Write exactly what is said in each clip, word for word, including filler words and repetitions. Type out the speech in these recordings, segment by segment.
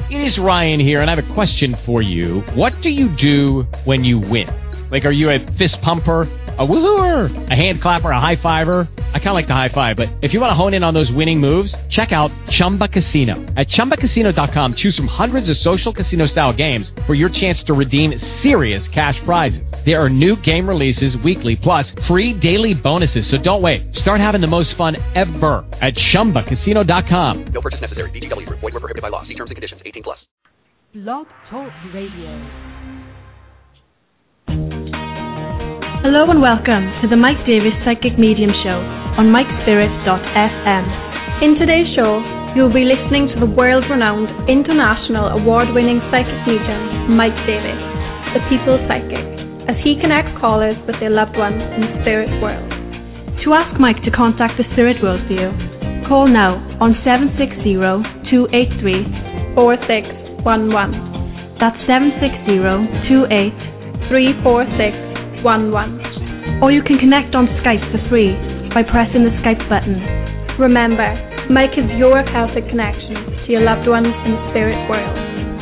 It is Ryan here, and I have a question for you. What do you do when you win? Like, are you a fist pumper, a woohooer, a hand clapper, a high fiver? I kind of like the high five, but if you want to hone in on those winning moves, check out Chumba Casino. At chumba casino dot com, choose from hundreds of social casino-style games for your chance to redeem serious cash prizes. There are new game releases weekly, plus free daily bonuses, so don't wait. Start having the most fun ever at chumba casino dot com. No purchase necessary. V G W Group. Void where prohibited by law. See terms and conditions. eighteen plus. Blog Talk Radio. Hello and welcome to the Mike Davis Psychic Medium Show on mike spirit dot f m. In today's show, you'll be listening to the world-renowned, international, award-winning psychic medium, Mike Davis, the People's Psychic, as he connects callers with their loved ones in the spirit world. To ask Mike to contact the spirit world for you, call now on seven six zero, two eight three, four six one one. That's seven six zero, two eight three, four six one one. Or you can connect on Skype for free by pressing the Skype button. Remember, Mike is your Celtic connection to your loved ones in the spirit world.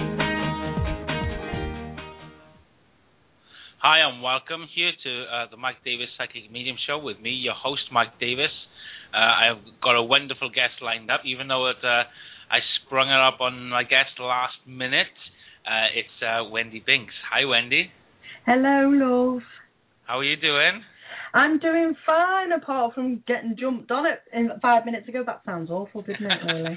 Hi and welcome here to uh, the Mike Davis Psychic Medium Show with me, your host, Mike Davis. Uh, I've got a wonderful guest lined up, even though it, uh, I sprung it up on my guest last minute. Uh, it's uh, Wendy Binks. Hi, Wendy. Hello, love. How are you doing? I'm doing fine, apart from getting jumped on it in five minutes ago. That sounds awful, didn't it, really?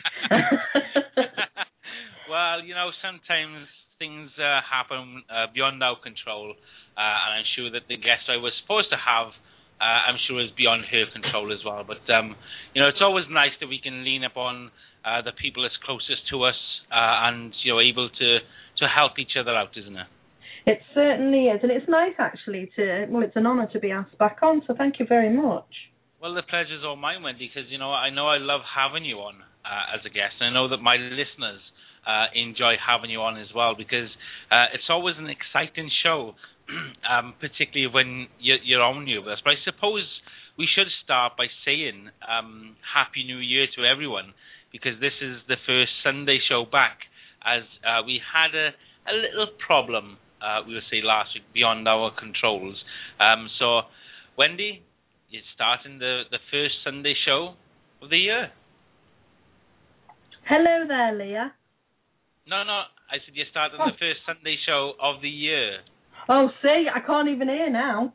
Well, you know, sometimes things uh, happen uh, beyond our control, uh, and I'm sure that the guest I was supposed to have, uh, I'm sure is beyond her control as well. But, um, you know, it's always nice that we can lean upon uh, the people that's closest to us uh, and, you know, able to, to help each other out, isn't it? It certainly is, and it's nice, actually, to, well, it's an honour to be asked back on, so thank you very much. Well, the pleasure's all mine, Wendy, because, you know, I know I love having you on uh, as a guest, and I know that my listeners uh, enjoy having you on as well, because uh, it's always an exciting show, um, particularly when you're, you're on new with us. But I suppose we should start by saying um, Happy New Year to everyone, because this is the first Sunday show back, as uh, we had a, a little problem, Uh, we would say last week, beyond our controls. Um, so, Wendy, you're starting the, the first Sunday show of the year. Hello there, Leah. No, no, I said you're starting oh. the first Sunday show of the year. Oh, see, I can't even hear now.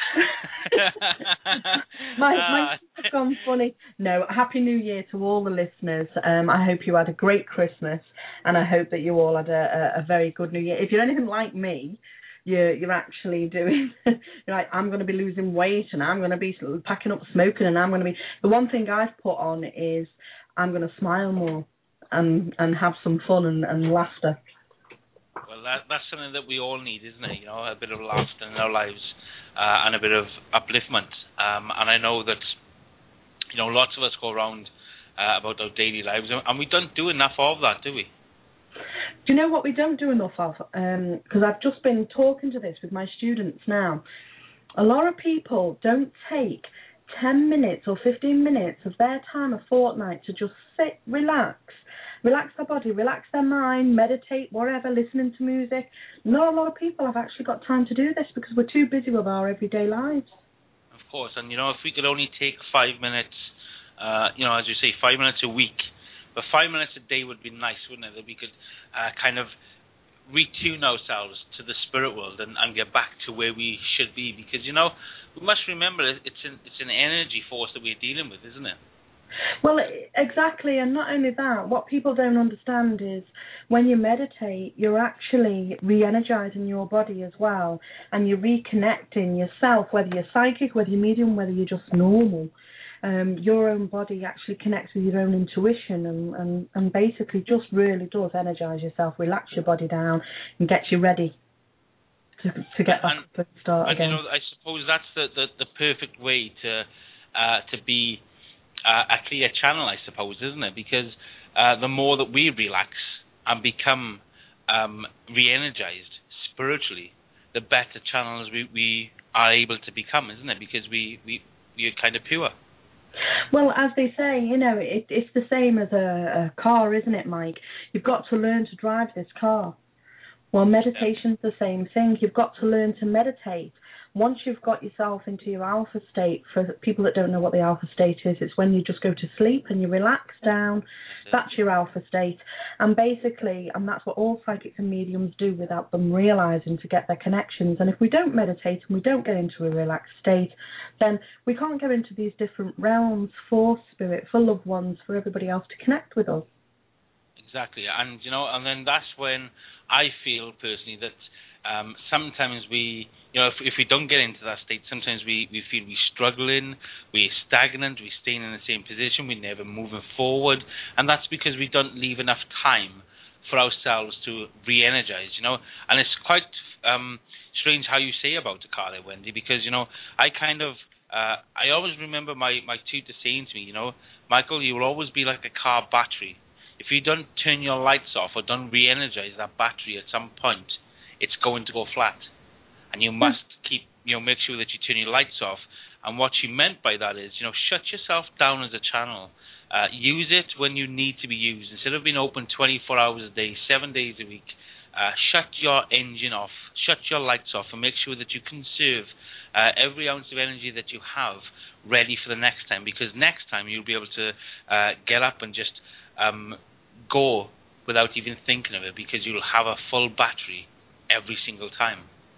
my my uh, gone funny. No, Happy New Year to all the listeners. Um, I hope you had a great Christmas, and I hope that you all had a, a, a very good New Year. If you're anything like me, you're you're actually doing. You're like, I'm going to be losing weight, and I'm going to be packing up smoking, and I'm going to be. The one thing I've put on is I'm going to smile more and and have some fun and, and laughter. Well, that, that's something that we all need, isn't it? You know, a bit of laughter in our lives. Uh, and a bit of upliftment. Um, and I know that, you know, lots of us go around uh, about our daily lives, and we don't do enough of that, do we? Do you know what we don't do enough of? Because um, I've just been talking to this with my students now. A lot of people don't take ten minutes or fifteen minutes of their time a fortnight to just sit, relax, relax their body, relax their mind, meditate, whatever, listening to music. Not a lot of people have actually got time to do this because we're too busy with our everyday lives. Of course, and you know, if we could only take five minutes, uh, you know, as you say, five minutes a week, but five minutes a day would be nice, wouldn't it? That we could uh, kind of retune ourselves to the spirit world and, and get back to where we should be, because, you know, we must remember it's an, it's an energy force that we're dealing with, isn't it? Well, exactly, and not only that, what people don't understand is when you meditate, you're actually re-energizing your body as well, and you're reconnecting yourself, whether you're psychic, whether you're medium, whether you're just normal. Um, your own body actually connects with your own intuition and, and, and basically just really does energize yourself, relax your body down, and get you ready to to get back and, up and start and, again. You know, I suppose that's the, the, the perfect way to uh, to be Uh, a clear channel, I suppose, isn't it? Because uh, the more that we relax and become um, re-energized spiritually, the better channels we, we are able to become, isn't it? Because we, we, we are kind of pure. Well, as they say, you know, it, it's the same as a, a car, isn't it, Mike? You've got to learn to drive this car. Well, meditation's the same thing. You've got to learn to meditate. Once you've got yourself into your alpha state, for people that don't know what the alpha state is, it's when you just go to sleep and you relax down. That's your alpha state. And basically, and that's what all psychics and mediums do without them realizing, to get their connections. And if we don't meditate and we don't get into a relaxed state, then we can't get into these different realms for spirit, for loved ones, for everybody else to connect with us. Exactly. And, you know, and then that's when I feel personally that um, sometimes we, you know, if, if we don't get into that state, sometimes we, we feel we're struggling, we're stagnant, we're staying in the same position, we're never moving forward. And that's because we don't leave enough time for ourselves to re-energize, you know. And it's quite um, strange how you say about the car there, Wendy, because, you know, I kind of, uh, I always remember my, my tutor saying to me, you know, Michael, you will always be like a car battery. If you don't turn your lights off or don't re-energize that battery at some point, it's going to go flat. And you must keep, you know, make sure that you turn your lights off. And what she meant by that is, you know, shut yourself down as a channel. Uh, use it when you need to be used. Instead of being open twenty-four hours a day, seven days a week, uh, shut your engine off, shut your lights off, and make sure that you conserve uh, every ounce of energy that you have ready for the next time. Because next time you'll be able to uh, get up and just um, go without even thinking of it, because you'll have a full battery every single time.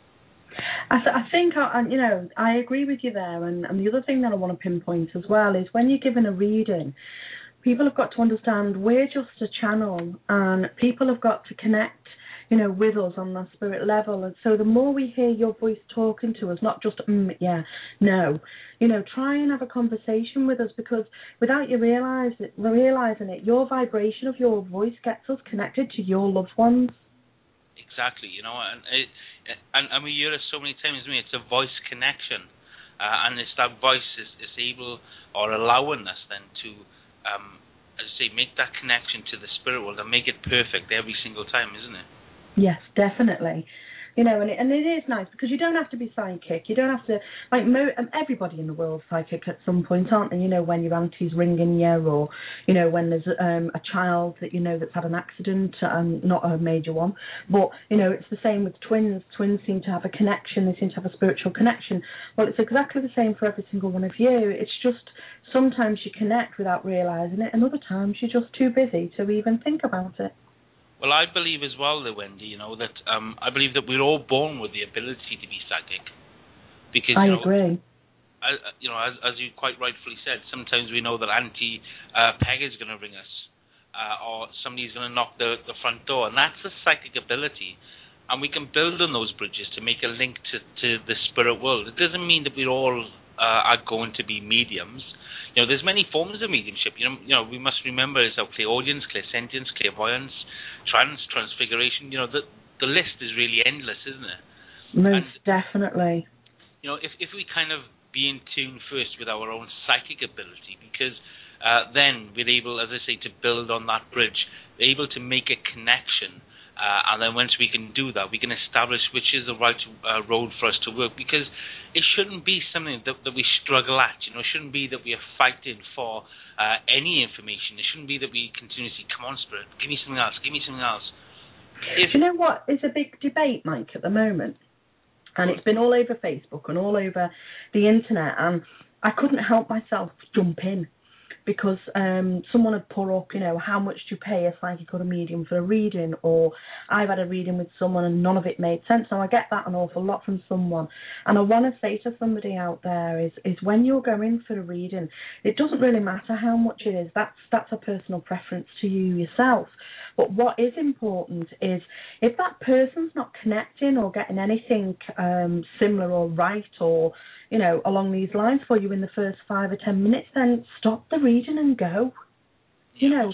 I, th- I think, I, you know, I agree with you there. And, and the other thing that I want to pinpoint as well is when you're given a reading, people have got to understand we're just a channel, and people have got to connect, you know, with us on the spirit level. And so the more we hear your voice talking to us, not just, mm, yeah, no, you know, try and have a conversation with us, because without you realize it, realizing it, your vibration of your voice gets us connected to your loved ones. Exactly, you know, and it, and, and we hear it so many times. I mean, it's a voice connection, uh, and it's that voice is, is able or allowing us then to, um, as I say, make that connection to the spirit world and make it perfect every single time, isn't it? Yes, definitely. You know, and it, and it is nice because you don't have to be psychic. You don't have to, like, mo- everybody in the world's psychic at some point, aren't they? You know, when your auntie's ringing you, or, you know, when there's um, a child that you know that's had an accident, and not a major one. But, you know, it's the same with twins. Twins seem to have a connection. They seem to have a spiritual connection. Well, it's exactly the same for every single one of you. It's just sometimes you connect without realising it, and other times you're just too busy to even think about it. Well, I believe as well, though, Wendy, you know, that um, I believe that we're all born with the ability to be psychic. Because, I you know, agree. I, you know, as, as you quite rightfully said, sometimes we know that Auntie uh, Peg is going to ring us, uh, or somebody's going to knock the, the front door, and that's a psychic ability. And we can build on those bridges to make a link to, to the spirit world. It doesn't mean that we all uh, are going to be mediums. You know, there's many forms of mediumship. You know, you know, we must remember is our clairaudience, clairsentience, clairvoyance, trance, transfiguration. You know, the the list is really endless, isn't it? Most and, definitely. You know, if if we kind of be in tune first with our own psychic ability, because uh, then we're able, as I say, to build on that bridge, we're able to make a connection. Uh, and then once we can do that, we can establish which is the right uh, road for us to work, because it shouldn't be something that, that we struggle at. You know, it shouldn't be that we are fighting for uh, any information. It shouldn't be that we continuously, come on, Spirit, give me something else, give me something else. If, you know what is a big debate, Mike, at the moment? And it's been all over Facebook and all over the internet, and I couldn't help myself jump in. Because um, someone had put up, you know, how much do you pay a psychic or a medium for a reading? Or I've had a reading with someone and none of it made sense. Now, I get that an awful lot from someone. And I want to say to somebody out there is, is when you're going for a reading, it doesn't really matter how much it is. That's, that's a personal preference to you yourself. But what is important is if that person's not connecting or getting anything um, similar or right or, you know, along these lines for you in the first five or ten minutes, then stop the reading and go. You know,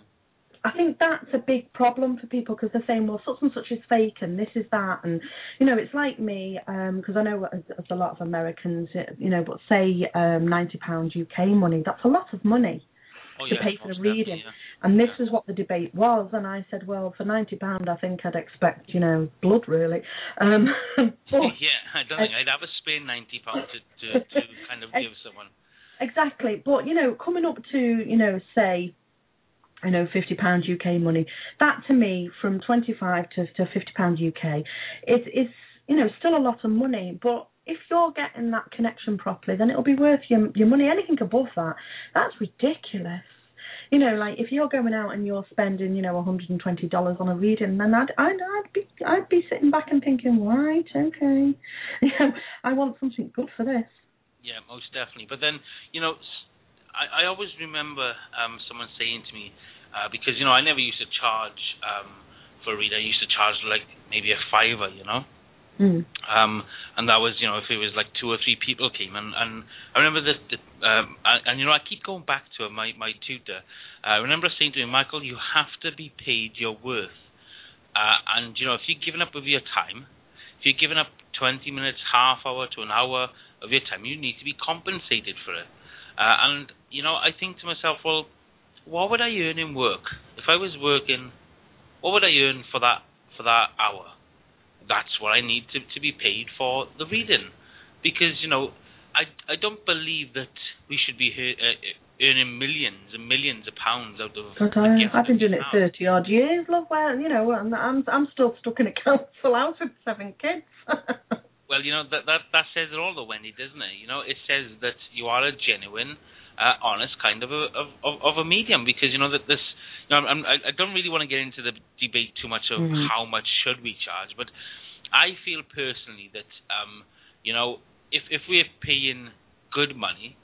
I think that's a big problem for people because they're saying, well, such and such is fake and this is that. And, you know, it's like me, because um, I know there's a lot of Americans, you know, but say um, ninety pounds U K money, that's a lot of money. Oh, to yeah, pay for the reading. Yeah. And this yeah. is what the debate was. And I said, well, for ninety pounds, I think I'd expect, you know, blood, really. Um, but, yeah, I don't think uh, I'd have a spare ninety pounds to, to, to kind of give someone. exactly. But, you know, coming up to, you know, say, I know fifty pounds U K money, that to me, from twenty-five to, to fifty pounds U K, is, is, you know, still a lot of money. But if you're getting that connection properly, then it'll be worth your, your money. Anything above that, that's ridiculous. You know, like if you're going out and you're spending, you know, one hundred twenty dollars on a reading, then I'd, I'd, I'd be, I'd be sitting back and thinking, right, okay, you know, I want something good for this. Yeah, most definitely. But then, you know, I, I always remember um, someone saying to me, uh, because you know, I never used to charge um, for a read. I used to charge like maybe a fiver, you know. Mm. Um, and that was, you know, if it was like two or three people came, and, and I remember that, that um, and, and you know, I keep going back to it, my my tutor. Uh, I remember saying to him, Michael, you have to be paid your worth. Uh, and you know, if you're giving up of your time, if you're giving up twenty minutes, half hour to an hour of your time, you need to be compensated for it. Uh, and you know, I think to myself, well, what would I earn in work if I was working? What would I earn for that for that hour? That's what I need to, to be paid for the reading, because you know I, I don't believe that we should be he- uh, earning millions and millions of pounds out of. But I, I've been doing it thirty odd years, love. Well, you know, and I'm I'm still stuck in a council house with seven kids. Well, you know that that that says it all, though, Wendy, doesn't it? You know, it says that you are a genuine, uh, honest kind of a of, of, of a medium, because you know that this. You know, I'm, I don't really want to get into the debate too much of mm-hmm. how much should we charge, but I feel personally that um, you know, if if we're paying good money,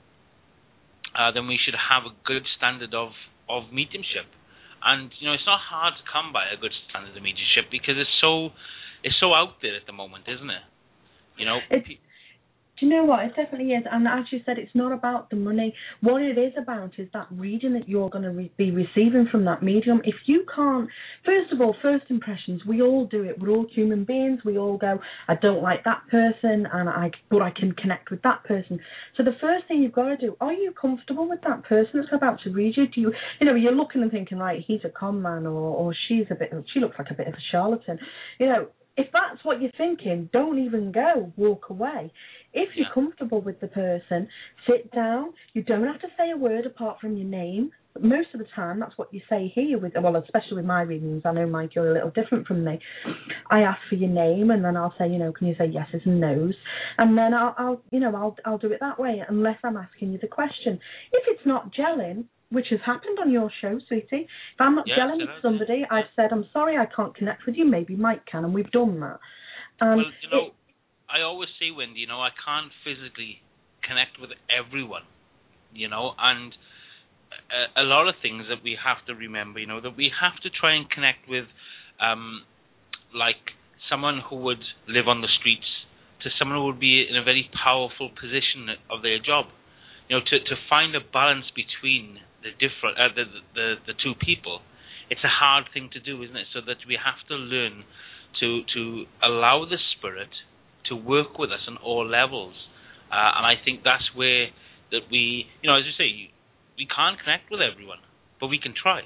uh, then we should have a good standard of, of mediumship. And you know, it's not hard to come by a good standard of mediumship, because it's so it's so out there at the moment, isn't it? You know. It's, do you know what? It definitely is. And as you said, it's not about the money. What it is about is that reading that you're going to re- be receiving from that medium. If you can't, first of all, first impressions, we all do it. We're all human beings. We all go, I don't like that person, and I, but I can connect with that person. So the first thing you've got to do, are you comfortable with that person that's about to read you? Do you, you know, you're looking and thinking, right, he's a con man, or, or she's a bit, she looks like a bit of a charlatan. You know, if that's what you're thinking, don't even go. Walk away. If you're yeah. comfortable with the person, sit down. You don't have to say a word apart from your name. Most of the time, that's what you say here. With well, especially with my readings, I know, Mike, you're a little different from me. I ask for your name, and then I'll say, you know, can you say yeses and nos? And then I'll, I'll you know, I'll, I'll do it that way, unless I'm asking you the question. If it's not gelling, which has happened on your show, sweetie, if I'm not yeah, gelling with somebody, I've said, I'm sorry, I can't connect with you. Maybe Mike can, and we've done that. Um, well, you know. It, I always say, Wendy, you know, I can't physically connect with everyone, you know, and a, a lot of things that we have to remember, you know, that we have to try and connect with, um, like someone who would live on the streets to someone who would be in a very powerful position of their job, you know, to, to find a balance between the different, uh, the, the, the two people. It's a hard thing to do, isn't it? So that we have to learn to, to allow the spirit to work with us on all levels, uh, and I think that's where that we, you know, as you say, we can't connect with everyone, but we can try.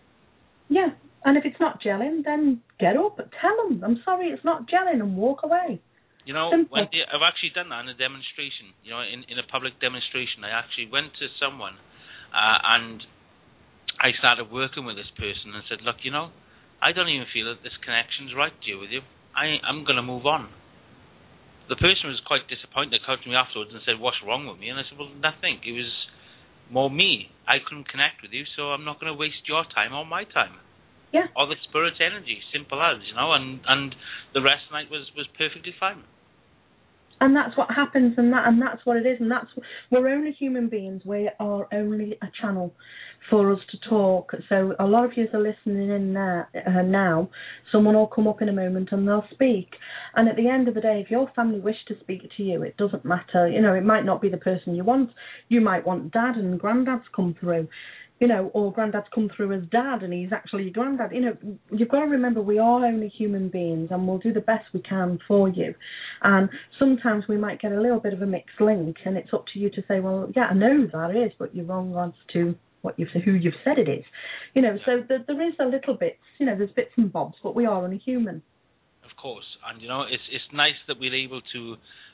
Yeah, and if it's not gelling, then get up, tell them, I'm sorry, it's not gelling, and walk away. You know, when the, I've actually done that in a demonstration. You know, in, in a public demonstration, I actually went to someone, uh, and I started working with this person and said, look, you know, I don't even feel that this connection's right to you with you. I, I'm going to move on. The person was quite disappointed. They called me afterwards and said, what's wrong with me? And I said, well, nothing. It was more me. I couldn't connect with you, so I'm not going to waste your time or my time. Yeah. Or the spirit's energy, simple as, you know, and, and the rest of the night was, was perfectly fine. And that's what happens, and that and that's what it is, and that's we're only human beings. We are only a channel for us to talk. So a lot of you are listening in there uh, now. Someone will come up in a moment and they'll speak. And at the end of the day, if your family wish to speak to you, it doesn't matter. You know, it might not be the person you want. You might want dad and granddad's come through. You know, or granddad's come through as dad and he's actually your granddad. You know, you've got to remember we are only human beings and we'll do the best we can for you. And sometimes we might get a little bit of a mixed link, and it's up to you to say, well, yeah, I know that is, but you're wrong as to what you've who you've said it is. You know, so the, there is a little bit, you know, there's bits and bobs, but we are only human. Of course, and you know, it's it's nice that we're able to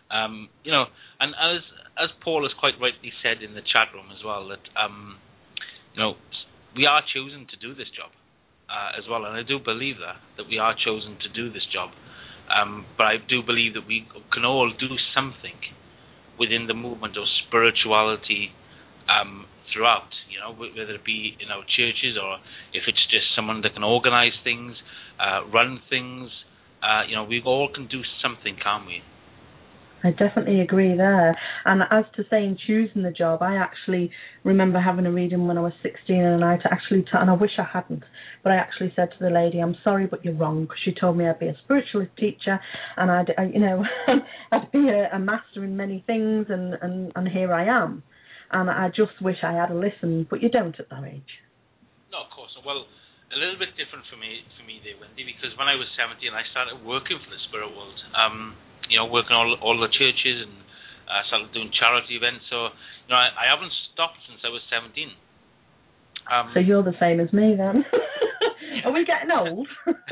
Um, you know, and as as Paul has quite rightly said in the chat room as well, that um, you know, we are chosen to do this job uh, as well, and I do believe that that we are chosen to do this job. Um, but I do believe that we can all do something within the movement of spirituality um, throughout, you know, whether it be in our churches or if it's just someone that can organize things, uh, run things. Uh, you know, we all can do something, can't we? I definitely agree there. And as to saying choosing the job, I actually remember having a reading when I was sixteen, and I actually, t- and I wish I hadn't, but I actually said to the lady, "I'm sorry, but you're wrong," because she told me I'd be a spiritualist teacher, and I'd, I, you know, I'd be a, a master in many things, and, and, and here I am. And I just wish I had listened, but you don't at that age. No, of course. Well, a little bit different for me, for me there, Wendy, because when I was seventeen, I started working for the spirit world. Um, you know, working all all the churches and uh, started doing charity events. So, you know, I, I haven't stopped since I was seventeen. Um, so you're the same as me then. Are we getting old?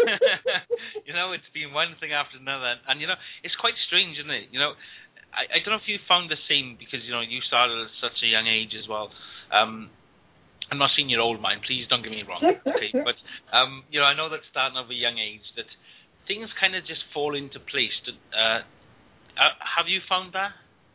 You know, it's been one thing after another. And, you know, it's quite strange, isn't it? You know, I, I don't know if you found the same because, you know, you started at such a young age as well. Um, I'm not saying you're old, mind. Please don't get me wrong. Okay, but, um, you know, I know that starting at a young age that things kind of just fall into place. To, uh, uh, have you found that?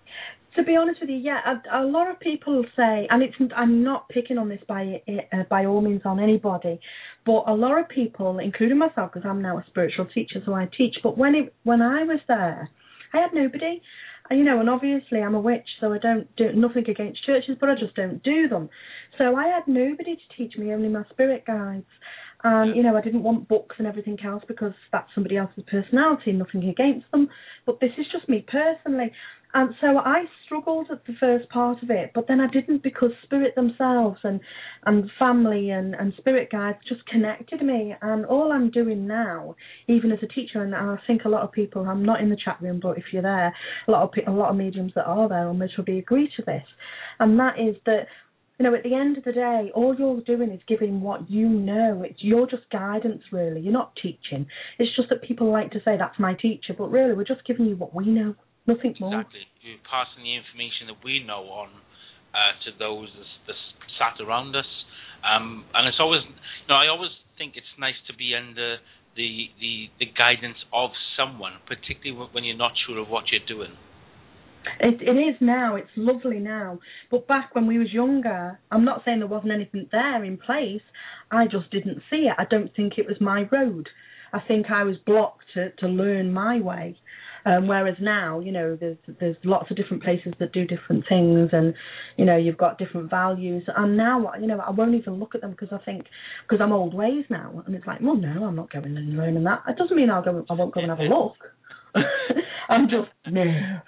To be honest with you, yeah, a, a lot of people say, and it's I'm not picking on this by uh, by all means on anybody, but a lot of people, including myself, because I'm now a spiritual teacher, so I teach. But when it when I was there, I had nobody, you know, and obviously I'm a witch, so I don't do nothing against churches, but I just don't do them. So I had nobody to teach me, only my spirit guides. Um, you know, I didn't want books and everything else because that's somebody else's personality, nothing against them. But this is just me personally. And so I struggled at the first part of it, but then I didn't because spirit themselves and, and family and, and spirit guides just connected me. And all I'm doing now, even as a teacher, and I think a lot of people, I'm not in the chat room, but if you're there, a lot of a lot of mediums that are there will literally agree to this. And that is that, you know, at the end of the day, all you're doing is giving what you know. It's you're just guidance, really. You're not teaching. It's just that people like to say, that's my teacher, but really we're just giving you what we know, nothing more. Exactly. You're passing the information that we know on uh, to those that sat around us. Um, and it's always, you know, I always think it's nice to be under the, the, the guidance of someone, particularly when you're not sure of what you're doing. It, it is now. It's lovely now. But back when we was younger, I'm not saying there wasn't anything there in place. I just didn't see it. I don't think it was my road. I think I was blocked to, to learn my way. Um, whereas now, you know, there's there's lots of different places that do different things, and you know, you've got different values. And now, you know, I won't even look at them because I think because I'm old ways now, and it's like, well, no, I'm not going and learning that. It doesn't mean I'll go. I won't go and have a look. I'm just no.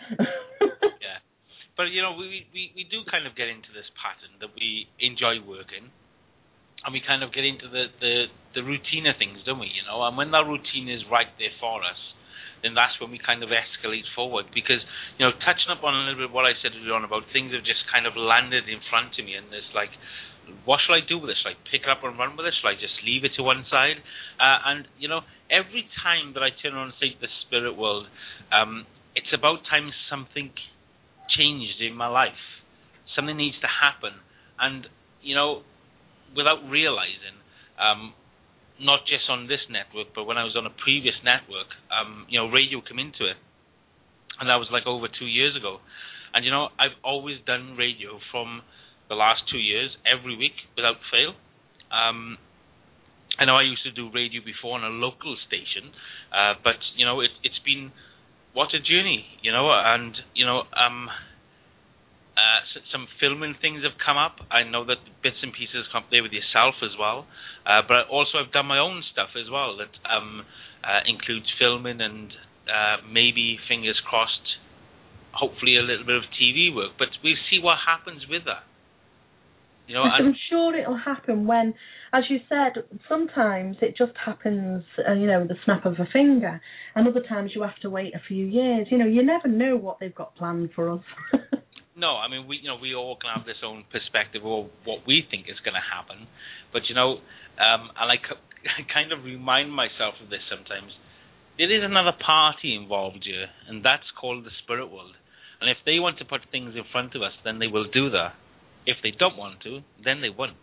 Yeah, but you know, we, we we do kind of get into this pattern that we enjoy working, and we kind of get into the the the routine of things, don't we? You know, and when that routine is right there for us, then that's when we kind of escalate forward. Because, you know, touching up on a little bit what I said earlier on about things have just kind of landed in front of me, and it's like, what shall I do with this? Shall I pick it up and run with it? Shall I just leave it to one side? Uh, and, you know, every time that I turn around and say the spirit world, um, it's about time something changed in my life. Something needs to happen. And, you know, without realizing, um, not just on this network, but when I was on a previous network, um, you know, radio came into it. And that was like over two years ago. And, you know, I've always done radio from the last two years, every week, without fail. Um, I know I used to do radio before on a local station, uh, but, you know, it, it's been, what a journey, you know, and, you know, um, uh, some filming things have come up. I know that bits and pieces come up there with yourself as well, uh, but also I've done my own stuff as well that um, uh, includes filming and uh, maybe, fingers crossed, hopefully a little bit of T V work, but we'll see what happens with that. You know, I'm sure it'll happen when, as you said, sometimes it just happens, uh, you know, the snap of a finger, and other times you have to wait a few years. You know, you never know what they've got planned for us. No, I mean, we you know we all can have this own perspective of what we think is going to happen, but you know, um, and I, I kind of remind myself of this sometimes. there is another party involved here, and that's called the spirit world. And if they want to put things in front of us, then they will do that. If they don't want to, then they won't.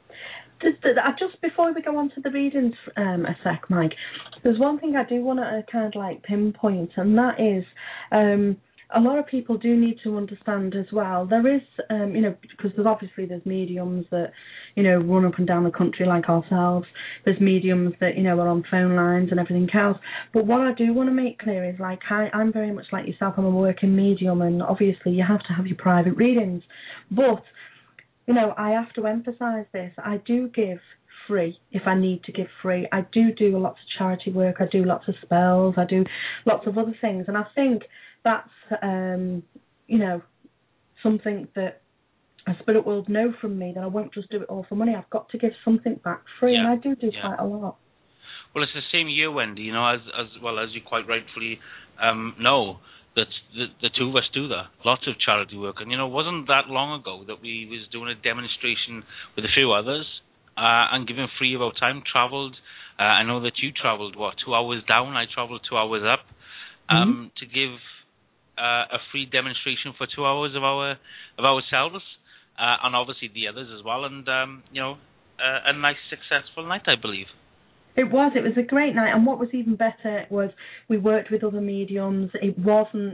Just before we go on to the readings um, a sec, Mike, there's one thing I do want to kind of like pinpoint, and that is um, a lot of people do need to understand as well. There is, um, you know, because there's obviously there's mediums that, you know, run up and down the country like ourselves. There's mediums that, you know, are on phone lines and everything else. But what I do want to make clear is, like, I, I'm very much like yourself. I'm a working medium, and obviously you have to have your private readings. But, you know, I have to emphasise this. I do give free if I need to give free. I do do lots of charity work. I do lots of spells. I do lots of other things. And I think that's, um, you know, something that a spirit world know from me, that I won't just do it all for money. I've got to give something back free, yeah. and I do do yeah. quite a lot. Well, it's the same here, Wendy, you know, as as well as you quite rightfully um, know, that the, the two of us do that. Lots of charity work. And, you know, it wasn't that long ago that we was doing a demonstration with a few others uh, and giving free of our time, travelled. Uh, I know that you travelled, what, two hours down? I travelled two hours up um, mm-hmm. to give uh, a free demonstration for two hours of our of ourselves uh, and obviously the others as well. And, um, you know, uh, a nice, successful night, I believe. It was. It was a great night, and what was even better was we worked with other mediums. It wasn't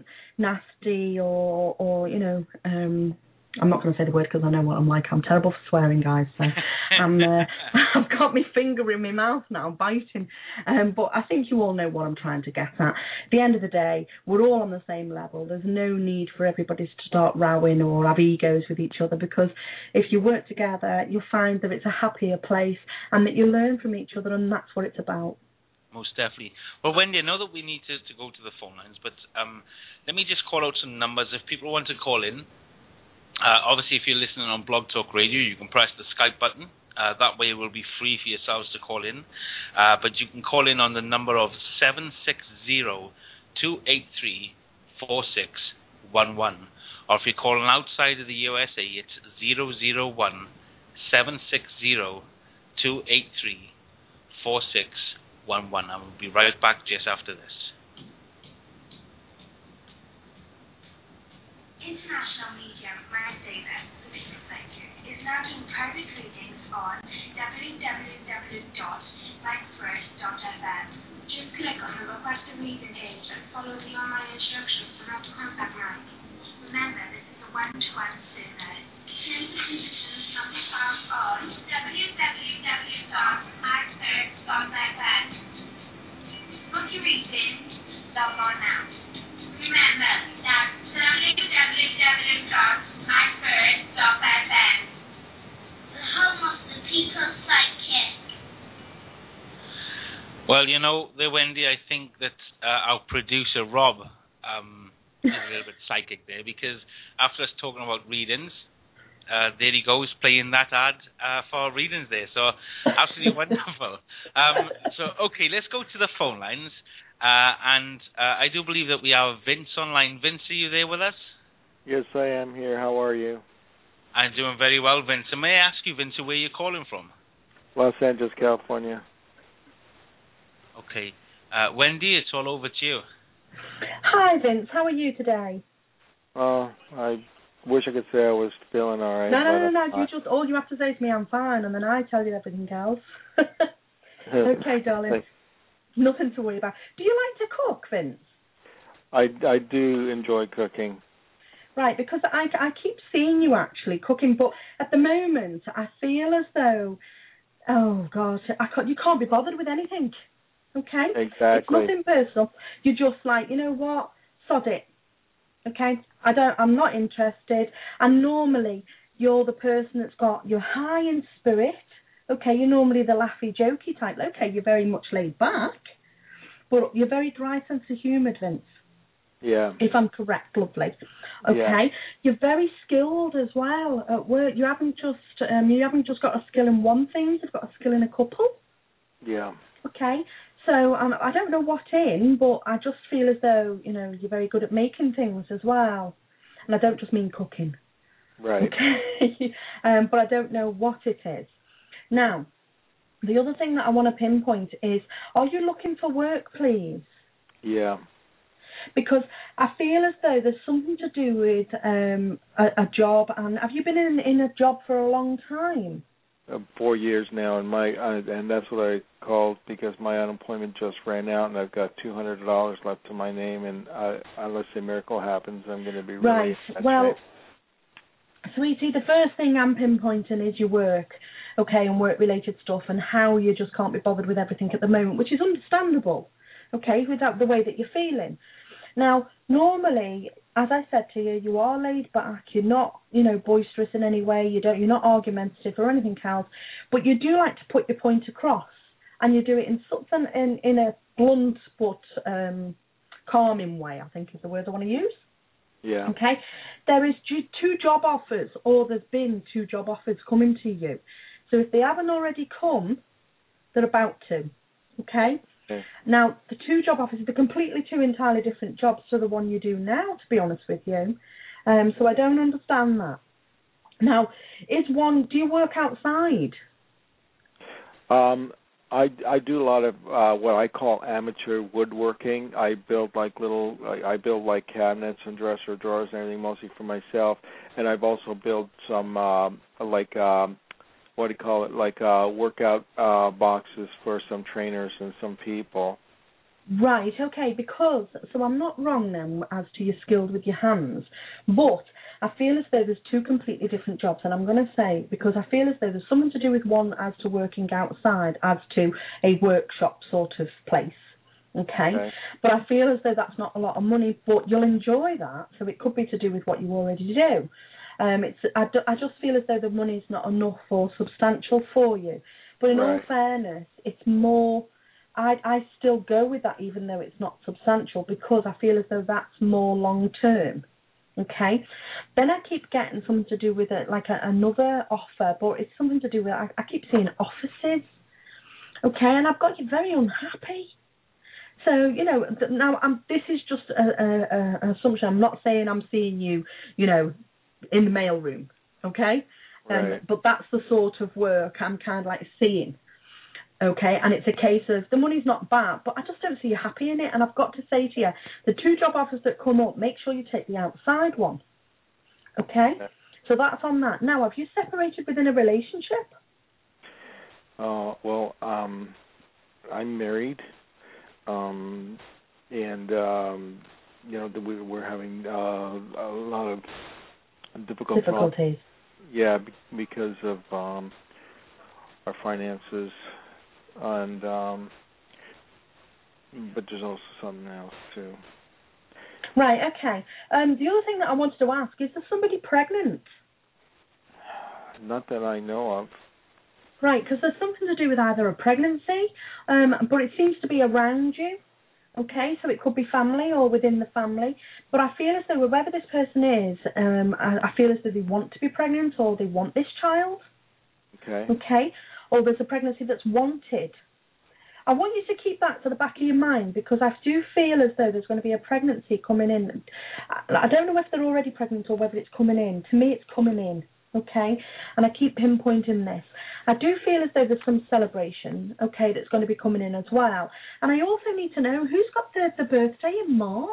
nasty or, or you know, um, I'm not going to say the word because I know what I'm like. I'm terrible for swearing, guys. So I'm, uh, I've got my finger in my mouth now, biting. Um, but I think you all know what I'm trying to get at. At the end of the day, we're all on the same level. There's no need for everybody to start rowing or have egos with each other, because if you work together, you'll find that it's a happier place and that you learn from each other, and that's what it's about. Most definitely. Well, Wendy, I know that we need to, to go to the phone lines, but um, let me just call out some numbers. If people want to call in, Uh, obviously, if you're listening on Blog Talk Radio, you can press the Skype button. Uh, that way it will be free for yourselves to call in. Uh, but you can call in on the number of seven six zero, two eight three, four six one one. Or if you're calling outside of the U S A, it's zero zero one, seven six zero, two eight three, four six one one. I will be right back just after this. International medium Mary Davis, the Executive, is now doing private readings on w w w dot lightspirit dot f m. Just click on the request a reading page and follow the online instructions on how to contact Mike. Remember, this is a one-to-one service. Terms and conditions can be found on w w w dot lightspirit dot f m. Book your reading, log on now. Remember, that's w w w dot lightspirit dot f m, the home of the people's psychic. Well, you know, there, Wendy, I think that uh, our producer, Rob, um, is a little bit psychic there, because after us talking about readings, uh, there he goes playing that ad uh, for readings there. So, absolutely wonderful. Um, so, okay, let's go to the phone lines. Uh, and uh, I do believe that we have Vince online. Vince, are you there with us? Yes, I am here. How are you? I'm doing very well, Vince. And may I ask you, Vince, where you're calling from? Los Angeles, California. Okay. Uh, Wendy, it's all over to you. Hi, Vince. How are you today? Oh, I wish I could say I was feeling all right. No, no, no, no. no. You just all you have to say to me, I'm fine, and then I tell you everything else. Okay, darling. Thanks. Nothing to worry about. Do you like to cook, Vince? I, I do enjoy cooking. Right, because I, I keep seeing you actually cooking, but at the moment I feel as though, oh God, I can't, you can't be bothered with anything. Okay? Exactly. It's nothing personal. You're just like, you know what? Sod it. Okay? I don't. I'm not interested. And normally you're the person that's got you're high in spirit. Okay, you're normally the laughy, jokey type. Okay, you're very much laid back, but you're very dry sense of humour, Vince. Yeah. If I'm correct, lovely. Okay, yeah. You're very skilled as well at work. You haven't just um, you haven't just got a skill in one thing. You've got a skill in a couple. Yeah. Okay, so um, I don't know what in, but I just feel as though you know you're very good at making things as well, and I don't just mean cooking. Right. Okay, um, but I don't know what it is. Now, the other thing that I want to pinpoint is, are you looking for work, please? Yeah. Because I feel as though there's something to do with um, a, a job. And have you been in in a job for a long time? Uh, four years now, and my uh, and that's what I called because my unemployment just ran out, and I've got two hundred dollars left to my name, and uh, unless a miracle happens, I'm going to be really right. in Well, shape. sweetie, the first thing I'm pinpointing is your work, okay, and work-related stuff, and how you just can't be bothered with everything at the moment, which is understandable, okay, without the way that you're feeling. Now, normally, as I said to you, you are laid back. You're not, you know, boisterous in any way. You don't. You're not argumentative or anything else. But you do like to put your point across, and you do it in something in in a blunt but um, calming way. I think is the word I want to use. Yeah. Okay. There is two job offers, or there's been two job offers coming to you. So if they haven't already come, they're about to. Okay. Okay. Now, the two job offers are completely two entirely different jobs to the one you do now, to be honest with you. Um, so I don't understand that. Now, is one, do you work outside? Um, I, I do a lot of uh, what I call amateur woodworking. I build like little, I, I build like cabinets and dresser drawers and everything, mostly for myself. And I've also built some uh, like, um, what do you call it, like uh, workout uh, boxes for some trainers and some people. Right, okay, because, so I'm not wrong then as to you're skilled with your hands, but I feel as though there's two completely different jobs, and I'm going to say, because I feel as though there's something to do with one as to working outside, as to a workshop sort of place, okay? okay? But I feel as though that's not a lot of money, but you'll enjoy that, so it could be to do with what you already do. Um, it's I, do, I just feel as though the money's not enough or substantial for you. But in right. all fairness, it's more, I, I still go with that even though it's not substantial because I feel as though that's more long term. Okay? Then I keep getting something to do with it, like a, another offer, but it's something to do with, I, I keep seeing offices. Okay? And I've got you very unhappy. So, you know, now I'm, this is just a, a, a, an assumption. I'm not saying I'm seeing you, you know, in the mailroom, okay? Right. Um, but that's the sort of work I'm kind of like seeing, okay? And it's a case of the money's not bad, but I just don't see you happy in it. And I've got to say to you, the two job offers that come up, make sure you take the outside one, okay? okay. So that's on that. Now, have you separated within a relationship? Uh, well, um, I'm married, um, and, um, you know, we, we're having uh, a lot of difficult difficulties. Problems. Yeah, because of um, our finances, and um, but there's also something else too. Right. Okay. Um, the other thing that I wanted to ask is: is somebody pregnant? Not that I know of. Right, because there's something to do with either a pregnancy, um, but it seems to be around you. Okay, so it could be family or within the family. But I feel as though whoever this person is, um, I, I feel as though they want to be pregnant or they want this child. Okay. Okay, or there's a pregnancy that's wanted. I want you to keep that to the back of your mind because I do feel as though there's going to be a pregnancy coming in. I, I don't know if they're already pregnant or whether it's coming in. To me, it's coming in. Okay, and I keep pinpointing this. I do feel as though there's some celebration, okay, that's going to be coming in as well. And I also need to know who's got the, the birthday in March?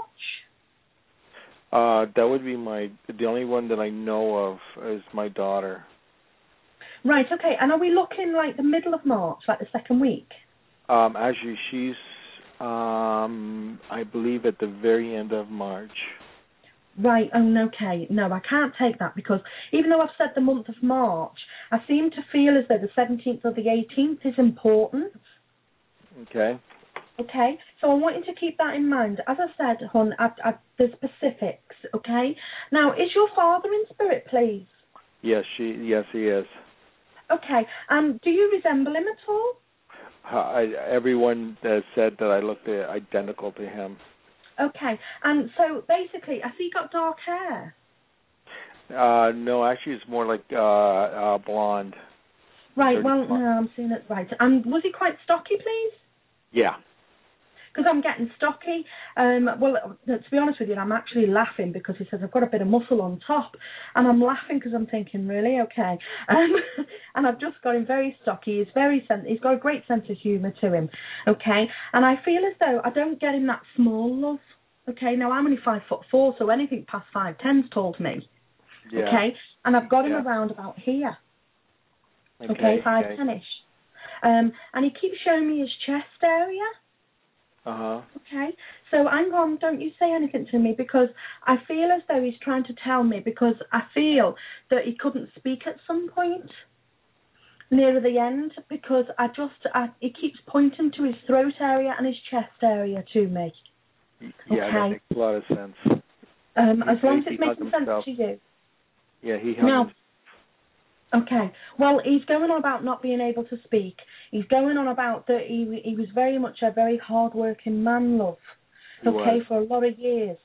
Uh, that would be my, the only one that I know of is my daughter. Right, okay, and are we looking like the middle of March, like the second week? Um, actually, she's, um, I believe, at the very end of March. Right, oh, okay. No, I can't take that because even though I've said the month of March, I seem to feel as though the seventeenth or the eighteenth is important. Okay. Okay, so I want you to keep that in mind. As I said, hon, I, I, the specifics, okay? Now, is your father in spirit, please? Yes, she. Yes, he is. Okay, and do you resemble him at all? I, everyone has said that I look identical to him. Okay, and so basically, has he got dark hair? Uh, no, actually, it's more like uh, uh, blonde. Right. Well, no, I'm seeing it right. And was he quite stocky, please? Yeah. because I'm getting stocky. Um, well, to be honest with you, I'm actually laughing because he says I've got a bit of muscle on top, and I'm laughing because I'm thinking, really, okay. Um, and I've just got him very stocky. He's very sen- he's got a great sense of humour to him, okay. And I feel as though I don't get him that small love, okay. Now I'm only five foot four, so anything past five ten's tall to me, Yeah. okay. And I've got him Yeah. around about here, okay, Okay, five okay. ten-ish. Um, and he keeps showing me his chest area. Uh-huh. Okay, so hang on, don't you say anything to me, because I feel as though he's trying to tell me, because I feel that he couldn't speak at some point near the end, because I just, I, he keeps pointing to his throat area and his chest area to me. Yeah, okay. that makes a lot of sense. Um, He as long as says it's he hugged making sense himself. to you. Yeah, he hugged Now, himself. okay. Well, he's going on about not being able to speak. He's going on about that he he was very much a very hard-working man, love. He Okay, was. for a lot of years.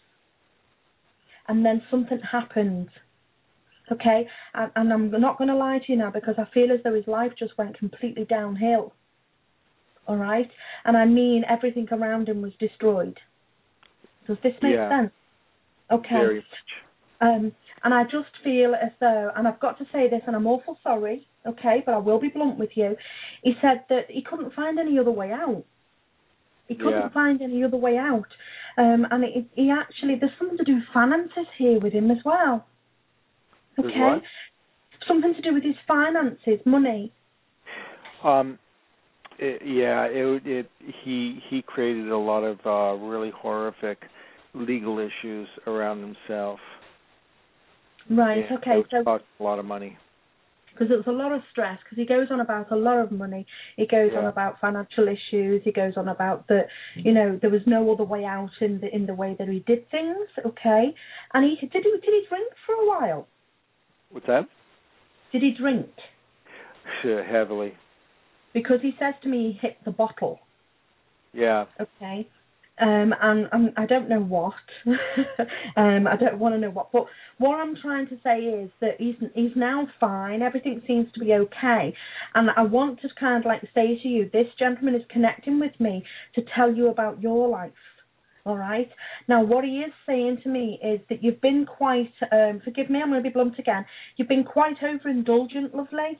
And then something happened. Okay, and, and I'm not going to lie to you now, because I feel as though his life just went completely downhill. All right? And I mean everything around him was destroyed. Does this make Yeah. sense? Okay. Very much. Um, and I just feel as though, and I've got to say this, and I'm awful sorry, okay, but I will be blunt with you. He said that he couldn't find any other way out. He couldn't Yeah. find any other way out. Um, and it, he actually, there's something to do with finances here with him as well. There's Okay? what? Something to do with his finances, money. Um, it, yeah, it, it he he created a lot of uh, really horrific legal issues around himself. Right, and okay, it so cost a lot of money. because it was a lot of stress, because he goes on about a lot of money, he goes on Yeah. about financial issues, he goes on about that, you know, there was no other way out in the in the way that he did things, okay? And he did he did he drink for a while? What's that? Did he drink? Sure, heavily. Because he says to me he hit the bottle, Yeah. okay? Um, and, and I don't know what. um, I don't want to know what. But what I'm trying to say is that he's he's now fine. Everything seems to be okay. And I want to kind of like say to you, this gentleman is connecting with me to tell you about your life. All right? Now, what he is saying to me is that you've been quite, um, forgive me, I'm going to be blunt again, you've been quite overindulgent, lovely.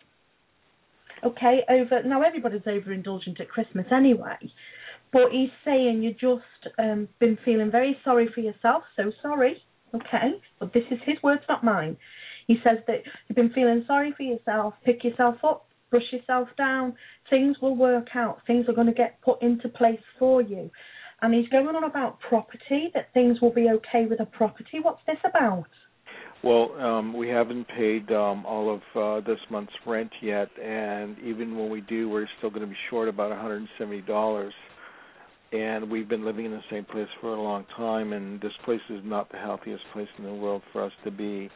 Okay, over, now everybody's overindulgent at Christmas anyway. But he's saying you've just um, been feeling very sorry for yourself, so sorry, okay? But this is his words, not mine. He says that you've been feeling sorry for yourself, pick yourself up, brush yourself down, things will work out, things are going to get put into place for you. And he's going on about property, that things will be okay with a property. What's this about? Well, um, we haven't paid um, all of uh, this month's rent yet, and even when we do, we're still going to be short about one hundred seventy dollars. And we've been living in the same place for a long time, and this place is not the healthiest place in the world for us to be.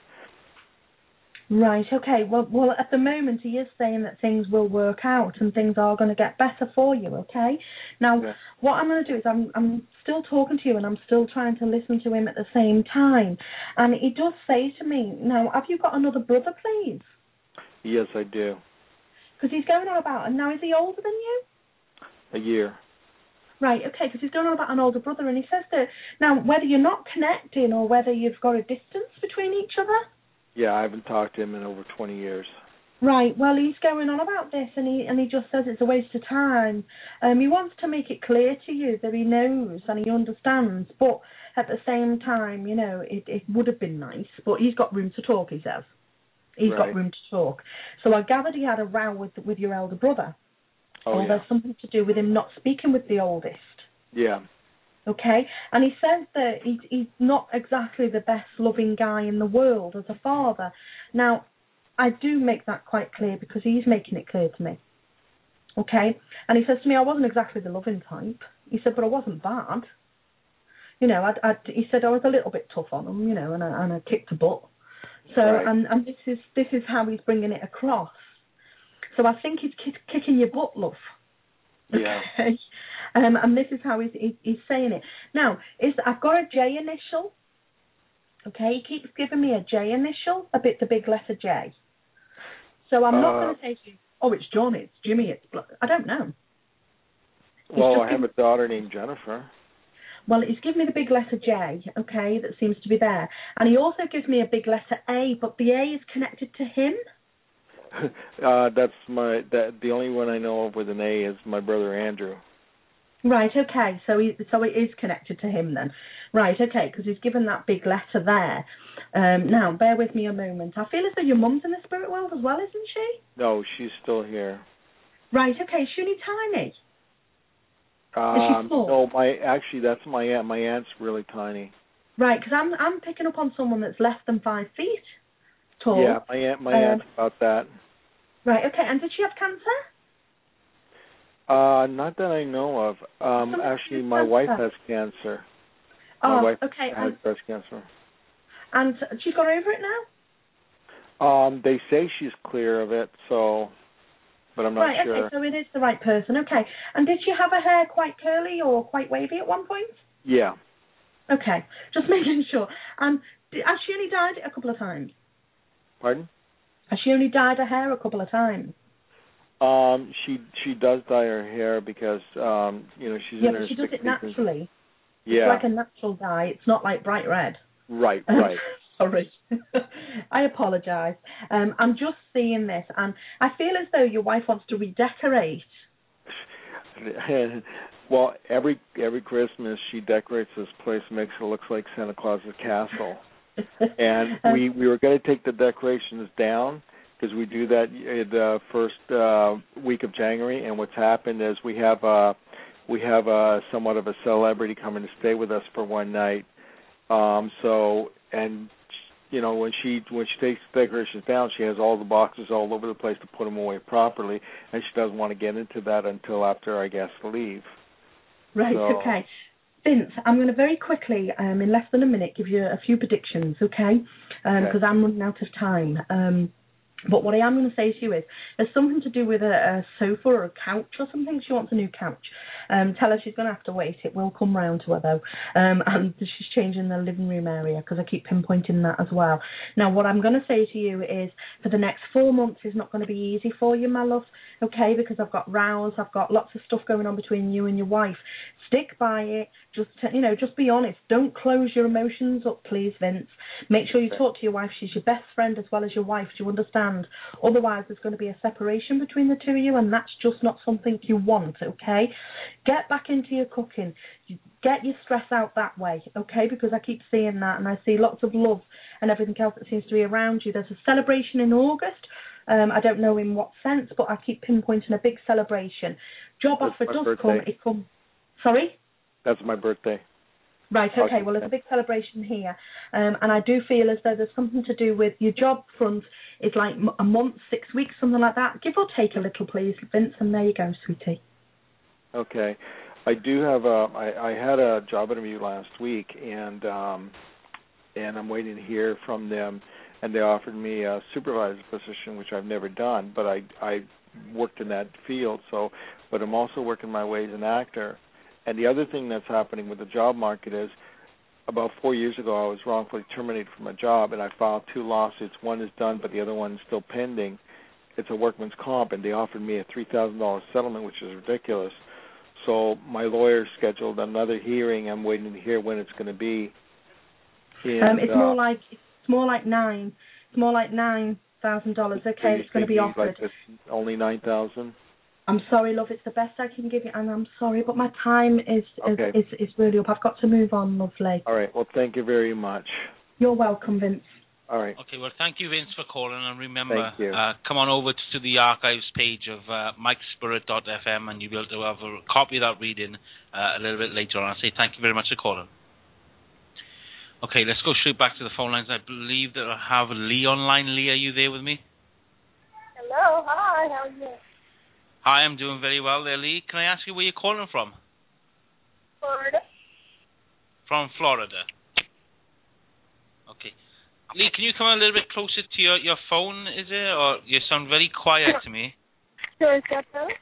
Right, okay. Well, well, at the moment he is saying that things will work out and things are going to get better for you, okay? Now, Yeah. what I'm going to do is I'm I'm still talking to you and I'm still trying to listen to him at the same time. And he does say to me, now, have you got another brother, please? Yes, I do. Because he's going on about, and now is he older than you? A year. Right, okay, because he's going on about an older brother, and he says that, now, whether you're not connecting or whether you've got a distance between each other. Yeah, I haven't talked to him in over twenty years. Right, well, he's going on about this, and he and he just says it's a waste of time. Um, he wants to make it clear to you that he knows and he understands, but at the same time, you know, it, it would have been nice, but he's got room to talk, he says. He's Right. got room to talk. So I gathered he had a row with with your elder brother. Oh, or yeah. there's something to do with him not speaking with the oldest. Yeah. Okay, and he says that he, he's not exactly the best loving guy in the world as a father. Now, I do make that quite clear because he's making it clear to me. Okay, and he says to me, I wasn't exactly the loving type. He said, but I wasn't bad. You know, I'd, I'd, he said I was a little bit tough on him, you know, and I, and I kicked a butt. So, Right. and, and this is this is how he's bringing it across. So I think he's kick, kicking your butt, love. Yeah. Okay. Um, and this is how he's, he, he's saying it. Now, is I've got a J initial. Okay, he keeps giving me a J initial, a bit the big letter J. So I'm not Uh, going to say to you, oh, it's John, it's Jimmy, it's... Blah. I don't know. Well, I have a daughter named Jennifer. Well, he's given me the big letter J, okay, that seems to be there. And he also gives me a big letter A, but the A is connected to him. uh, that's my, that, the only one I know of with an A is my brother Andrew. Right, okay, so he, so it is connected to him then. Right, okay, because he's given that big letter there. Um, now, bear with me a moment. I feel as though your mum's in the spirit world as well, isn't she? No, she's still here. Right, okay, is she only tiny? Um, no, my actually that's my aunt. My aunt's really tiny. Right, because I'm I'm picking up on someone that's less than five feet tall. Yeah, my aunt, my um, aunt's about that. Right, okay, and did she have cancer? Uh, not that I know of. Um, actually, my cancer. wife has cancer. Oh, my wife okay. has And, breast cancer. and she got over it now? Um, they say she's clear of it, so, but I'm not right, sure. okay, so it is the right person. Okay, and did she have her hair quite curly or quite wavy at one point? Yeah. Okay, just making sure. Um, has she only dyed it a couple of times? Pardon? Has she only dyed her hair a couple of times? Um, she she does dye her hair because um, you know, she's yeah, in her but she does it sixties. naturally. Yeah. It's like a natural dye. It's not like bright red. Right, right. Sorry. I apologise. Um, I'm just seeing this, and I feel as though your wife wants to redecorate. Well, every every Christmas she decorates this place, makes it look like Santa Claus's castle. And we, we were going to take the decorations down because we do that the first uh, week of January. And what's happened is we have a we have a somewhat of a celebrity coming to stay with us for one night. Um, so and you know when she when she takes the decorations down, she has all the boxes all over the place to put them away properly, and she doesn't want to get into that until after I guess leave. Right. So, okay. Vince, I'm going to very quickly, um, in less than a minute, give you a few predictions, okay? Because um, okay. I'm running out of time. Um, but what I am going to say to you is, there's something to do with a, a sofa or a couch or something. She wants a new couch. Um, tell her she's going to have to wait. It will come round to her, though. Um, and she's changing the living room area because I keep pinpointing that as well. Now, what I'm going to say to you is, for the next four months is not going to be easy for you, my love, okay? Because I've got rows, I've got lots of stuff going on between you and your wife. Stick by it. Just, you know, just be honest. Don't close your emotions up, please, Vince. Make sure you talk to your wife. She's your best friend as well as your wife. Do you understand? Otherwise, there's going to be a separation between the two of you, and that's just not something you want, okay? Get back into your cooking. Get your stress out that way, okay? Because I keep seeing that, and I see lots of love and everything else that seems to be around you. There's a celebration in August. Um, I don't know in what sense, but I keep pinpointing a big celebration. Job That's offer does birthday. come. It comes. Sorry? That's my birthday. Right, okay, well, there's a big celebration here, um, and I do feel as though there's something to do with your job front is like a month, six weeks, something like that. Give or take a little, please, Vince, and there you go, sweetie. Okay. I do have a, I, I had a job interview last week, and um, and I'm waiting to hear from them, and they offered me a supervisor position, which I've never done, but I, I worked in that field, so, but I'm also working my way as an actor. And the other thing that's happening with the job market is about four years ago I was wrongfully terminated from a job, and I filed two lawsuits. One is done, but the other one is still pending. It's a workman's comp, and they offered me a three thousand dollars settlement, which is ridiculous. So my lawyer scheduled another hearing. I'm waiting to hear when it's going to be. And, um, it's uh, more like it's more like nine. It's more like nine thousand dollars. Okay, it's going to be offered. Like only nine thousand. I'm sorry, love. It's the best I can give you, and I'm sorry, but my time is okay. is, is is really up. I've got to move on, lovely. All right. Well, thank you very much. You're welcome, Vince. All right. Okay. Well, thank you, Vince, for calling, and remember, Thank you. Uh, come on over to the archives page of uh, mike spirit dot f m, and you'll be able to have a copy of that reading uh, a little bit later on. I say thank you very much for calling. Okay, let's go straight back to the phone lines. I believe that I have Lee online. Lee, are you there with me? Hello. Hi. How are you? Hi, I'm doing very well there, Lee. Can I ask you where you're calling from? Florida. From Florida. Okay. Lee, can you come a little bit closer to your, your phone, is it? Or you sound very quiet to me. Sure, is that better?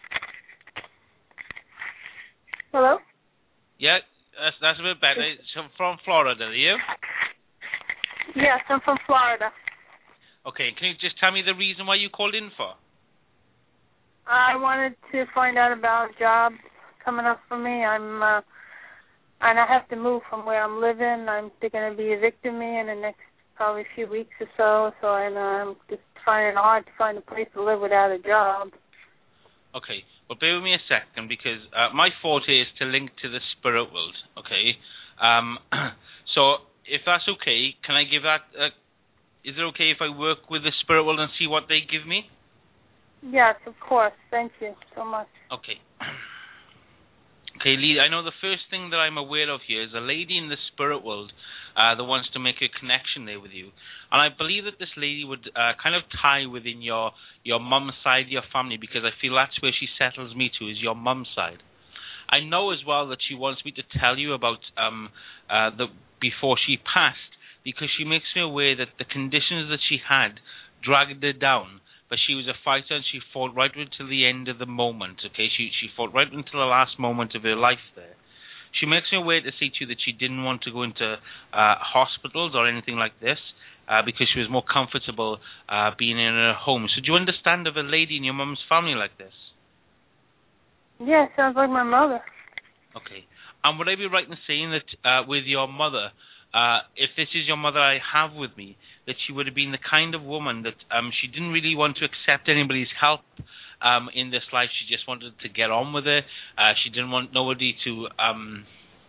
Hello? Yeah, that's, that's a bit better. So from Florida, are you? Yes, I'm from Florida. Okay, can you just tell me the reason why you called in for? I wanted to find out about jobs coming up for me. I'm, uh, and I have to move from where I'm living. I'm they're going to be evicting me in the next probably few weeks or so. So and, uh, I'm just finding it hard to find a place to live without a job. Okay. Well, bear with me a second because uh, my forte is to link to the spirit world. Okay. Um, so if that's okay, can I give that? Uh, is it okay if I work with the spirit world and see what they give me? Yes, of course. Thank you so much. Okay. Okay, Lee, I know the first thing that I'm aware of here is a lady in the spirit world uh, that wants to make a connection there with you. And I believe that this lady would uh, kind of tie within your, your mum's side of your family, because I feel that's where she settles me to, is your mum's side. I know as well that she wants me to tell you about um, uh, the before she passed, because she makes me aware that the conditions that she had dragged her down. But she was a fighter and she fought right until the end of the moment, okay? She she fought right until the last moment of her life there. She makes me aware to see to you that she didn't want to go into uh, hospitals or anything like this uh, because she was more comfortable uh, being in her home. So do you understand of a lady in your mum's family like this? Yeah, sounds like my mother. Okay. And would I be right in saying that uh, with your mother, Uh, if this is your mother I have with me, that she would have been the kind of woman that um, she didn't really want to accept anybody's help um, in this life. She just wanted to get on with it. Uh, she didn't want nobody to um,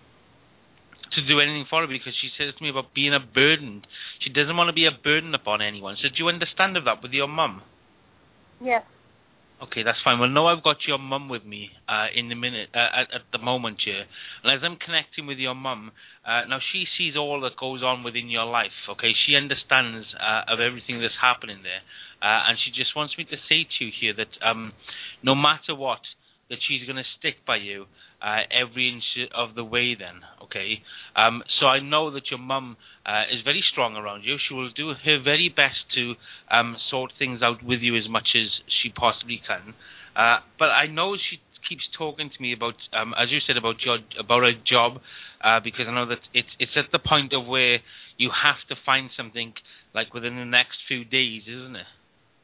to do anything for her, because she says to me about being a burden. She doesn't want to be a burden upon anyone. So do you understand of that with your mum? Yes. Okay, that's fine. Well, no, I've got your mum with me uh, in the minute uh, at, at the moment here, and as I'm connecting with your mum, uh, now she sees all that goes on within your life. Okay, she understands uh, of everything that's happening there, uh, and she just wants me to say to you here that um, no matter what, that she's going to stick by you uh, every inch of the way. Then, okay. Um, so I know that your mum uh, is very strong around you. She will do her very best to um, sort things out with you as much as she possibly can. Uh, but I know she keeps talking to me about, um, as you said, about your about a job, uh, because I know that it's it's at the point of where you have to find something like within the next few days, isn't it?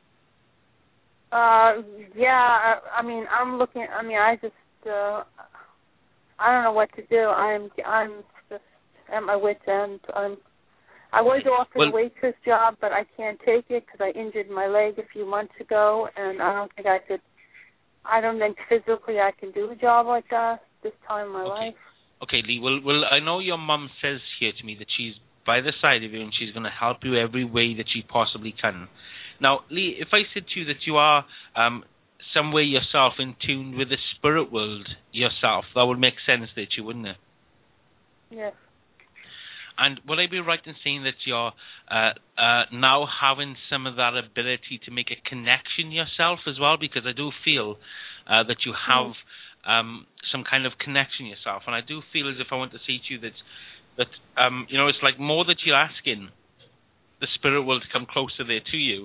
Uh, yeah. I, I mean, I'm looking. I mean, I just. Uh, I don't know what to do. I'm I'm just at my wit's end. I'm. I was offered well, a waitress job, but I can't take it because I injured my leg a few months ago, and I don't think I could. I don't think physically I can do a job like that this time in my okay. life. Okay, Lee. Well, well, I know your mum says here to me that she's by the side of you and she's going to help you every way that she possibly can. Now, Lee, if I said to you that you are um, some way yourself in tune with the spirit world yourself, that would make sense there to you, wouldn't it? Yes. And would I be right in saying that you're uh, uh, now having some of that ability to make a connection yourself as well? Because I do feel uh, that you have um, some kind of connection yourself. And I do feel as if I want to say to you that, that um, you know, it's like more that you're asking the spirit world to come closer there to you,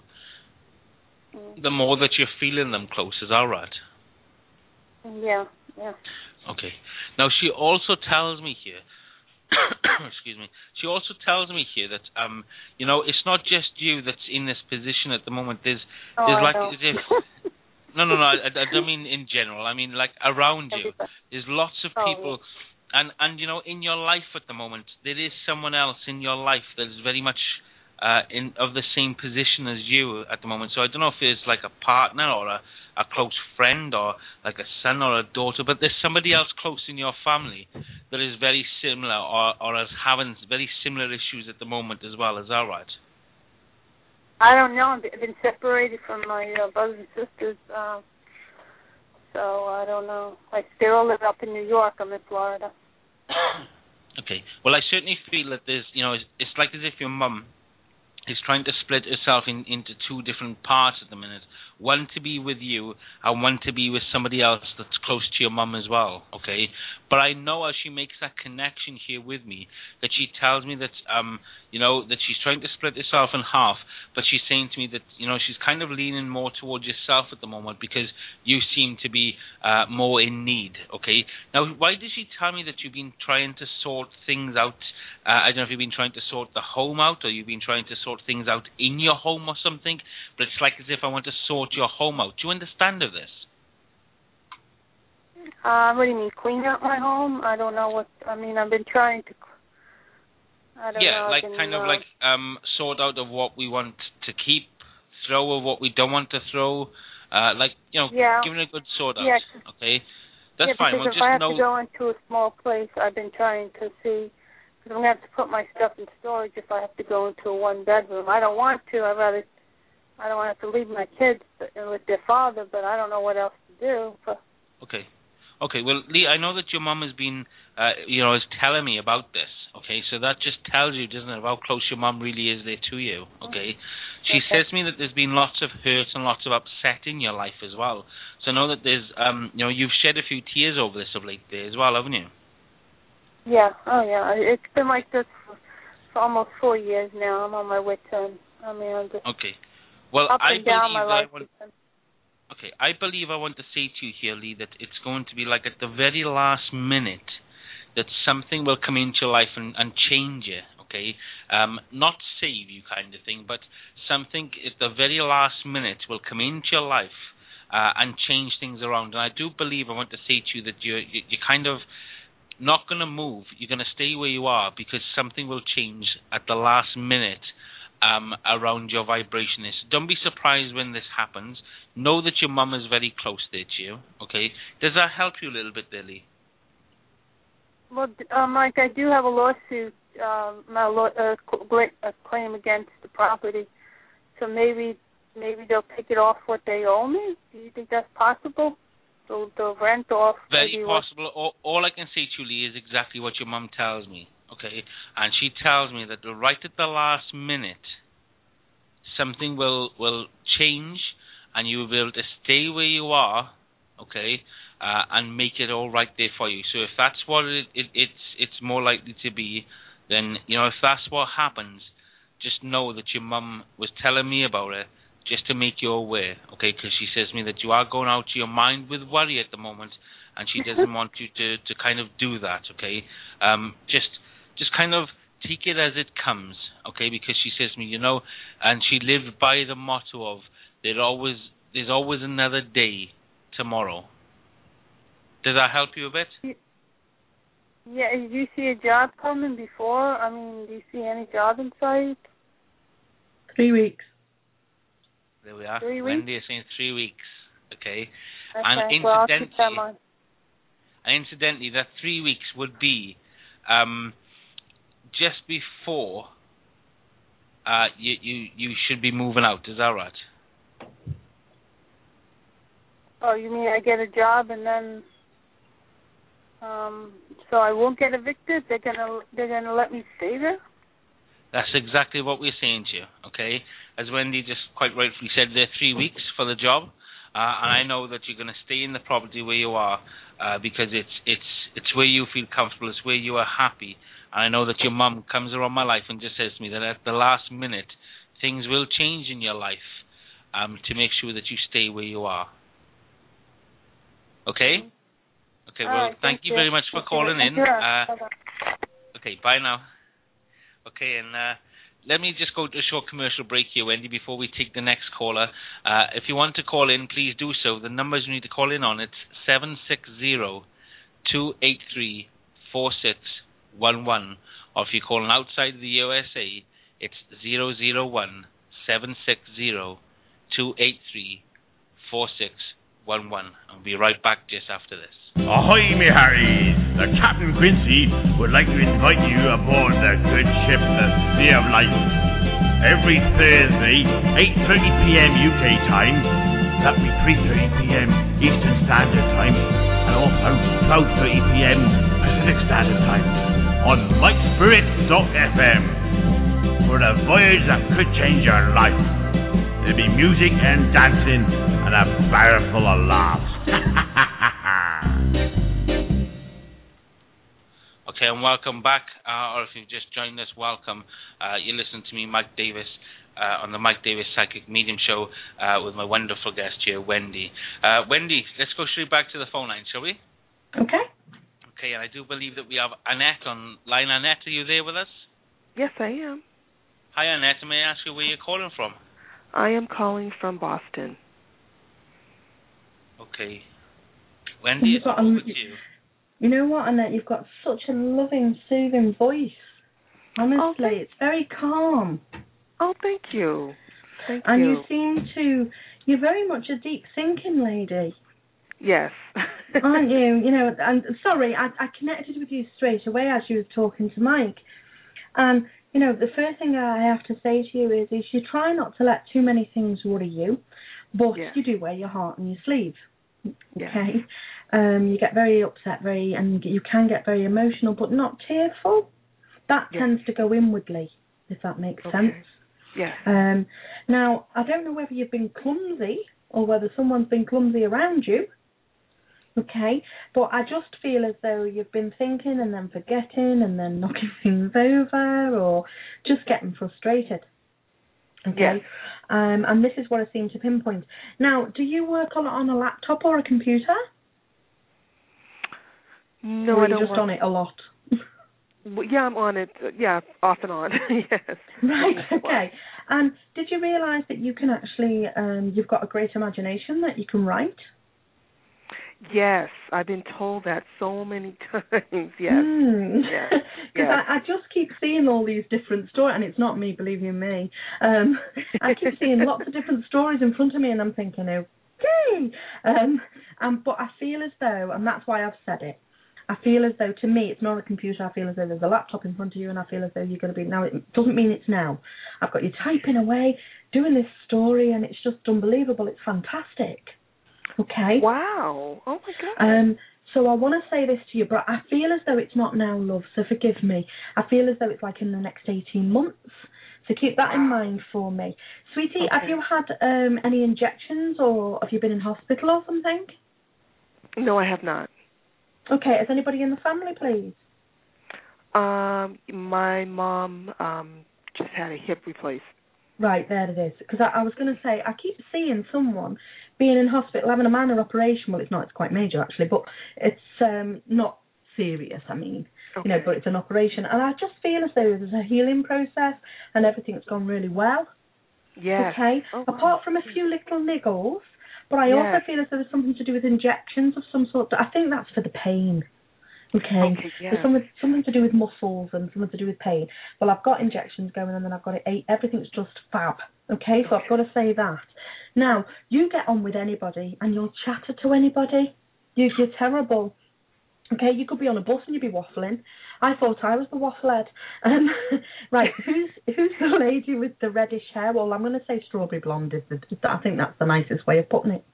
the more that you're feeling them close. Is that right? Yeah, yeah. Okay. Now, she also tells me here, excuse me, she also tells me here that, um, you know, it's not just you that's in this position at the moment. There's, oh, there's I like, know. as if, no, no, no, I, I don't mean in general. I mean, like, around you. There's lots of people, oh, and, and, you know, in your life at the moment, there is someone else in your life that is very much uh, in of the same position as you at the moment. So I don't know if it's like a partner or a, a close friend or like a son or a daughter, but there's somebody else close in your family that is very similar or, or is having very similar issues at the moment as well. Is that right? I don't know. I've been separated from my uh, brothers and sisters, uh, so I don't know. I still live up in New York. I'm in Florida. Okay. Well, I certainly feel that there's, you know, it's, it's like as if your mum is trying to split herself in, into two different parts at the minute. One to be with you and one to be with somebody else that's close to your mum as well, okay? But I know as she makes that connection here with me that she tells me that, um, you know, that she's trying to split herself in half, but she's saying to me that, you know, she's kind of leaning more towards yourself at the moment because you seem to be uh, more in need, okay? Now, why does she tell me that you've been trying to sort things out? Uh, I don't know if you've been trying to sort the home out or you've been trying to sort things out in your home or something, but it's like as if I want to sort your home out. Do you understand of this? Uh, what do you mean, clean out my home? I don't know what. I mean, I've been trying to. I don't yeah, know. like been, kind of uh, like um, sort out of what we want to keep, throw of what we don't want to throw. Uh, like you know, yeah. giving a good sort out. Yeah, okay, that's yeah, fine. because Well, if just I have know. to go into a small place, I've been trying to see. Because I'm gonna have to put my stuff in storage if I have to go into a one bedroom. I don't want to. I'd rather. I don't want to have to leave my kids with their father, but I don't know what else to do. But. Okay. Okay, well, Lee, I know that your mum has been, uh, you know, is telling me about this, okay? So that just tells you, doesn't it, how close your mum really is there to you, okay? She okay. says to me that there's been lots of hurt and lots of upset in your life as well. So I know that there's, um, you know, you've shed a few tears over this of late there as well, haven't you? Yeah, oh yeah. It's been like this for, for almost four years now. I'm on my way to, I mean, I'm just okay. Well, up I and down my life. I want, okay, I believe I want to say to you here, Lee, that it's going to be like at the very last minute that something will come into your life and, and change you, okay? Um, not save you kind of thing, but something at the very last minute will come into your life uh, and change things around. And I do believe I want to say to you that you're, you're kind of not going to move. You're going to stay where you are because something will change at the last minute um, around your vibration. So don't be surprised when this happens. Know that your mum is very close there to you, okay? Does that help you a little bit there, Lee? Well, uh, Mike, I do have a lawsuit, uh, my law, uh, a claim against the property. So maybe maybe they'll take it off what they owe me? Do you think that's possible? The, the rent off? Very possible. All, all I can say to you, Lee, is exactly what your mum tells me, okay? And she tells me that right at the last minute, something will, will change and you will be able to stay where you are, okay, uh, and make it all right there for you. So if that's what it, it, it's it's more likely to be, then, you know, if that's what happens, just know that your mum was telling me about it just to make you aware, okay, because she says to me that you are going out to your mind with worry at the moment, and she doesn't want you to, to kind of do that, okay? Um, just just kind of take it as it comes, okay, because she says to me, you know, and she lived by the motto of, There always, there's always another day tomorrow. Does that help you a bit? Yeah, did you see a job coming before? I mean, do you see any job in sight? Three weeks. There we are. Three weeks? Wendy is saying three weeks, okay? Okay, And well, I'll incidentally, keep that in mind. and incidentally, that three weeks would be um, just before uh, you, you, you should be moving out. Is that right? Oh, you mean I get a job and then, um, so I won't get evicted? They're gonna they're gonna let me stay there? That's exactly what we're saying to you, okay? As Wendy just quite rightfully said, there are three weeks for the job, uh, and I know that you're going to stay in the property where you are uh, because it's it's it's where you feel comfortable, it's where you are happy, and I know that your mum comes around my life and just says to me that at the last minute, things will change in your life um, to make sure that you stay where you are. Okay? Okay, well, right, thank thank you you. very much for Thank calling you. in. Uh, okay, bye now. Okay, and uh, let me just go to a short commercial break here, Wendy, before we take the next caller. Uh, if you want to call in, please do so. The numbers you need to call in on, it's seven six zero, two eight three, four six one one. Or if you're calling outside the U S A, it's zero zero one, seven six zero, two eight three, four six one one. I'll be right back just after this. Ahoy, me Harrys! The Captain Quincy would like to invite you aboard the good ship, the Sea of Life. Every Thursday, eight thirty p.m. U K time, that'll be three thirty p.m. Eastern Standard Time, and also twelve thirty p.m. Pacific Standard Time, on mike spirit dot f m, for a voyage that could change your life. There'll be music and dancing, and a barrel full of laughs. Okay, and welcome back, uh, or if you've just joined us, welcome. Uh, you listen to me, Mike Davis, uh, on the Mike Davis Psychic Medium Show uh, with my wonderful guest here, Wendy. Uh, Wendy, let's go straight back to the phone line, shall we? Okay. Okay, and I do believe that we have Annette on line. Annette, are you there with us? Yes, I am. Hi, Annette. May I ask you where you're calling from? I am calling from Boston. Okay. Wendy, You've it's got all a- with you. You know what, Annette? You've got such a loving, soothing voice. Honestly, Oh, thank- it's very calm. Oh, thank you. Thank And you. you seem to, you're very much a deep thinking lady, Yes. aren't you? You know, and sorry, I, I connected with you straight away as you were talking to Mike. And, you know, the first thing I have to say to you is, is you try not to let too many things worry you, but Yeah. you do wear your heart on your sleeve. Yeah. Okay? Um, you get very upset, very, and you can get very emotional, but not tearful. That Yeah. tends to go inwardly, if that makes Okay. sense. Yes. Um, now, I don't know whether you've been clumsy or whether someone's been clumsy around you, okay, but I just feel as though you've been thinking and then forgetting and then knocking things over or just getting frustrated, okay? Yes. Um, and this is what I seem to pinpoint. Now, do you work on, on a laptop or a computer? No, or are I you don't just work- on it a lot? Well, yeah, I'm on it. uh, Yeah, off and on. Yes. Right, okay. And did you realise that you can actually, um, you've got a great imagination that you can write? Yes, I've been told that so many times. Yes. Mm. Yes. Because Yes. I, I just keep seeing all these different stories, and it's not me, believe you me. Um, I keep seeing lots of different stories in front of me, and I'm thinking, okay. Um, um, but I feel as though, and that's why I've said it, I feel as though, to me, it's not a computer. I feel as though there's a laptop in front of you, and I feel as though you're going to be, now it doesn't mean it's now. I've got you typing away, doing this story, and it's just unbelievable. It's fantastic. Okay? Wow. Oh, my God. Um, so I want to say this to you, but I feel as though it's not now, love, so forgive me. I feel as though it's like in the next eighteen months. So keep that in mind for me. Sweetie, Okay. have you had um, any injections or have you been in hospital or something? No, I have not. Okay, is anybody in the family, please? Um, my mom um just had a hip replaced. Right, there it is. Because I, I was going to say, I keep seeing someone being in hospital having a minor operation. Well, it's not, it's quite major actually, but it's um, not serious, I mean. Okay. You know, but it's an operation. And I just feel as though there's a healing process and everything's gone really well. Yes. Okay? Oh, wow. Apart from a few little niggles, but I Yes. also feel as though there's something to do with injections of some sort. I think that's for the pain. Okay, Okay, yeah. so something, something to do with muscles and something to do with pain. Well, I've got injections going and then I've got it eight. Everything's just fab. Okay, so I've got to say that. Now, you get on with anybody and you'll chatter to anybody. You, you're terrible. Okay, you could be on a bus and you'd be waffling. I thought I was the wafflehead. Um, right, who's who's the lady with the reddish hair? Well, I'm going to say strawberry blonde. Is the, I think that's the nicest way of putting it.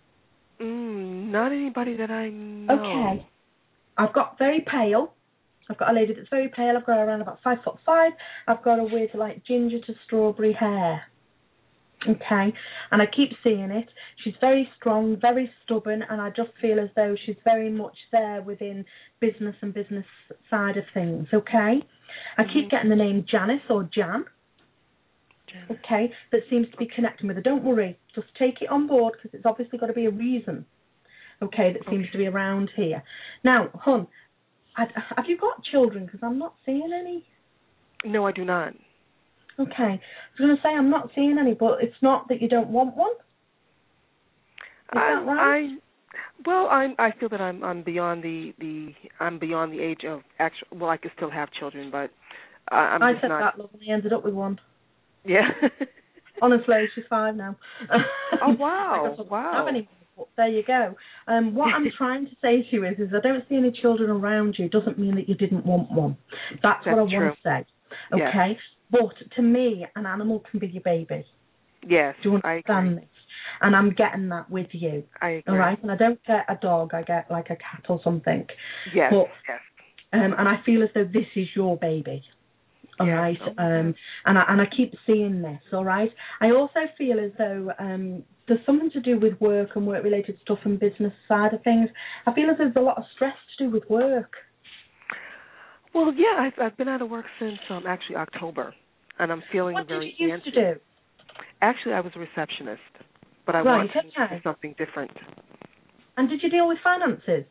Mm, not anybody that I know. Okay. I've got very pale. I've got a lady that's very pale. I've got her around about five foot five. I've got her with like ginger to strawberry hair. Okay, and I keep seeing it. She's very strong, very stubborn, and I just feel as though she's very much there within business and business side of things. Okay, I keep getting the name Janice or Jan. Jan. Okay, that seems to be connecting with her. Don't worry, just take it on board because it's obviously got to be a reason. Okay, that seems Okay. to be around here. Now, hon, I, have you got children? Because I'm not seeing any. No, I do not. Okay, I was going to say I'm not seeing any, but it's not that you don't want one. Is I, that right? I, well, I'm. I feel that I'm. I'm beyond the, the. I'm beyond the age of actual. Well, I could still have children, but uh, I'm I just said not. that, love, and I ended up with one. Yeah. Honestly, she's five now. Oh wow! I guess I don't Wow. have any, but there you go. Um, what I'm trying to say to you is, is I don't see any children around you. Doesn't mean that you didn't want one. That's, That's what I true. want to say. Yes. Okay. But to me, an animal can be your baby. Yes. Do you I understand agree. this? And I'm getting that with you. I agree. All right. And I don't get a dog. I get like a cat or something. Yes. But, yes. um, and I feel as though this is your baby. All Yes. right, Oh, um, and I and I keep seeing this. All right, I also feel as though um, there's something to do with work and work-related stuff and business side of things. I feel as though there's a lot of stress to do with work. Well, yeah, I've I've been out of work since um actually October, and I'm feeling What very did you used anxious. to do? Actually, I was a receptionist, but I Right, want to okay. do something different. And did you deal with finances?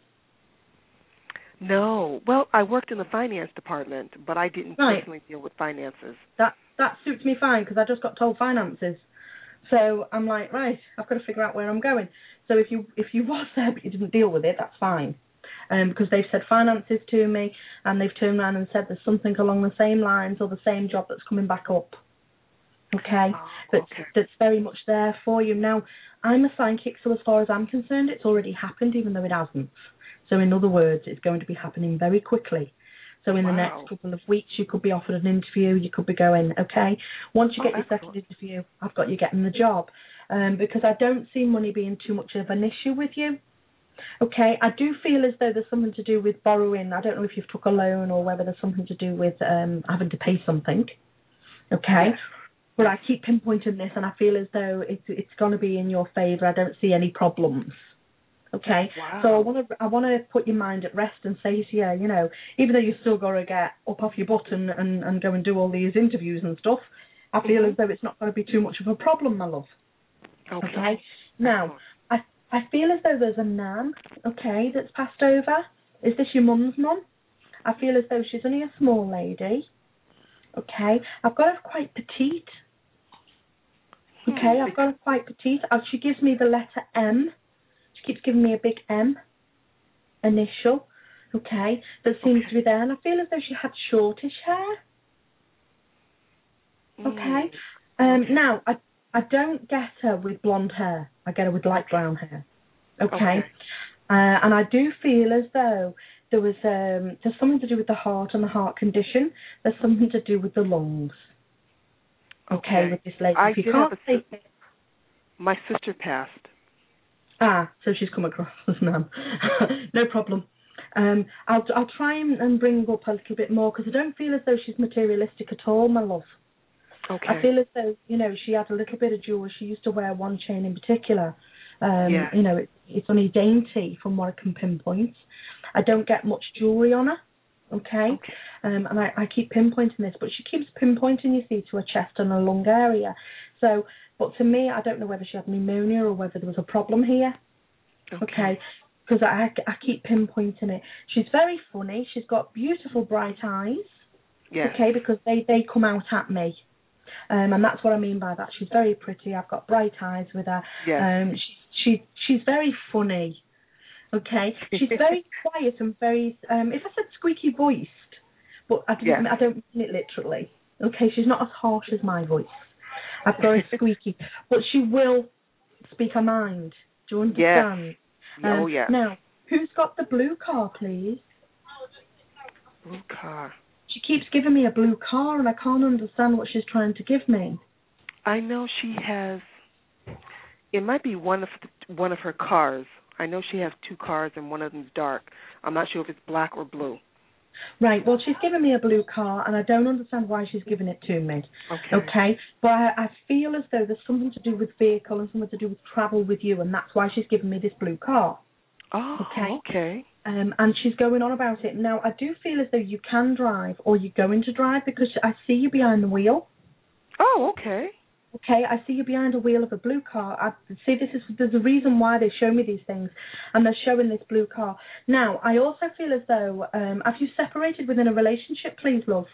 No. Well, I worked in the finance department, but I didn't Right. personally deal with finances. That that suits me fine because I just got told finances. So I'm like, right, I've got to figure out where I'm going. So if you if you was there but you didn't deal with it, that's fine. Um, because they've said finances to me, and they've turned around and said there's something along the same lines or the same job that's coming back up. Okay, oh, that's, okay. that's very much there for you. Now, I'm a psychic, so as far as I'm concerned, it's already happened, even though it hasn't. So in other words, it's going to be happening very quickly. So in wow. the next couple of weeks, you could be offered an interview, you could be going, okay, once you oh, get your excellent. second interview, I've got you getting the job. Um, because I don't see money being too much of an issue with you. Okay, I do feel as though there's something to do with borrowing. I don't know if you've took a loan or whether there's something to do with um, having to pay something. Okay, yes. but I keep pinpointing this, and I feel as though it's it's going to be in your favour. I don't see any problems. Okay, wow. so I want to I want to put your mind at rest and say to you, you know, even though you've still got to get up off your butt and, and, and go and do all these interviews and stuff, I feel mm-hmm. as though it's not going to be too much of a problem, my love. Okay. okay? Now, I I feel as though there's a nan, okay, that's passed over. Is this your mum's mum? I feel as though she's only a small lady. Okay, I've got her quite petite. Okay, I've got her quite petite. Uh, she gives me the letter M. She keeps giving me a big M initial. Okay, that seems okay. to be there. And I feel as though she had shortish hair. Okay. Mm. Um, okay. Now, I I don't get her with blonde hair. I get her with light brown hair. Okay. okay. Uh, and I do feel as though there was um, there's something to do with the heart and the heart condition. There's something to do with the lungs. Okay, okay. with this lady. I if you did can't have a take si- it. My sister passed. Ah, so she's come across as nan. No problem. Um, I'll I'll try and, and bring up a little bit more because I don't feel as though she's materialistic at all, my love. Okay. I feel as though, you know, she had a little bit of jewelry. She used to wear one chain in particular. Um, yeah. You know, it, it's only dainty from what I can pinpoint. I don't get much jewelry on her, okay? okay. Um, and I, I keep pinpointing this, but she keeps pinpointing, you see, to her chest and her lung area. So, but to me, I don't know whether she had pneumonia or whether there was a problem here, okay? Because I, I keep pinpointing it. She's very funny. She's got beautiful bright eyes, yes. okay, because they, they come out at me. Um, and that's what I mean by that. She's very pretty. I've got bright eyes with her. Yes. Um, she, she, she's very funny. Okay. She's very quiet and very. Um, if I said squeaky voiced, but I, didn't, yes. I don't mean it literally. Okay. She's not as harsh as my voice. I've got it squeaky, but she will speak her mind. Do you understand? Yes. Um, oh yeah. Now, who's got the blue car, please? Blue car. She keeps giving me a blue car, and I can't understand what she's trying to give me. I know she has. It might be one of the, one of her cars. I know she has two cars, and one of them's dark. I'm not sure if it's black or blue. Right. Well, she's given me a blue car, and I don't understand why she's given it to me. Okay. Okay. But I, I feel as though there's something to do with vehicle and something to do with travel with you, and that's why she's given me this blue car. Oh. Okay. Okay. Um, and she's going on about it. Now, I do feel as though you can drive or you're going to drive because I see you behind the wheel. Oh, okay. Okay, I see you behind a wheel of a blue car. I see this is there's a reason why they show me these things, and they're showing this blue car. Now, I also feel as though, um, have you separated within a relationship, please, love?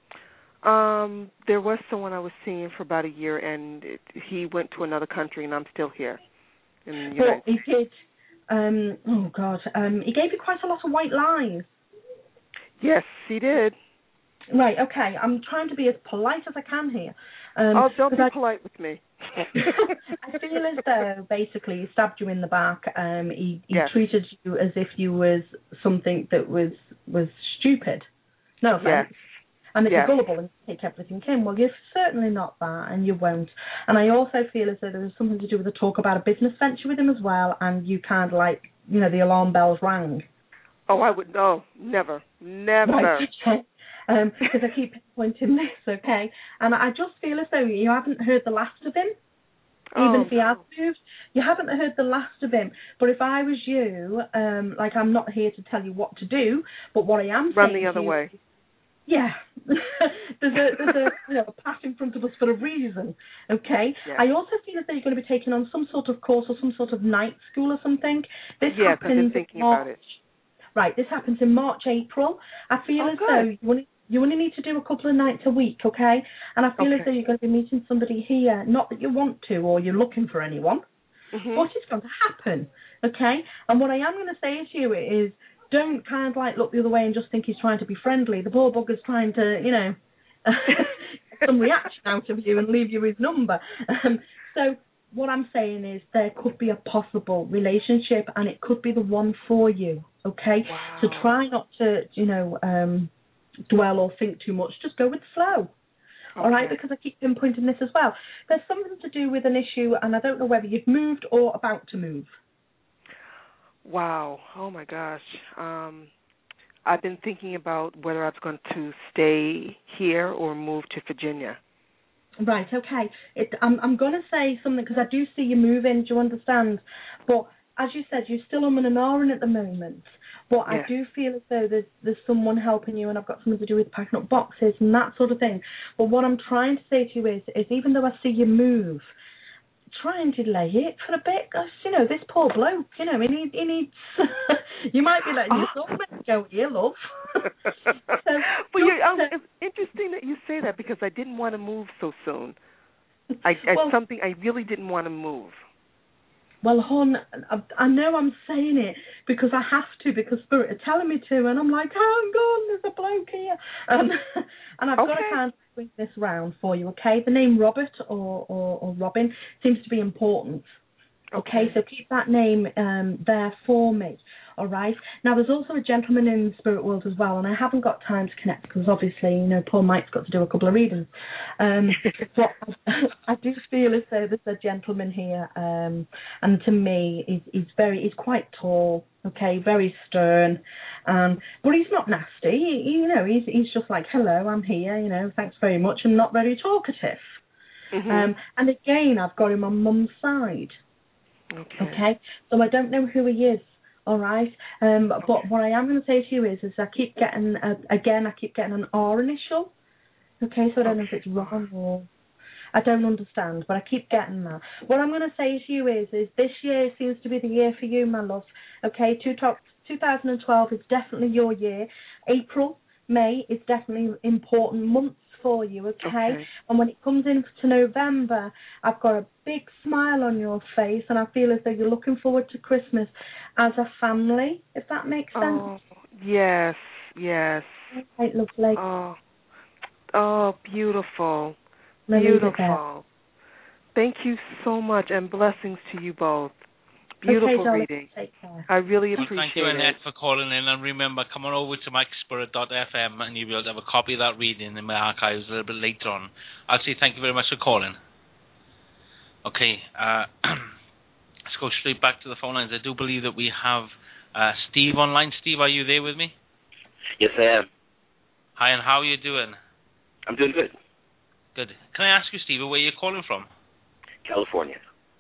Um, there was someone I was seeing for about a year, and it, he went to another country, and I'm still here in the United But he did. Um, oh God, um, he gave you quite a lot of white lies. Yes, he did. Right, okay. I'm trying to be as polite as I can here. Um, oh, don't be I, polite with me. I feel as though basically he stabbed you in the back. Um, he he yes. treated you as if you was something that was was stupid. No offense. Yes. And that yes. you're gullible and take everything in. Well, you're certainly not that, and you won't. And I also feel as though there was something to do with the talk about a business venture with him as well, and you kind of like, you know, the alarm bells rang. Oh, I would, no, never, never. Right, okay. Um, because I keep pointing this, okay? And I just feel as though you haven't heard the last of him, oh, even if he no. has moved. You haven't heard the last of him. But if I was you, um, like I'm not here to tell you what to do, but what I am Run saying the other to you, way. yeah, there's a there's a you know, a path in front of us for a reason, okay? Yeah. I also feel as though you're going to be taking on some sort of course or some sort of night school or something. This yes, happens I've been thinking March, about it. Right, this happens in March, April. I feel oh, as good. though you only, you only need to do a couple of nights a week, okay? And I feel okay. as though you're going to be meeting somebody here, not that you want to or you're looking for anyone, mm-hmm. what is going to happen, okay? And what I am going to say to you is, don't kind of like look the other way and just think he's trying to be friendly. The poor bugger's trying to, you know, get some reaction out of you and leave you his number. Um, so what I'm saying is there could be a possible relationship, and it could be the one for you, okay? Wow. So try not to, you know, um, dwell or think too much. Just go with the flow. Okay. All right, because I keep pinpointing this as well. There's something to do with an issue, and I don't know whether you've moved or about to move. Wow. Oh, my gosh. Um, I've been thinking about whether I was going to stay here or move to Virginia. Right, okay. It, I'm, I'm going to say something because I do see you moving, do you understand? But as you said, you're still umming and ahhing at the moment. But yeah. I do feel as though there's there's someone helping you, and I've got something to do with packing up boxes and that sort of thing. But what I'm trying to say to you is, is even though I see you move, try and delay it for a bit, because, you know, this poor bloke, you know, he, need, he needs, you might be letting your soulmate go here, love. so, but you, um, it's interesting that you say that, because I didn't want to move so soon. I, I well, something I really didn't want to move. Well, hon, I, I know I'm saying it because I have to, because Spirit are telling me to, and I'm like, hang on, there's a bloke here. Um, and I've okay. got to kind of bring this round for you, okay? The name Robert or, or, or Robin seems to be important. Okay, okay so keep that name um, there for me. All right. Now, there's also a gentleman in the spirit world as well, and I haven't got time to connect because obviously, you know, poor Mike's got to do a couple of readings. Um, but I do feel as though there's a gentleman here, um, and to me, he's, he's very, he's quite tall. Okay, very stern, um, but he's not nasty. He, you know, he's he's just like, hello, I'm here. You know, thanks very much, and not very talkative. Mm-hmm. Um, and again, I've got him on Mum's side. Okay. Okay. So I don't know who he is. All right. Um, but okay. what I am going to say to you is, is I keep getting a, again, I keep getting an R initial. Okay. So I don't okay. know if it's wrong or I don't understand, but I keep getting that. What I'm going to say to you is, is this year seems to be the year for you, my love. Okay. Two top, twenty twelve is definitely your year. April, May is definitely important months for you, okay? okay? And when it comes into November, I've got a big smile on your face, and I feel as though you're looking forward to Christmas as a family, if that makes sense. Oh, yes, yes. Right, lovely. Oh, oh, beautiful, beautiful. Thank you so much, and blessings to you both. Beautiful okay, reading. Take care. I really appreciate Thank you, Annette, it. for calling in. And remember, come on over to mike spirit dot f m and you'll be able to have a copy of that reading in my archives a little bit later on. I'll say thank you very much for calling. Okay, uh, let's go straight back to the phone lines. I do believe that we have uh, Steve online. Steve, are you there with me? Yes, I am. Hi, and how are you doing? I'm doing good. Good. Can I ask you, Steve, where you're calling from? California.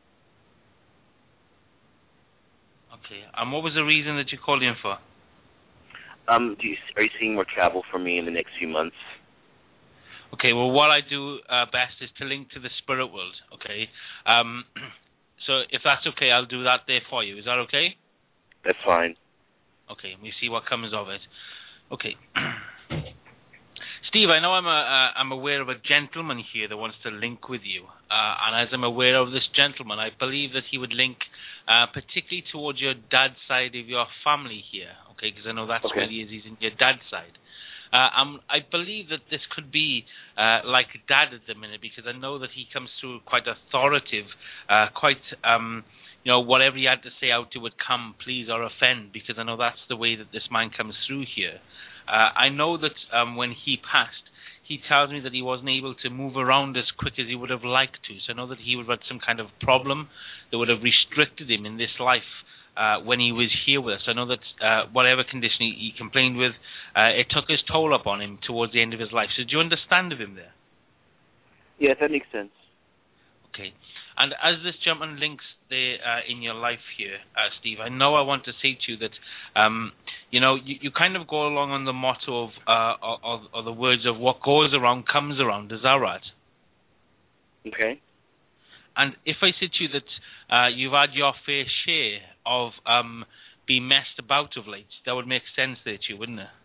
Okay. And what was the reason that you called in for? Um, do you, are you seeing more travel for me in the next few months? Okay. Well, what I do uh, best is to link to the spirit world. Okay. Um, so if that's okay, I'll do that there for you. Is that okay? That's fine. Okay. We see what comes of it. Okay. Steve, I know I'm a, uh, I'm aware of a gentleman here that wants to link with you, uh, and as I'm aware of this gentleman, I believe that he would link uh, particularly towards your dad's side of your family here, okay, because I know that's okay. where he is, he's in your dad's side. Uh, um, I believe that this could be uh, like Dad at the minute, because I know that he comes through quite authoritative, uh, quite, um, you know, whatever he had to say out, it would come, please, or offend, because I know that's the way that this man comes through here. Uh, I know that um, when he passed, he tells me that he wasn't able to move around as quick as he would have liked to. So I know that he would have had some kind of problem that would have restricted him in this life uh, when he was here with us. I know that uh, whatever condition he, he complained with, uh, it took his toll up on him towards the end of his life. So do you understand of him there? Yes, that makes sense. Okay. And as this gentleman links there uh, in your life here, uh, Steve, I know I want to say to you that, um, you know, you, you kind of go along on the motto of, uh, of, of the words of what goes around comes around. Is that right? Okay. And if I said to you that uh, you've had your fair share of um, being messed about of late, that would make sense there to you, wouldn't it?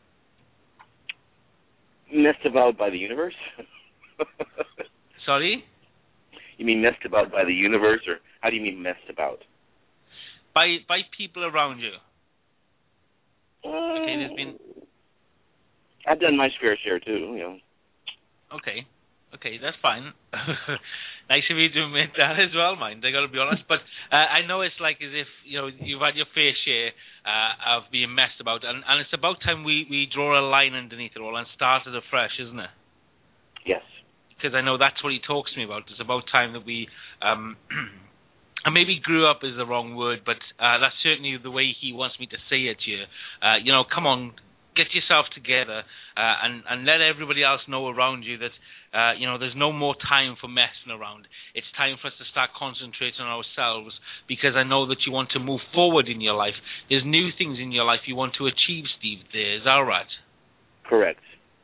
Messed about by the universe? Sorry? You mean messed about by the universe or How do you mean messed about? By by people around you. Um, Okay, there's been. I've done my fair share too. You know. Okay, okay, that's fine. Nice of you to admit that as well, mind. I got to be honest, but uh, I know it's like as if you know you've had your fair share uh, of being messed about, and, and it's about time we, we draw a line underneath it all and start it afresh, isn't it? Yes. Because I know that's what he talks to me about. It's about time that we, um, and maybe grew up is the wrong word, but uh, that's certainly the way he wants me to say it to you. Uh, you know, come on, get yourself together uh, and, and let everybody else know around you that, uh, you know, there's no more time for messing around. It's time for us to start concentrating on ourselves, because I know that you want to move forward in your life. There's new things in your life you want to achieve, Steve. There, is that right? Correct.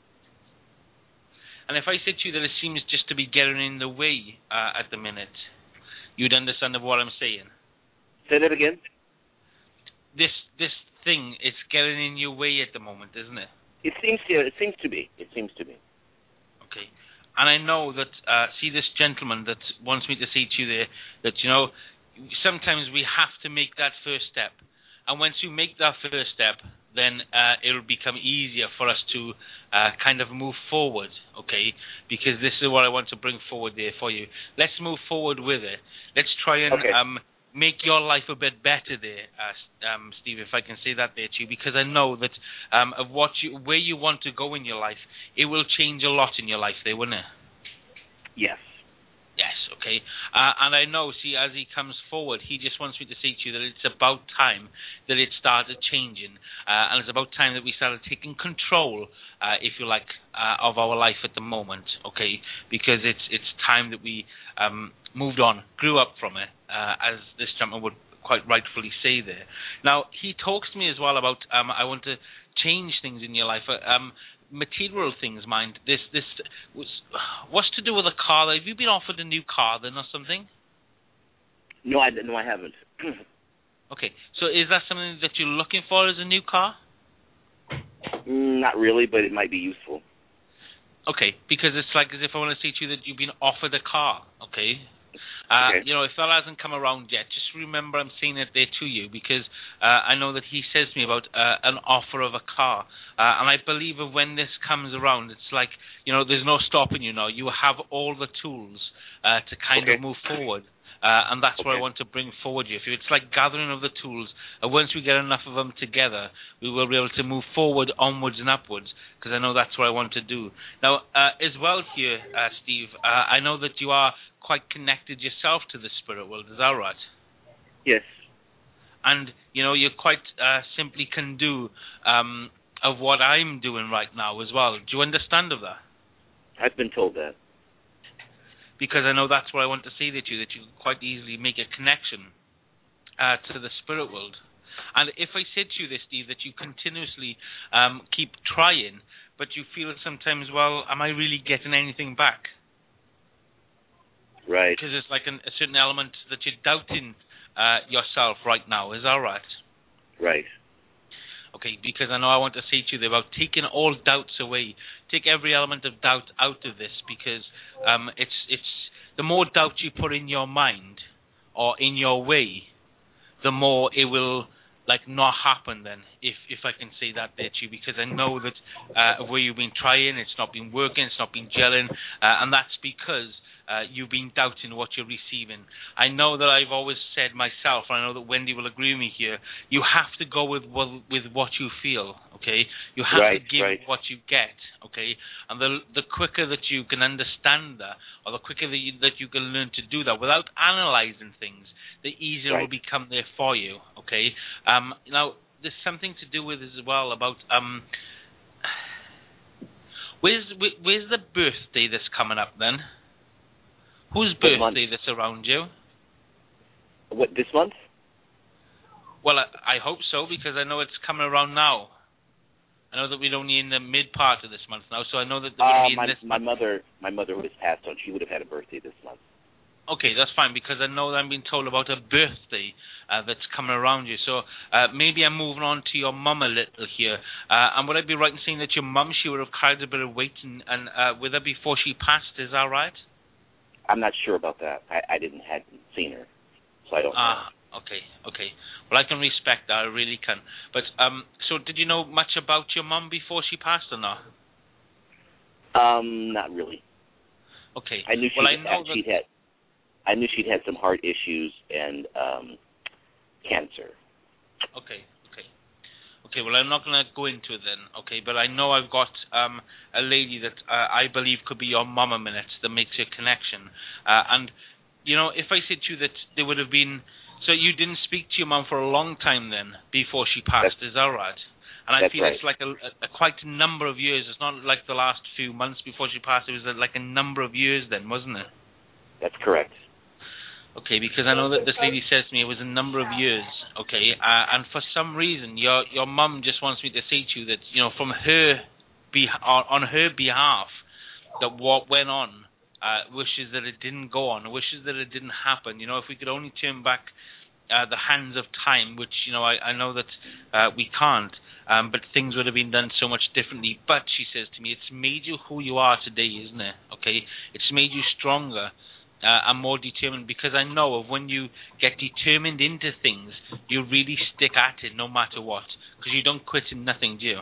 And if I said to you that it seems just to be getting in the way uh, at the minute, you'd understand of what I'm saying. Say that again? This this thing, it's getting in your way at the moment, isn't it? It seems to. It seems to be. It seems to be. Okay. And I know that, uh, see this gentleman that wants me to say to you there, that, you know, sometimes we have to make that first step. And once you make that first step, then uh, it'll become easier for us to uh, kind of move forward, okay? Because this is what I want to bring forward there for you. Let's move forward with it. Let's try and okay. um, make your life a bit better there, uh, um, Steve, if I can say that there to you, because I know that um, of what you, where you want to go in your life, it will change a lot in your life there, wouldn't it? Yes. Yes, okay. Uh, and I know, see, as he comes forward, he just wants me to say to you that it's about time that it started changing. Uh, and it's about time that we started taking control, uh, if you like, uh, of our life at the moment, okay? Because it's it's time that we um, moved on, grew up from it, uh, as this gentleman would quite rightfully say there. Now, he talks to me as well about, um, I want to change things in your life. Uh, um, material things, mind. This this was what's to do with a car? Have you been offered a new car then or something? No, I no, I haven't. Okay, so is that something that you're looking for as a new car? Mm, not really, but it might be useful. Okay, because it's like as if I want to say to you that you've been offered a car. Okay. Uh, okay. You know, if that hasn't come around yet, just remember I'm saying it there to you, because uh, I know that he says to me about uh, an offer of a car. Uh, and I believe that when this comes around, it's like, you know, there's no stopping you now. You have all the tools uh, to kind okay. of move forward. Uh, and that's okay. what I want to bring forward you. It's like gathering of the tools. And once we get enough of them together, we will be able to move forward, onwards and upwards, because I know that's what I want to do. Now, uh, as well here, uh, Steve, uh, I know that you are quite connected yourself to the spirit world. Is that right? Yes. And, you know, you quite uh, simply can do um, of what I'm doing right now as well. Do you understand of that? I've been told that. Because I know that's what I want to say to you, that you can quite easily make a connection uh, to the spirit world. And if I said to you this, Steve, that you continuously um, keep trying, but you feel sometimes, well, am I really getting anything back? Right. Because it's like an, a certain element that you're doubting uh, yourself right now. Is that right? Right. Okay, because I know I want to say to you about taking all doubts away. Take every element of doubt out of this, because um, it's it's the more doubt you put in your mind or in your way, the more it will like not happen then, if if I can say that there to you, because I know that uh, where you've been trying, it's not been working, it's not been gelling, uh, and that's because Uh, you've been doubting what you're receiving. I know that I've always said myself, and I know that Wendy will agree with me here, you have to go with what, with what you feel, okay? You have right, to give right. what you get, okay? And the the quicker that you can understand that, or the quicker that you, that you can learn to do that without analyzing things, the easier right. it will become there for you, okay? Um, now, there's something to do with as well about... Um, where's, where's the birthday that's coming up then? Whose birthday that's around you? What, this month? Well, I, I hope so, because I know it's coming around now. I know that we're only in the mid part of this month now, so I know that it would uh, be in my, this my month. mother, my mother who has passed on, she would have had a birthday this month. Okay, that's fine, because I know that I'm being told about a birthday uh, that's coming around you. So uh, maybe I'm moving on to your mum a little here. Uh, and would I be right in saying that your mum, she would have carried a bit of weight, and, and uh, with her before she passed, is that right? I'm not sure about that. I, I didn't hadn't seen her. so I don't. Ah, okay, okay. Well, I can respect that. I really can. But um, so did you know much about your mum before she passed or not? Um, not really. Okay. I knew she well, I had, know she'd that... had. I knew she'd had some heart issues and um, cancer. Okay, okay. Okay, well, I'm not going to go into it then, okay, but I know I've got um, a lady that uh, I believe could be your mum a minute that makes a connection. Uh, and, you know, if I said to you that there would have been... So you didn't speak to your mum for a long time then, before she passed, that's, is that right? And I that's feel right. it's like a, a, a quite a number of years. It's not like the last few months before she passed. It was uh, like a number of years then, wasn't it? That's correct. Okay, because I know that this lady says to me it was a number of years, okay, uh, and for some reason your your mum just wants me to say to you that, you know, from her, be on her behalf, that what went on, uh, wishes that it didn't go on, wishes that it didn't happen. You know, if we could only turn back uh, the hands of time, which, you know, I, I know that uh, we can't, um, but things would have been done so much differently. But, she says to me, it's made you who you are today, isn't it, okay? It's made you stronger. Uh, I'm more determined, because I know of when you get determined into things, you really stick at it no matter what, because you don't quit in nothing, do you?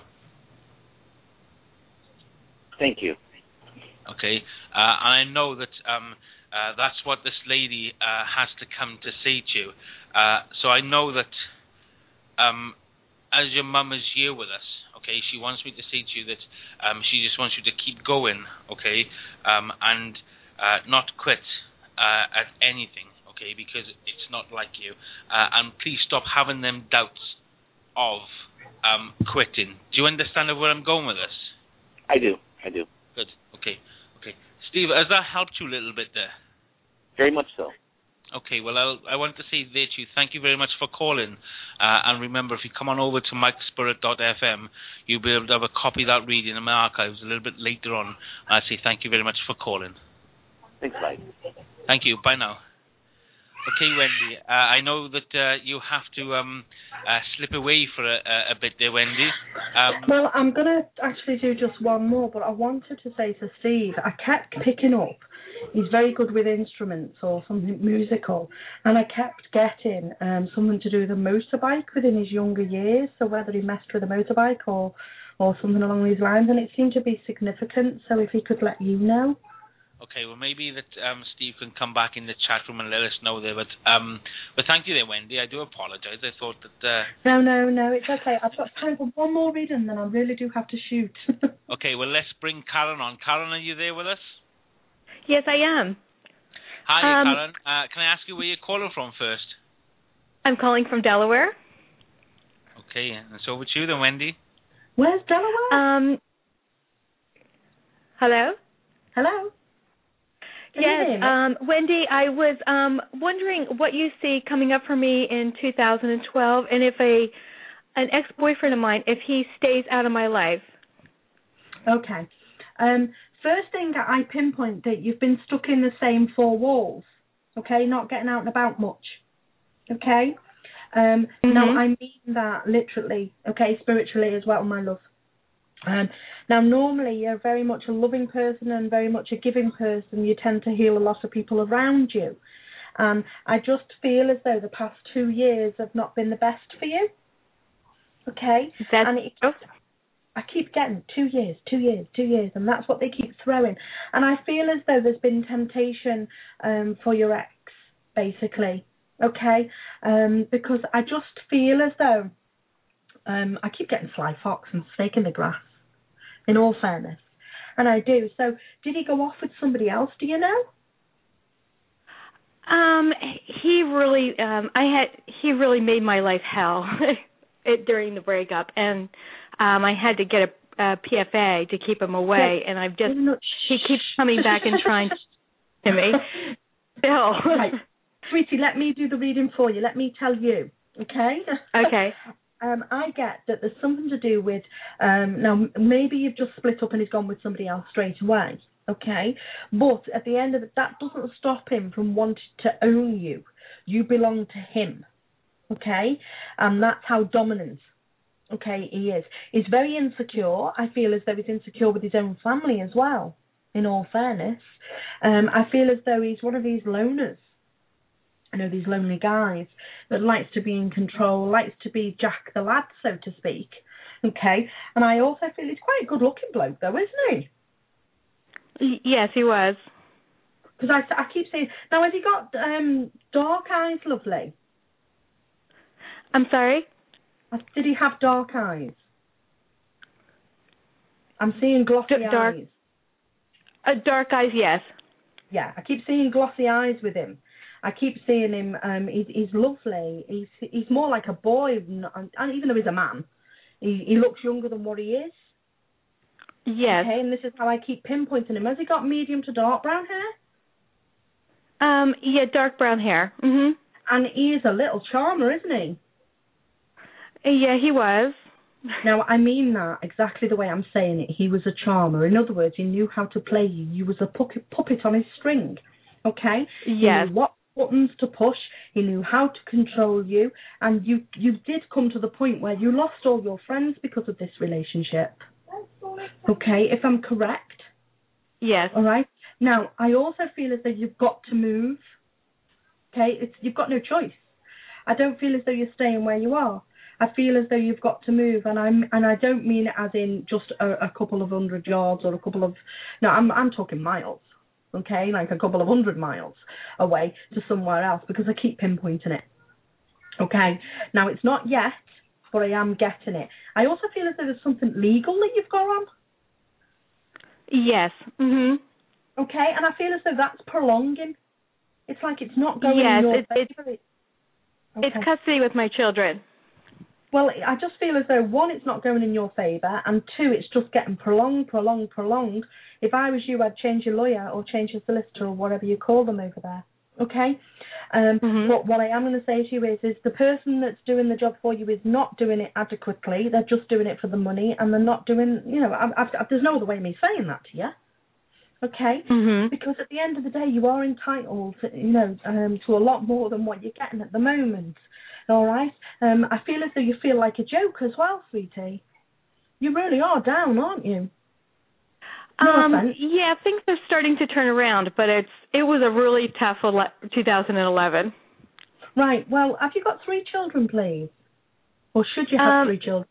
Thank you. Okay, uh, and I know that um, uh, that's what this lady uh, has to come to say to you. Uh, so I know that um, as your mum is here with us, okay, she wants me to say to you that um, she just wants you to keep going, okay, um, and uh, not quit. Uh, at anything, okay, because it's not like you. Uh, and please stop having them doubts of um, quitting. Do you understand where I'm going with this? I do, I do. Good, okay, okay. Steve, has that helped you a little bit there? Very much so. Okay, well, I'll, I want to say there to you, thank you very much for calling. Uh, and remember, if you come on over to mike spirit dot f m, you'll be able to have a copy of that reading in my archives a little bit later on. And I say thank you very much for calling. Thanks, Mike. Thank you. Bye now. Okay, Wendy. Uh, I know that uh, you have to um, uh, slip away for a, a bit there, Wendy. Um, well, I'm going to actually do just one more, but I wanted to say to Steve, I kept picking up, he's very good with instruments or something musical, and I kept getting um, something to do with a motorbike within his younger years, so whether he messed with a motorbike or, or something along these lines, and it seemed to be significant, so if he could let you know. Okay, well, maybe that um, Steve can come back in the chat room and let us know there. But um, but thank you there, Wendy. I do apologise. I thought that... Uh... No, no, no, it's okay. I've got time for one more reading, then I really do have to shoot. Okay, well, let's bring Karen on. Karen, are you there with us? Yes, I am. Hi, um, Karen. Uh, can I ask you where you're calling from first? I'm calling from Delaware. Okay, and so with you then, Wendy. Where's Delaware? Um. Hello? Hello? Can yes, um, Wendy, I was um, wondering what you see coming up for me in two thousand twelve, and if a an ex-boyfriend of mine, if he stays out of my life. Okay. Um, first thing that I pinpoint that you've been stuck in the same four walls, okay, not getting out and about much, okay? Um, mm-hmm. Now, I mean that literally, okay, spiritually as well, my love. Um, now, normally you're very much a loving person and very much a giving person. You tend to heal a lot of people around you. Um, I just feel as though the past two years have not been the best for you. Okay? That's and it, I keep getting two years, two years, two years, and that's what they keep throwing. And I feel as though there's been temptation um, for your ex, basically. Okay? Um, because I just feel as though um, I keep getting fly fox and snake in the grass. In all fairness. And I do. So did he go off with somebody else, do you know? Um, he really um I had he really made my life hell it, during the breakup, and um I had to get a, a P F A to keep him away, and I've just he keeps coming back and trying to me. Bill. Right. Sweetie, let me do the reading for you. Let me tell you. Okay? Okay. Um, I get that there's something to do with, um, now maybe you've just split up and he's gone with somebody else straight away, okay? But at the end of it, that doesn't stop him from wanting to own you. You belong to him, okay? And that's how dominant, okay, he is. He's very insecure. I feel as though he's insecure with his own family as well, in all fairness. Um, I feel as though he's one of these loners. I know these lonely guys that likes to be in control, likes to be Jack the lad, so to speak. Okay, and I also feel he's quite a good-looking bloke, though, isn't he? Yes, he was. Because I, I keep saying, now has he got um, dark eyes, lovely? I'm sorry? Did he have dark eyes? I'm seeing glossy D- dark, eyes. Uh, dark eyes, yes. Yeah, I keep seeing glossy eyes with him. I keep seeing him. Um, he's, he's lovely. He's he's more like a boy, and even though he's a man, he he looks younger than what he is. Yes. Okay, and this is how I keep pinpointing him. Has he got medium to dark brown hair? Um, yeah, dark brown hair. Mhm. And he is a little charmer, isn't he? Yeah, he was. Now, I mean that exactly the way I'm saying it. He was a charmer. In other words, he knew how to play you. You was a puppet, puppet on his string. Okay? Yes. He knew what buttons to push. He knew how to control you. And you, you did come to the point where you lost all your friends because of this relationship. Okay? If I'm correct? Yes. All right? Now, I also feel as though you've got to move. Okay? It's, you've got no choice. I don't feel as though you're staying where you are. I feel as though you've got to move, and I'm and I don't mean it as in just a, a couple of hundred yards or a couple of no, I'm I'm talking miles, okay, like a couple of hundred miles away to somewhere else because I keep pinpointing it. Okay, now it's not yet, but I am getting it. I also feel as though there's something legal that you've got on. Yes. Mhm. Okay, and I feel as though that's prolonging. It's like it's not going yes, in your it, favor. It's, okay. It's custody with my children. Well, I just feel as though, one, it's not going in your favour, and two, it's just getting prolonged, prolonged, prolonged. If I was you, I'd change your lawyer or change your solicitor or whatever you call them over there, okay? Um, mm-hmm. But what I am going to say to you is, is the person that's doing the job for you is not doing it adequately. They're just doing it for the money, and they're not doing, you know, I've, I've, there's no other way of me saying that to you. Okay, mm-hmm. Because at the end of the day, you are entitled, to, you know, um, to a lot more than what you're getting at the moment. All right. Um, I feel as though you feel like a joke as well, sweetie. You really are down, aren't you? No um, offense. yeah, things are starting to turn around, but it's it was a really tough ele- twenty eleven. Right. Well, have you got three children, please? Or should you have um, three children?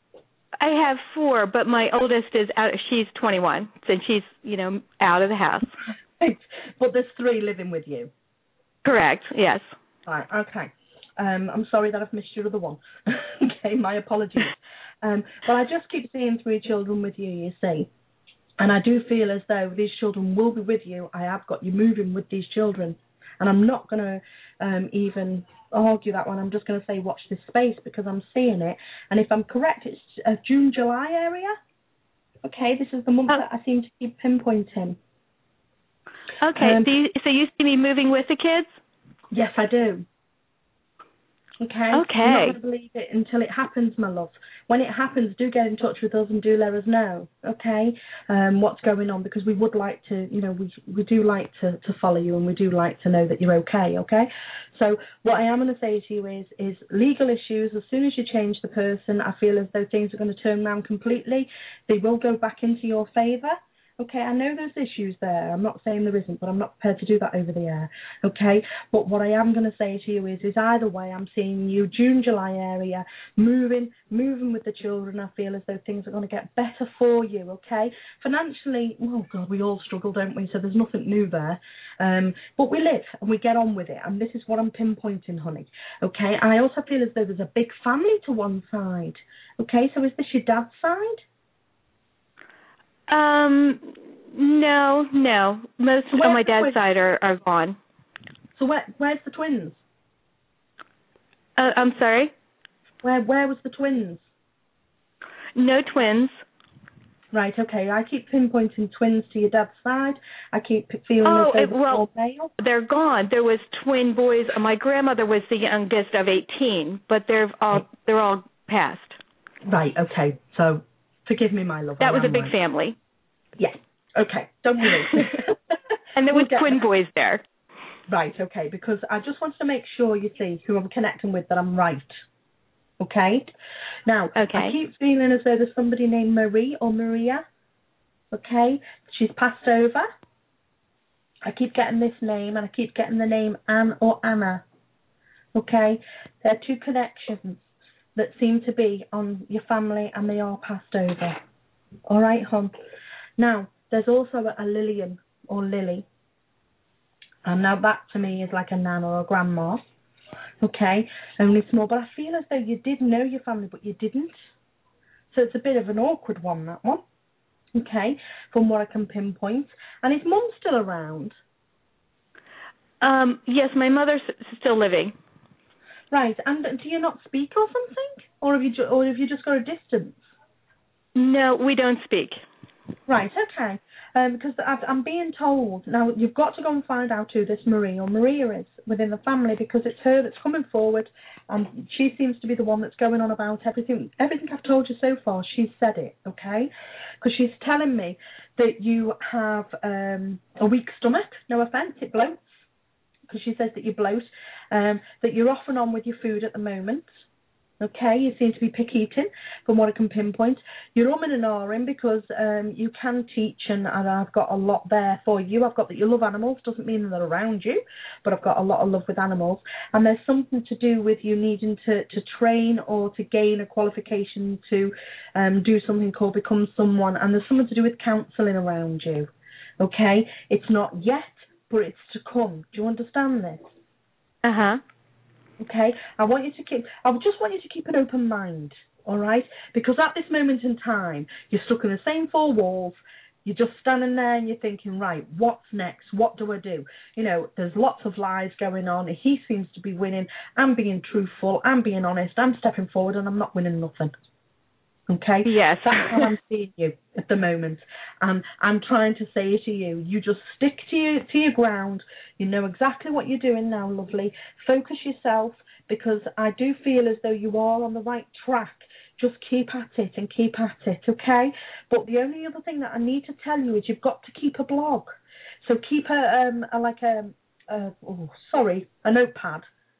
I have four, but my oldest is out. She's twenty-one, and she's you know out of the house. But there's three living with you. Correct. Yes. Right. Okay. Um, I'm sorry that I've missed your other one. Okay, my apologies. Um, but I just keep seeing three children with you, you see. And I do feel as though these children will be with you. I have got you moving with these children. And I'm not going to um, even argue that one. I'm just going to say watch this space because I'm seeing it. And if I'm correct, it's a June, July area. Okay, this is the month oh. that I seem to keep pinpointing. Okay, um, so, you, so you see me moving with the kids? Yes, I do. Okay. Okay. You're not going to believe it until it happens, my love. When it happens, do get in touch with us and do let us know, okay, um, what's going on, because we would like to, you know, we we do like to, to follow you and we do like to know that you're okay, okay? So what I am going to say to you is, is legal issues, as soon as you change the person, I feel as though things are going to turn around completely. They will go back into your favour. Okay, I know there's issues there. I'm not saying there isn't, but I'm not prepared to do that over the air. Okay, but what I am going to say to you is, is either way, I'm seeing you June, July area, moving, moving with the children. I feel as though things are going to get better for you. Okay, financially, oh God, we all struggle, don't we? So there's nothing new there. Um, but we live and we get on with it, and this is what I'm pinpointing, honey. Okay, and I also feel as though there's a big family to one side. Okay, so is this your dad's side? Um, no, no. Most so of my dad's side are, are gone. So where where's the twins? Uh, I'm sorry? Where where was the twins? No twins. Right, okay. I keep pinpointing twins to your dad's side. I keep feeling oh, as though it, well, male. They're gone. There was twin boys. My grandmother was the youngest of eighteen, but they're all they're all passed. Right, okay. So forgive me, my love. That was a big right. family. Yeah. Okay. Don't worry. And there we'll was twin there. boys there. Right. Okay. Because I just wanted to make sure, you see, who I'm connecting with, that I'm right. Okay. Now, okay. I keep feeling as though there's somebody named Marie or Maria. Okay. She's passed over. I keep getting this name, and I keep getting the name Anne or Anna. Okay? They're two connections that seem to be on your family and they are passed over. All right, hon? Now, there's also a, a Lillian or Lily. And now that to me is like a nan or a grandma. Okay? Only small. But I feel as though you did know your family, but you didn't. So it's a bit of an awkward one, that one. Okay? From what I can pinpoint. And is Mum still around? Um, yes, my mother's still living. Right. And do you not speak or something? Or have you, ju- or have you just got a distance? No, we don't speak. Right, okay. Um, because I've, I'm being told, now you've got to go and find out who this Marie or Maria is within the family, because it's her that's coming forward and she seems to be the one that's going on about everything. Everything I've told you so far, she's said it, okay? Because she's telling me that you have um, a weak stomach, no offence, it bloats, because she says that you bloat, um, that you're off and on with your food at the moment. Okay, you seem to be picky eating, from what I can pinpoint. You're umming and ahhing because um, you can teach, and, and I've got a lot there for you. I've got that you love animals, doesn't mean that they're around you, but I've got a lot of love with animals. And there's something to do with you needing to, to train or to gain a qualification to um, do something called become someone, and there's something to do with counselling around you. Okay, it's not yet, but it's to come. Do you understand this? Uh-huh. Okay, I want you to keep. I just want you to keep an open mind, all right? Because at this moment in time, you're stuck in the same four walls. You're just standing there and you're thinking, right, what's next? What do I do? You know, there's lots of lies going on. He seems to be winning. I'm being truthful. I'm being honest. I'm stepping forward, and I'm not winning nothing. Okay? Yes. That's how I'm seeing you at the moment. And I'm trying to say to you, you just stick to your, to your ground. You know exactly what you're doing now, lovely. Focus yourself, because I do feel as though you are on the right track. Just keep at it and keep at it, okay? But the only other thing that I need to tell you is you've got to keep a blog. So keep a, um, a like a, a, oh, sorry, a notepad,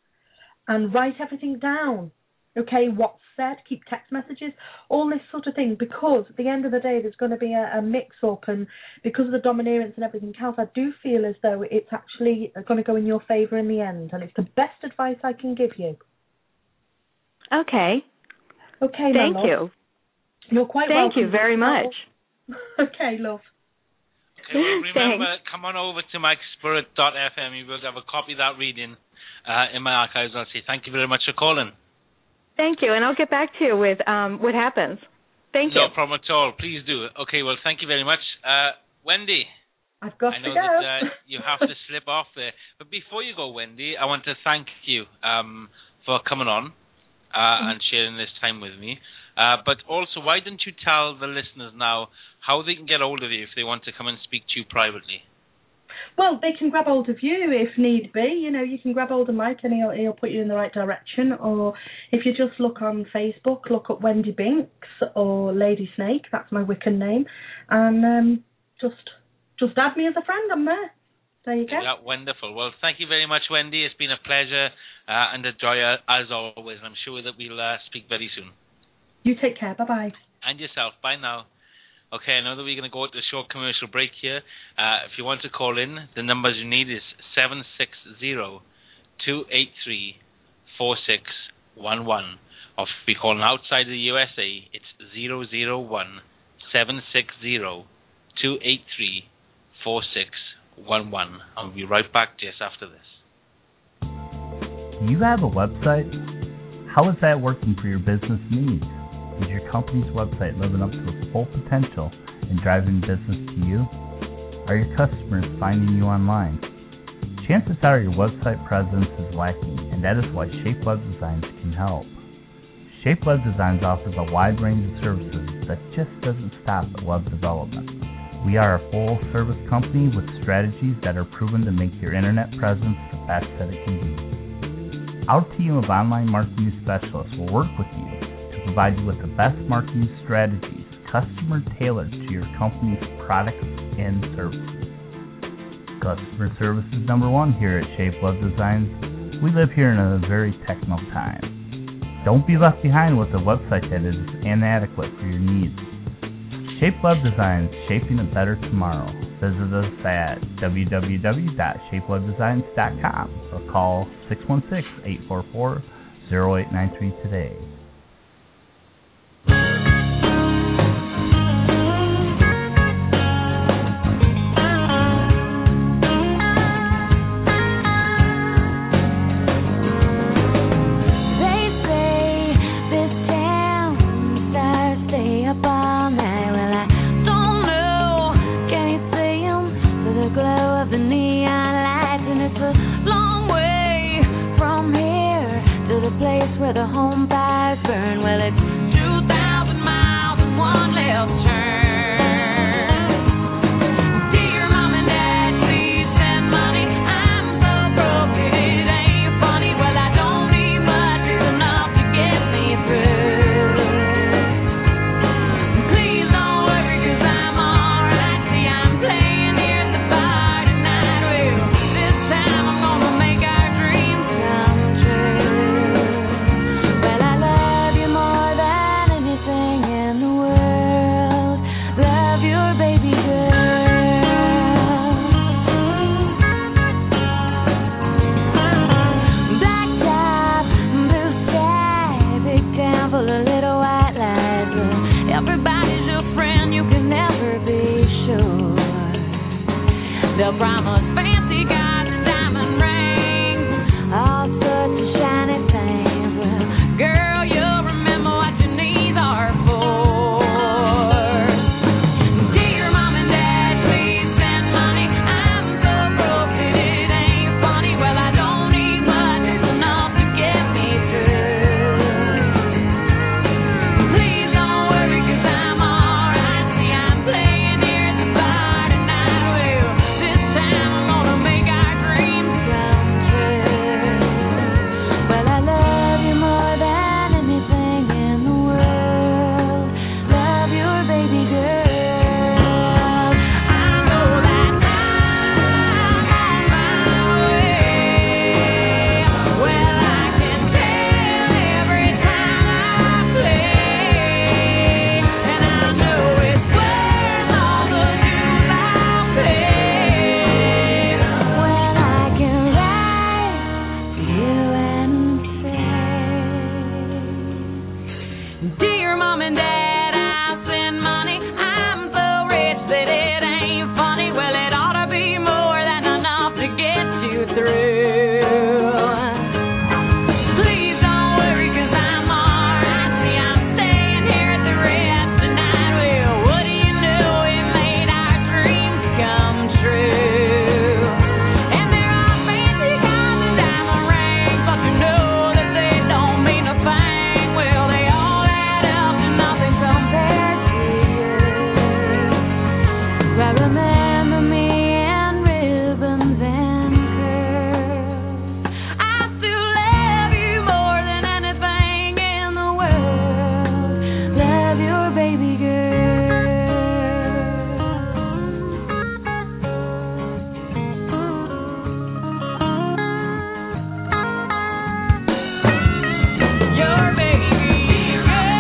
and write everything down. Okay, what's said, keep text messages, all this sort of thing, because at the end of the day there's going to be a, a mix-up, and because of the domineerance and everything else, I do feel as though it's actually going to go in your favour in the end, and it's the best advice I can give you. Okay. Okay, Thank my love. you. You're quite Thank welcome. you very much. Okay, love. Okay, well, remember, Thanks. Come on over to mike spirit dot f m. You will have a copy of that reading uh, in my archives. I'll say thank you very much for calling. Thank you, and I'll get back to you with um, what happens. Thank you. No problem at all. Please do. Okay, well, thank you very much. Uh, Wendy. I've got I know to go. that uh, you have to slip off there. But before you go, Wendy, I want to thank you um, for coming on uh, mm-hmm. and sharing this time with me. Uh, but also, why don't you tell the listeners now how they can get hold of you if they want to come and speak to you privately? Well, they can grab hold of you if need be. You know, you can grab hold of Mike and he'll, he'll put you in the right direction. Or if you just look on Facebook, look up Wendy Binks or Lady Snake. That's my Wiccan name. And um, just just add me as a friend. I'm there. There you go. Yeah, wonderful. Well, thank you very much, Wendy. It's been a pleasure uh, and a joy uh, as always. I'm sure that we'll uh, speak very soon. You take care. Bye-bye. And yourself. Bye now. Okay, I know that we're going to go to a short commercial break here. Uh, if you want to call in, the numbers you need is seven six zero, two eight three, four six one one. Or if you're calling outside the U S A, it's zero zero one, seven six zero, two eight three, four six one one. I'll be right back just after this. Do you have a website? How is that working for your business needs? Is your company's website living up to its full potential and driving business to you? Are your customers finding you online? Chances are your website presence is lacking, and that is why Shape Web Designs can help. Shape Web Designs offers a wide range of services that just doesn't stop at web development. We are a full-service company with strategies that are proven to make your internet presence the best that it can be. Our team of online marketing specialists will work with you to provide you with the best marketing strategies, customer tailored to your company's products and services. Customer service is number one here at Shape Web Designs. We live here in a very techno time. Don't be left behind with a website that is inadequate for your needs. Shape Web Designs, shaping a better tomorrow. Visit us at w w w dot shape web designs dot com or call six one six, eight four four, zero eight nine three today. Where the home fires burn, well it's two thousand miles and one left turn. Dear mom and dad, please send money. I'm so broke it ain't funny. Well I don't need much, it's enough to get me through. Please don't worry 'cause I'm alright. See I'm playing here at the bar tonight. Well this time I'm gonna make our dreams come true. They'll promise fancy cars and diamond rings, all sorts of shiny things. Well, girl, you'll remember what your knees are for. Dear mom and dad, please send money. I'm so broke that it ain't funny. Well, I don't need much, it's enough to get me through. Please don't worry 'cause I'm alright. See, I'm playing here at the bar tonight. Well, this time I'm gonna make our dreams come true. Well, I love you more than anything in the world. Love your baby girl. I know that I'm on my way. Well, I can tell every time I play, and I know it's worth all the dues I'll pay. Well, I can write to you and say, dear mom and dad, I'll send money. I'm so rich that it ain't funny. Well, it ought to be more than enough to get you through. Please don't worry 'cause I'm alright. See, I'm staying here at the Ritz tonight. Well, what do you know? We made our dreams come true. And there are fancy cars and diamond rings, but you know that they don't mean a thing. Well, they all add up to nothing compared to you. Well, remember me and ribbons and curls. I still love you more than anything in the world. Love your baby girl. Your baby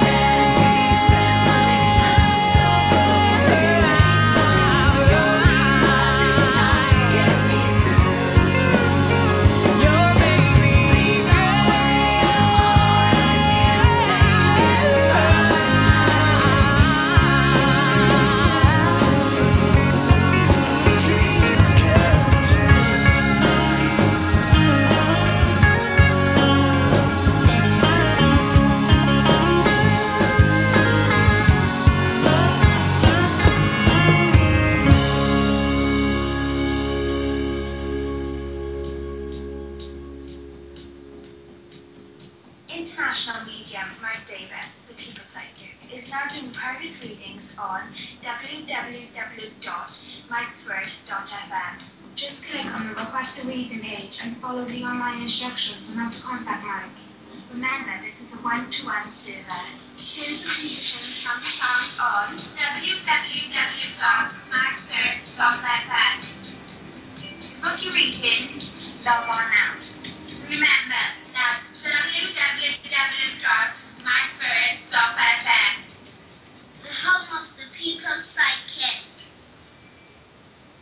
International medium Mark Davis, the People Psychic, is now doing private readings on w w w dot microsoft dot f m. Just click on the request a reading page and follow the online instructions on how to contact Mike. Remember, this is a one-to-one service. Terms and conditions can be found on w w w dot microsoft dot f m. To book your reading, log on now. Remember, that's w w w dot microsoft dot f m. The home of the People Psychic.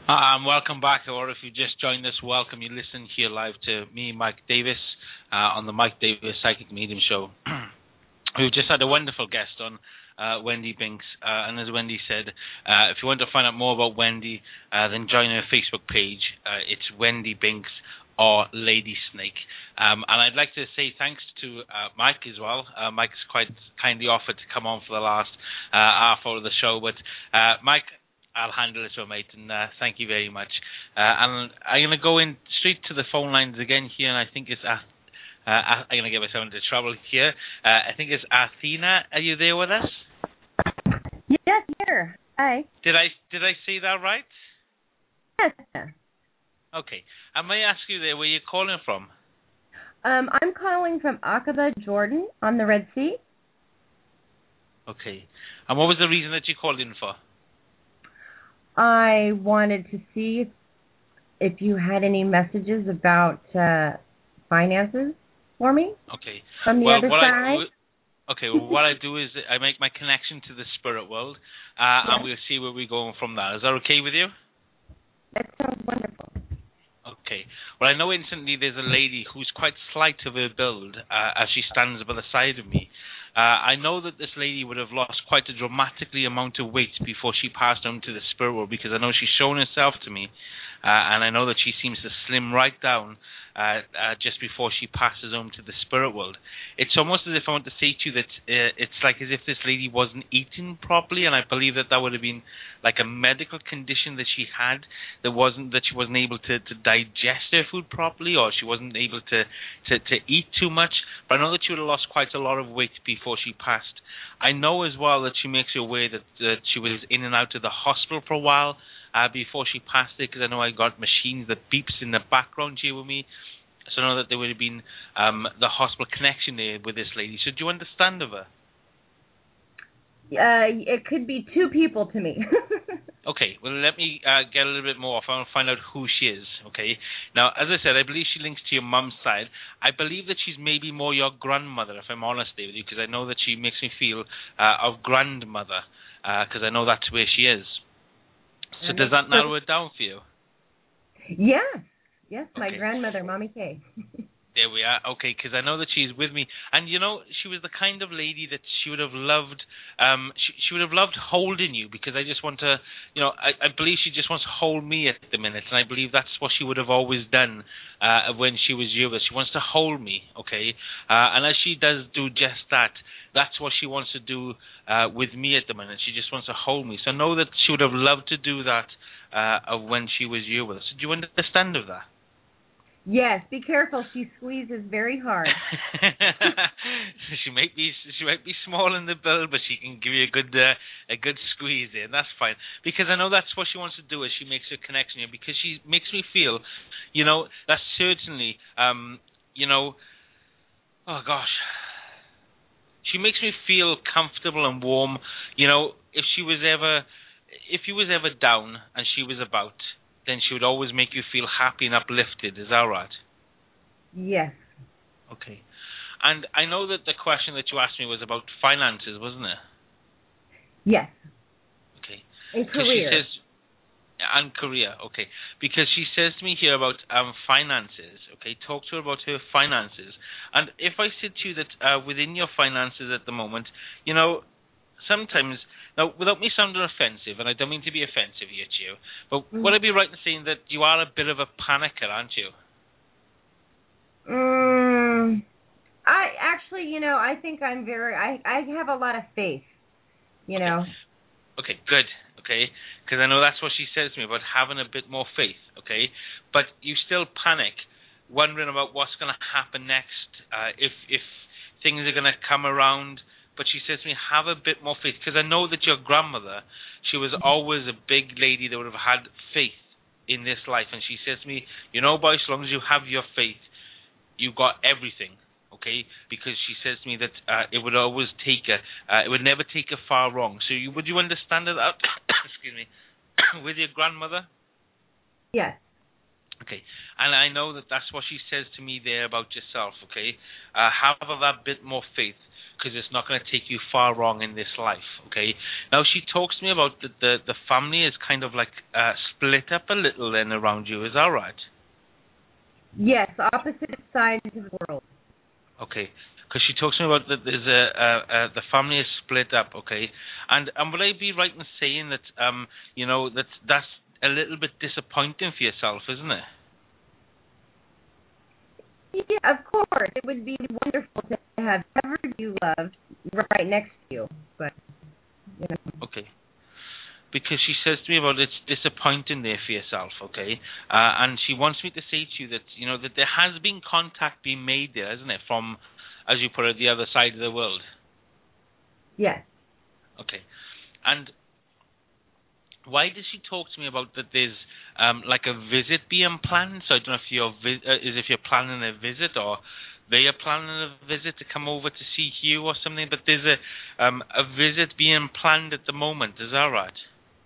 Uh, and welcome back, or if you just joined us, welcome. You listen here live to me, Mike Davis, uh, on the Mike Davis Psychic Medium Show. We've just had a wonderful guest on, uh, Wendy Binks, uh, and as Wendy said, uh, if you want to find out more about Wendy, uh, then join her Facebook page. Uh, it's Wendy Binks or Lady Snake. Um, and I'd like to say thanks to uh, Mike as well. Uh, Mike's quite kindly offered to come on for the last uh, half hour of the show, but uh, Mike, I'll handle it, so mate, and uh, thank you very much. Uh, and I'm going to go in straight to the phone lines again here, and I think it's, uh, uh, I'm going to get myself into trouble here. Uh, I think it's Athena. Are you there with us? Yes, here. Hi. Did I did I say that right? Yes. Okay. And may I ask you there where you're calling from? Um, I'm calling from Aqaba, Jordan, on the Red Sea. Okay. And what was the reason that you called in for? I wanted to see if, if you had any messages about uh, finances for me. Okay. From the well, other what side. I do, okay. Well, what I do is I make my connection to the spirit world, uh, yeah. and we'll see where we're going from that. Is that okay with you? That sounds wonderful. Okay. Well, I know instantly there's a lady who's quite slight of her build uh, as she stands by the side of me. Uh, I know that this lady would have lost quite a dramatically amount of weight before she passed on to the spirit world, because I know she's shown herself to me, uh, and I know that she seems to slim right down uh, uh, just before she passes on to the spirit world. It's almost as if I want to say to you that uh, it's like as if this lady wasn't eating properly, and I believe that that would have been like a medical condition that she had, that wasn't that she wasn't able to, to digest her food properly, or she wasn't able to, to, to eat too much. But I know that she would have lost quite a lot of weight before she passed. I know as well that she makes you aware that, that she was in and out of the hospital for a while uh, before she passed it, because I know I got machines that beeps in the background here with me. So I know that there would have been um, the hospital connection there with this lady. So do you understand of her? Uh, it could be two people to me. Okay, well, let me uh, get a little bit more off. I want to find out who she is, okay? Now, as I said, I believe she links to your mum's side. I believe that she's maybe more your grandmother, if I'm honest there with you, because I know that she makes me feel uh, of grandmother, because uh, I know that's where she is. So does that narrow it down for you? Yes. Yes, my okay. grandmother, Mommy Kay. There we are. Okay, because I know that she's with me, and you know she was the kind of lady that she would have loved. Um, she, she would have loved holding you, because I just want to, you know, I, I believe she just wants to hold me at the minute, and I believe that's what she would have always done uh, when she was you. She wants to hold me, okay, uh, and as she does do just that, that's what she wants to do uh, with me at the minute. She just wants to hold me. So know that she would have loved to do that uh, when she was you with us. Do you understand of that? Yes, be careful. She squeezes very hard. she might be she might be small in the build, but she can give you a good uh, a good squeeze there, and that's fine. Because I know that's what she wants to do, is she makes a connection here, because she makes me feel, you know, that certainly, um, you know, oh gosh, she makes me feel comfortable and warm. You know, if she was ever, if you was ever down and she was about, then she would always make you feel happy and uplifted. Is that right? Yes. Okay. And I know that the question that you asked me was about finances, wasn't it? Yes. Okay. And career. She says, and career, okay. Because she says to me here about um, finances, okay, talk to her about her finances. And if I said to you that uh, within your finances at the moment, you know, sometimes... Now, without me sounding offensive, and I don't mean to be offensive here to you, but mm. would I be right in saying that you are a bit of a panicker, aren't you? Um, I actually, you know, I think I'm very, I, I have a lot of faith, you okay. know. Okay, good, okay, because I know that's what she says to me about having a bit more faith, okay, but you still panic, wondering about what's going to happen next, uh, if if things are going to come around. But she says to me, have a bit more faith. Because I know that your grandmother, she was always a big lady that would have had faith in this life. And she says to me, you know, boy, as long as you have your faith, you got everything, okay? Because she says to me that uh, it would always take her, uh, it would never take her far wrong. So you, would you understand that? Excuse me. With your grandmother? Yes. Okay. And I know that that's what she says to me there about yourself, okay? Uh, have that bit more faith, because it's not going to take you far wrong in this life, okay? Now, she talks to me about the, the, the family is kind of like uh, split up a little then around you. Is that right? Yes, opposite sides of the world. Okay. Because she talks to me about that there's a, a, a the family is split up, okay, and and would I be right in saying that um you know that that's a little bit disappointing for yourself, isn't it? Yeah, of course. It would be wonderful to have everybody you love right next to you, but you know. Okay. Because she says to me about it's disappointing there for yourself, okay, uh, and she wants me to say to you that you know that there has been contact being made there, isn't it, from, as you put it, the other side of the world. Yes. Okay. And why does she talk to me about that there's um, like a visit being planned? So I don't know if you're vi- uh, is if you're planning a visit or they are planning a visit to come over to see you or something, but there's a um, a visit being planned at the moment. Is that right?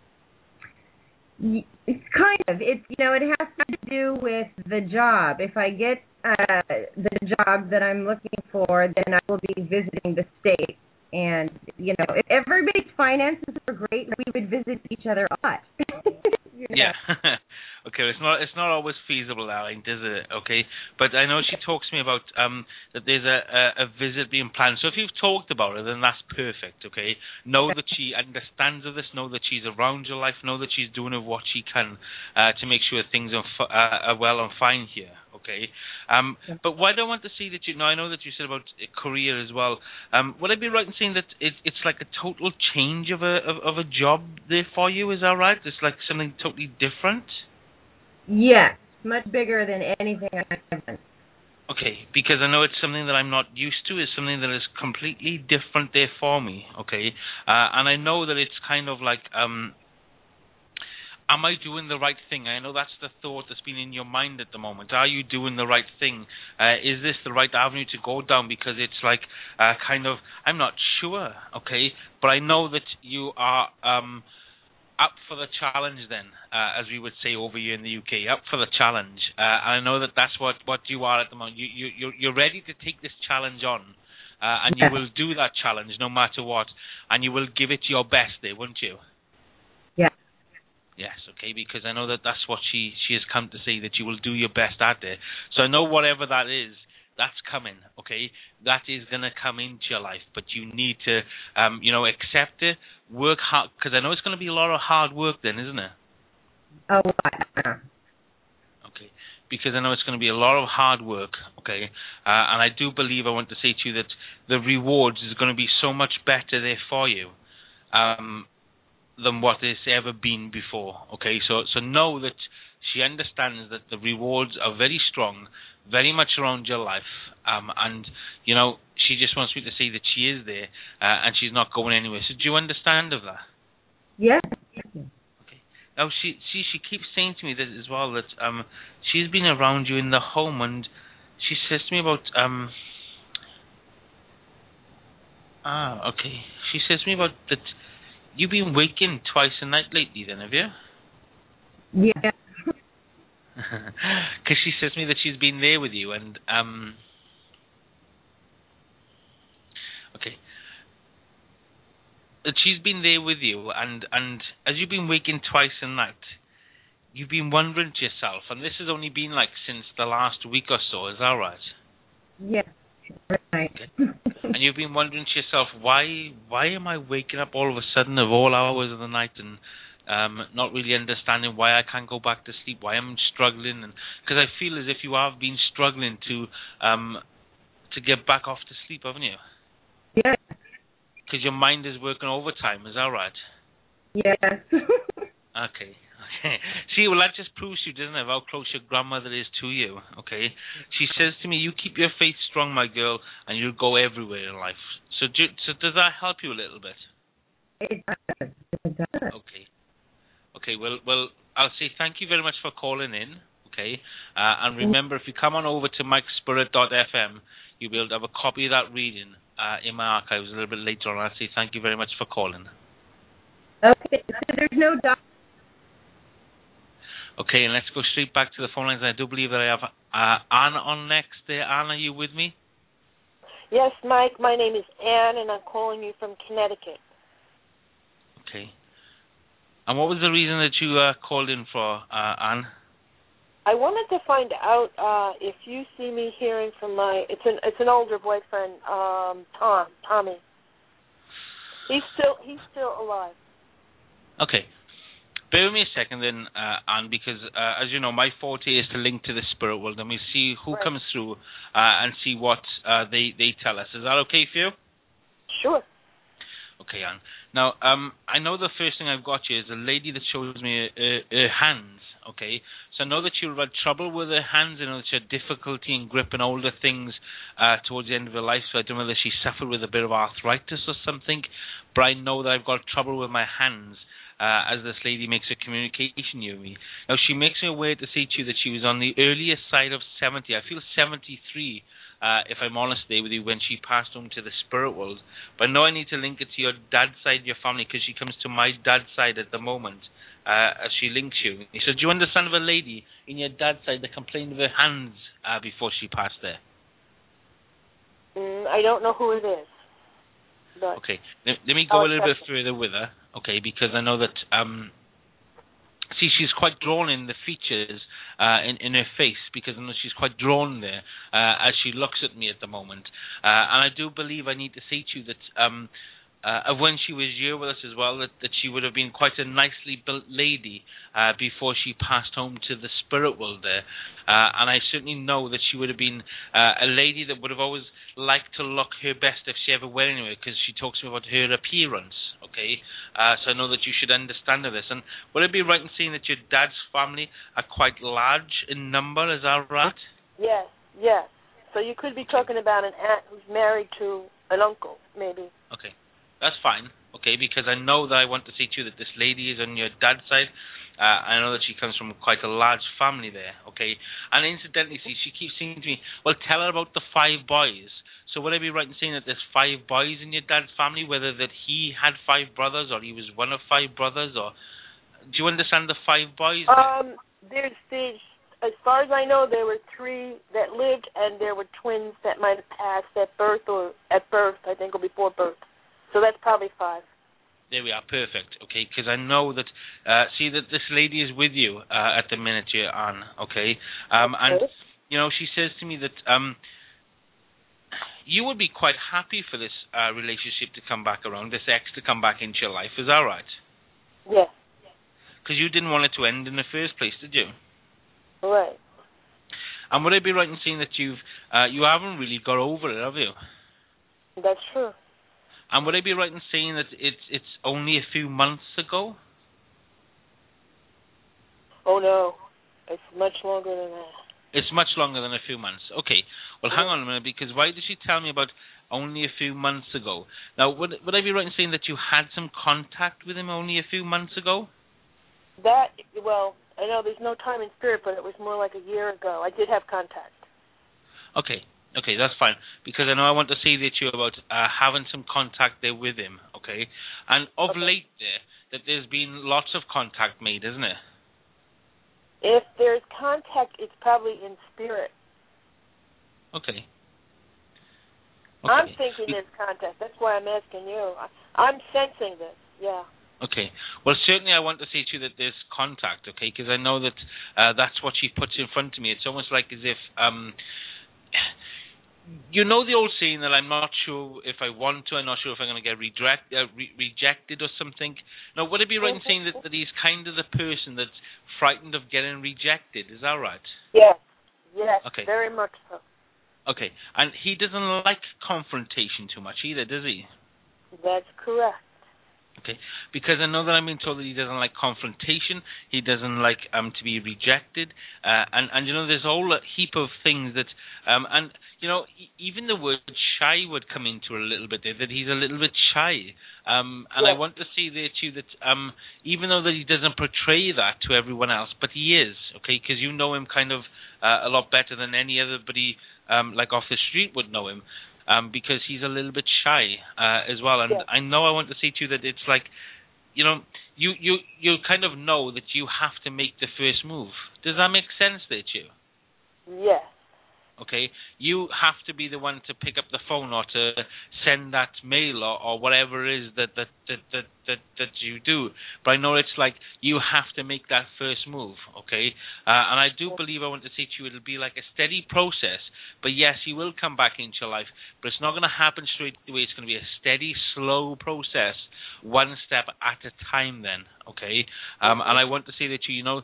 It's kind of. It's you know, it has to do with the job. If I get uh, the job that I'm looking for, then I will be visiting the state. And you know, if everybody's finances were great, we would visit each other a lot. you know? Yeah. Okay, it's not it's not always feasible, Aline, is it? Okay, but I know she talks to me about um that there's a, a, a visit being planned. So if you've talked about it, then that's perfect. Okay, know that she understands of this. Know that she's around your life. Know that she's doing what she can uh, to make sure things are, f- uh, are well and fine here. Okay, um, but why do I want to see that you? Now I know that you said about career as well. Um, would I be right in saying that it, it's like a total change of a of, of a job there for you? Is that right? It's like something totally different. Yes, much bigger than anything I've done. Okay, because I know it's something that I'm not used to. It's something that is completely different there for me. Okay, uh, and I know that it's kind of like, um, am I doing the right thing? I know that's the thought that's been in your mind at the moment. Are you doing the right thing? Uh, is this the right avenue to go down? Because it's like uh, kind of, I'm not sure. Okay, but I know that you are. Um, Up for the challenge then, uh, as we would say over here in the U K, up for the challenge. Uh, and I know that that's what, what you are at the moment. You, you, you're, you're ready to take this challenge on, uh, and you will do that challenge no matter what, and you will give it your best there, won't you? Yeah. Yes, okay, because I know that that's what she, she has come to say, that you will do your best at it. So I know whatever that is, that's coming, okay? That is going to come into your life, but you need to, um, you know, accept it, work hard, because I know it's going to be a lot of hard work then, isn't it? A lot. Okay, because I know it's going to be a lot of hard work, okay? Uh, and I do believe, I want to say to you that the rewards is going to be so much better there for you um, than what it's ever been before, okay? So, so know that she understands that the rewards are very strong, very much around your life, um, and you know she just wants me to say that she is there uh, and she's not going anywhere. So do you understand of that? Yes. Okay. Now she she she keeps saying to me that as well that um she's been around you in the home, and she says to me about um ah okay she says to me about that you've been waking twice a night lately. Then have you? Yeah. Because she says to me that she's been there with you, and um, okay, that she's been there with you, and and as you've been waking twice a night, you've been wondering to yourself, and this has only been like since the last week or so. Is that right? Yes. Right. Okay. And you've been wondering to yourself, why why am I waking up all of a sudden of all hours of the night and Um, not really understanding why I can't go back to sleep, why I'm struggling, and because I feel as if you have been struggling to um, to get back off to sleep, haven't you? Yes. Because your mind is working overtime, is that right? Yes. Okay. Okay. See, well, that just proves to you, doesn't it, how close your grandmother is to you, okay? She says to me, you keep your faith strong, my girl, and you'll go everywhere in life. So, do, so does that help you a little bit? It does. It does. Okay. Okay, well, well, I'll say thank you very much for calling in, okay? Uh, and remember, if you come on over to mike spirit dot f m, you'll be able to have a copy of that reading uh, in my archives a little bit later on. I'll say thank you very much for calling. Okay, so there's no doubt. Okay, and let's go straight back to the phone lines. I do believe that I have uh, Anna on next. There, Anna, are you with me? Yes, Mike, my name is Anne, and I'm calling you from Connecticut. Okay. And what was the reason that you uh, called in for, uh, Anne? I wanted to find out uh, if you see me hearing from my it's an it's an older boyfriend, um, Tom, Tommy. He's still he's still alive. Okay. Bear with me a second then, uh, Anne, because uh, as you know, my forte is to link to the spirit world, and we see who Right. comes through uh, and see what uh, they, they tell us. Is that okay for you? Sure. Okay, Anne. Now, um, I know the first thing I've got here is a lady that shows me her, her hands, okay? So I know that you've had trouble with her hands. I know that she had difficulty in gripping older things uh, towards the end of her life, so I don't know whether she suffered with a bit of arthritis or something, but I know that I've got trouble with my hands. Uh, as this lady makes a communication with me. Now, she makes me aware to say to you that she was on the earlier side of seventy. I feel seventy-three, uh, if I'm honest there with you, when she passed on to the spirit world. But I know I need to link it to your dad's side of your family, because she comes to my dad's side at the moment, uh, as she links you. So do you understand of a lady in your dad's side that complained of her hands uh, before she passed there? Mm, I don't know who it is. But Okay, let, let me go I'll a little bit accept further with her, okay, because I know that, um, see, she's quite drawn in the features uh, in, in her face, because I know she's quite drawn there uh, as she looks at me at the moment. Uh, and I do believe I need to say to you that um, uh, of when she was here with us as well, that, that she would have been quite a nicely built lady uh, before she passed home to the spirit world there. Uh, and I certainly know that she would have been uh, a lady that would have always liked to look her best if she ever went anywhere, because she talks to me about her appearance, okay? Uh, so I know that you should understand of this. And would it be right in saying that your dad's family are quite large in number, is that right? yes, yes. So you could be talking about an aunt who's married to an uncle, maybe. Okay, that's fine, okay, because I know that I want to say to you that this lady is on your dad's side. Uh, I know that she comes from quite a large family there, okay? And incidentally, see, she keeps saying to me, well, tell her about the five boys. So would I be right in saying that there's five boys in your dad's family, whether that he had five brothers or he was one of five brothers, or do you understand the five boys? Um, there's, there's, as far as I know, there were three that lived, and there were twins that might have passed at birth or at birth, I think, or before birth. So that's probably five. There we are, perfect, okay, because I know that, uh, see that this lady is with you uh, at the minute here, Anne, okay? Um, okay. And, you know, she says to me that um, you would be quite happy for this uh, relationship to come back around, this ex to come back into your life, is that right? Yes. Because you didn't want it to end in the first place, did you? Right. And would I be right in saying that you've, uh, you haven't really got over it, have you? That's true. And would I be right in saying that it's it's only a few months ago? Oh, no. It's much longer than that. It's much longer than a few months. Okay. Well, hang on a minute, because why did she tell me about only a few months ago? Now, would would I be right in saying that you had some contact with him only a few months ago? That, well, I know there's no time in spirit, but it was more like a year ago. I did have contact. Okay. Okay, that's fine. Because I know I want to say that to you about uh, having some contact there with him, okay? And of Okay. late there, that there's been lots of contact made, isn't it? If there's contact, it's probably in spirit. Okay. I'm Okay. thinking there's contact. That's why I'm asking you. I, I'm sensing this, yeah. Okay. Well, certainly I want to say to you that there's contact, okay? Because I know that uh, that's what she puts in front of me. It's almost like as if... Um, you know the old saying that I'm not sure if I want to, I'm not sure if I'm going to get reject, uh, re- rejected or something. Now, would it be right in saying that, that he's kind of the person that's frightened of getting rejected? Is that right? Yes, yes, Okay. very much so. Okay. And he doesn't like confrontation too much either, does he? That's correct. Okay, because I know that I'm being told that he doesn't like confrontation, he doesn't like um to be rejected, uh, and and you know there's a whole heap of things that um and you know e- even the word shy would come into a little bit there, that he's a little bit shy, um and Yes. I want to say there too that um even though that he doesn't portray that to everyone else, but he is, okay, because you know him kind of uh, a lot better than any otherbody um like off the street would know him. Um, because he's a little bit shy uh, as well, and Yes. I know I want to say to you that it's like, you know, you, you you kind of know that you have to make the first move. Does that make sense there to you? Yes. okay? You have to be the one to pick up the phone or to send that mail or, or whatever it is that that, that, that, that, that you do. But I know it's like you have to make that first move, okay? Uh, and I do believe I want to say to you it'll be like a steady process. But yes, he will come back into your life. But it's not going to happen straight away. It's going to be a steady, slow process, one step at a time then, okay? Um, and I want to say that to you, you know,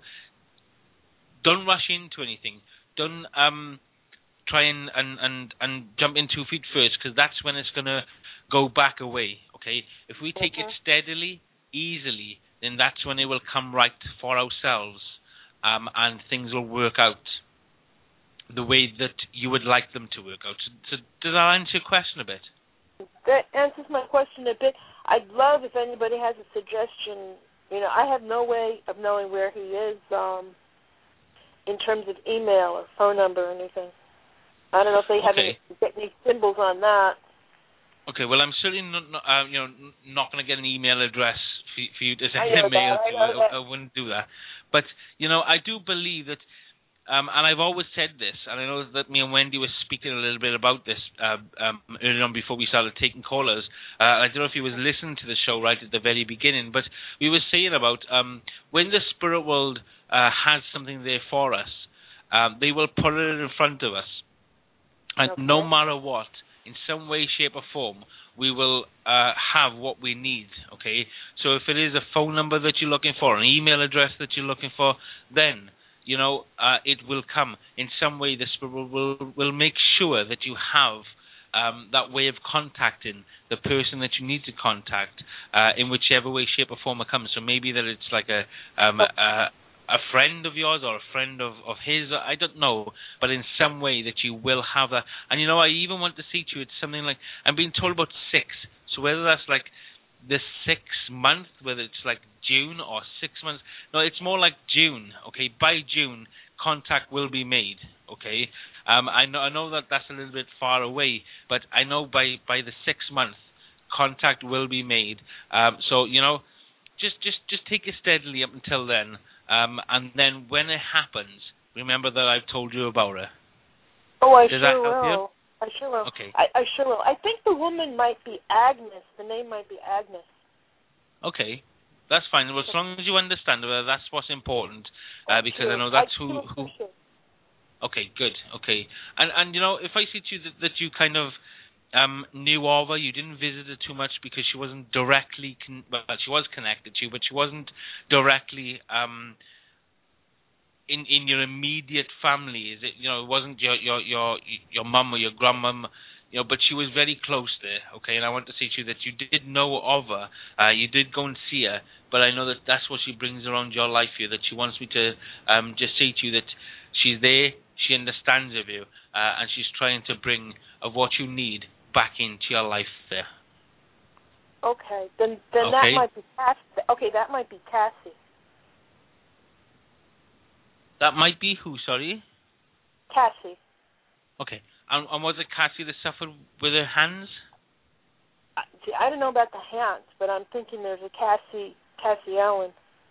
don't rush into anything. Don't um, try and, and, and, and jump in two feet first, because that's when it's going to go back away, okay? If we take it steadily, easily, then that's when it will come right for ourselves, um, and things will work out the way that you would like them to work out. So, so does that answer your question a bit? That answers my question a bit. I'd love if anybody has a suggestion. You know, I have no way of knowing where he is um, in terms of email or phone number or anything. I don't know if they have Okay. any, get any symbols on that. Okay, well, I'm certainly not, not uh, you know, not going to get an email address for, for you to I send know a mail that, I to. know that. I, I wouldn't do that. But, you know, I do believe that, um, and I've always said this, and I know that me and Wendy were speaking a little bit about this uh, um, earlier on before we started taking callers. Uh, I don't know if you was listening to the show right at the very beginning, but we were saying about um, when the spirit world uh, has something there for us, um, they will put it in front of us. And Okay. no matter what, in some way, shape, or form, we will uh, have what we need, okay? So if it is a phone number that you're looking for, an email address that you're looking for, then, you know, uh, it will come. In some way, the Spirit will, will, will make sure that you have um, that way of contacting the person that you need to contact uh, in whichever way, shape, or form it comes. So maybe that it's like a... Um, a a friend of yours or a friend of, of his, I don't know, but in some way that you will have that. And, you know, I even want to say to you, it's something like, I'm being told about six. So whether that's like the sixth month, whether it's like June or six months, no, it's more like June, okay? By June, contact will be made, okay? Um, I know I know that that's a little bit far away, but I know by, by the sixth month, contact will be made. Um, so, you know, just, just, just take it steadily up until then. Um, and then when it happens, remember that I've told you about it. Oh, I Does sure that help will. you? I sure will. Okay. I, I sure will. I think the woman might be Agnes. The name might be Agnes. Okay, that's fine. Well, as long as you understand it, that's what's important, uh, because I know I that's who. do who appreciate it. Okay, good. Okay, and and you know, if I see to you that, that you kind of um, knew of her, you didn't visit her too much because she wasn't directly con- well, she was connected to you, but she wasn't directly um, in in your immediate family. Is it? You know, it wasn't your your your your mum or your grandmum. You know, but she was very close there, okay? And I want to say to you that you did know of her. Uh, you did go and see her, but I know that that's what she brings around your life here, that she wants me to um, just say to you that she's there, she understands of you, uh, and she's trying to bring of what you need back into your life there. Okay, then then Okay. that might be Cassie. Okay, that might be Cassie. That might be who, sorry? Cassie. Okay. And, and was it Cassie that suffered with her hands? I- See, I don't know about the hands, but I'm thinking there's a Cassie Cassie Ellen.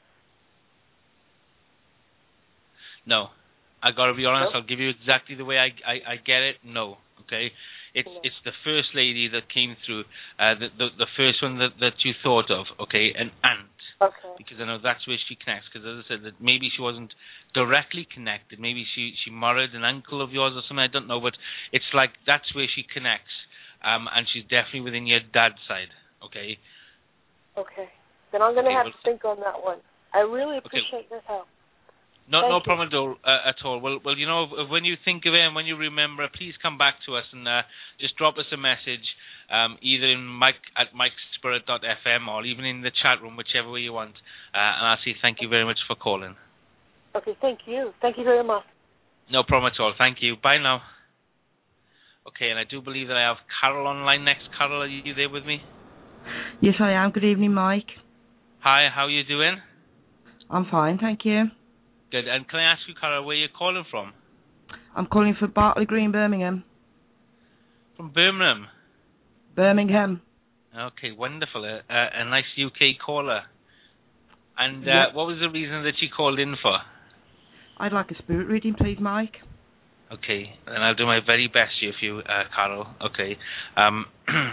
No. I got to be honest, Nope. I'll give you exactly the way I, I, I get it. No. Okay? It's No. it's the first lady that came through, uh, the, the the first one that, that you thought of, okay, an aunt. Okay. Because I know that's where she connects. Because as I said, that maybe she wasn't directly connected. Maybe she, she married an uncle of yours or something. I don't know. But it's like that's where she connects. Um, and she's definitely within your dad's side. Okay. Okay. Then I'm going to Okay, have well, to think on that one. I really appreciate your help. No, Thank no you. problem at all. Uh, at all. Well, well, you know, if- when you think of it and when you remember, please come back to us and uh, just drop us a message, um, either in Mike at mike spirit dot f m or even in the chat room, whichever way you want. Uh, and I'll say thank you very much for calling. Okay, thank you. Thank you very much. No problem at all. Thank you. Bye now. Okay, and I do believe that I have Carol online next. Carol, are you there with me? Yes, I am. Good evening, Mike. Hi, how are you doing? I'm fine, thank you. Good. And can I ask you, Carol, where you're calling from? I'm calling for Bartley Green, Birmingham. From Birmingham. Birmingham. Okay, wonderful. Uh, uh, a nice U K caller. And uh, Yep. what was the reason that you called in for? I'd like a spirit reading, please, Mike. Okay, and I'll do my very best here for you, uh, Carol. Okay. Um,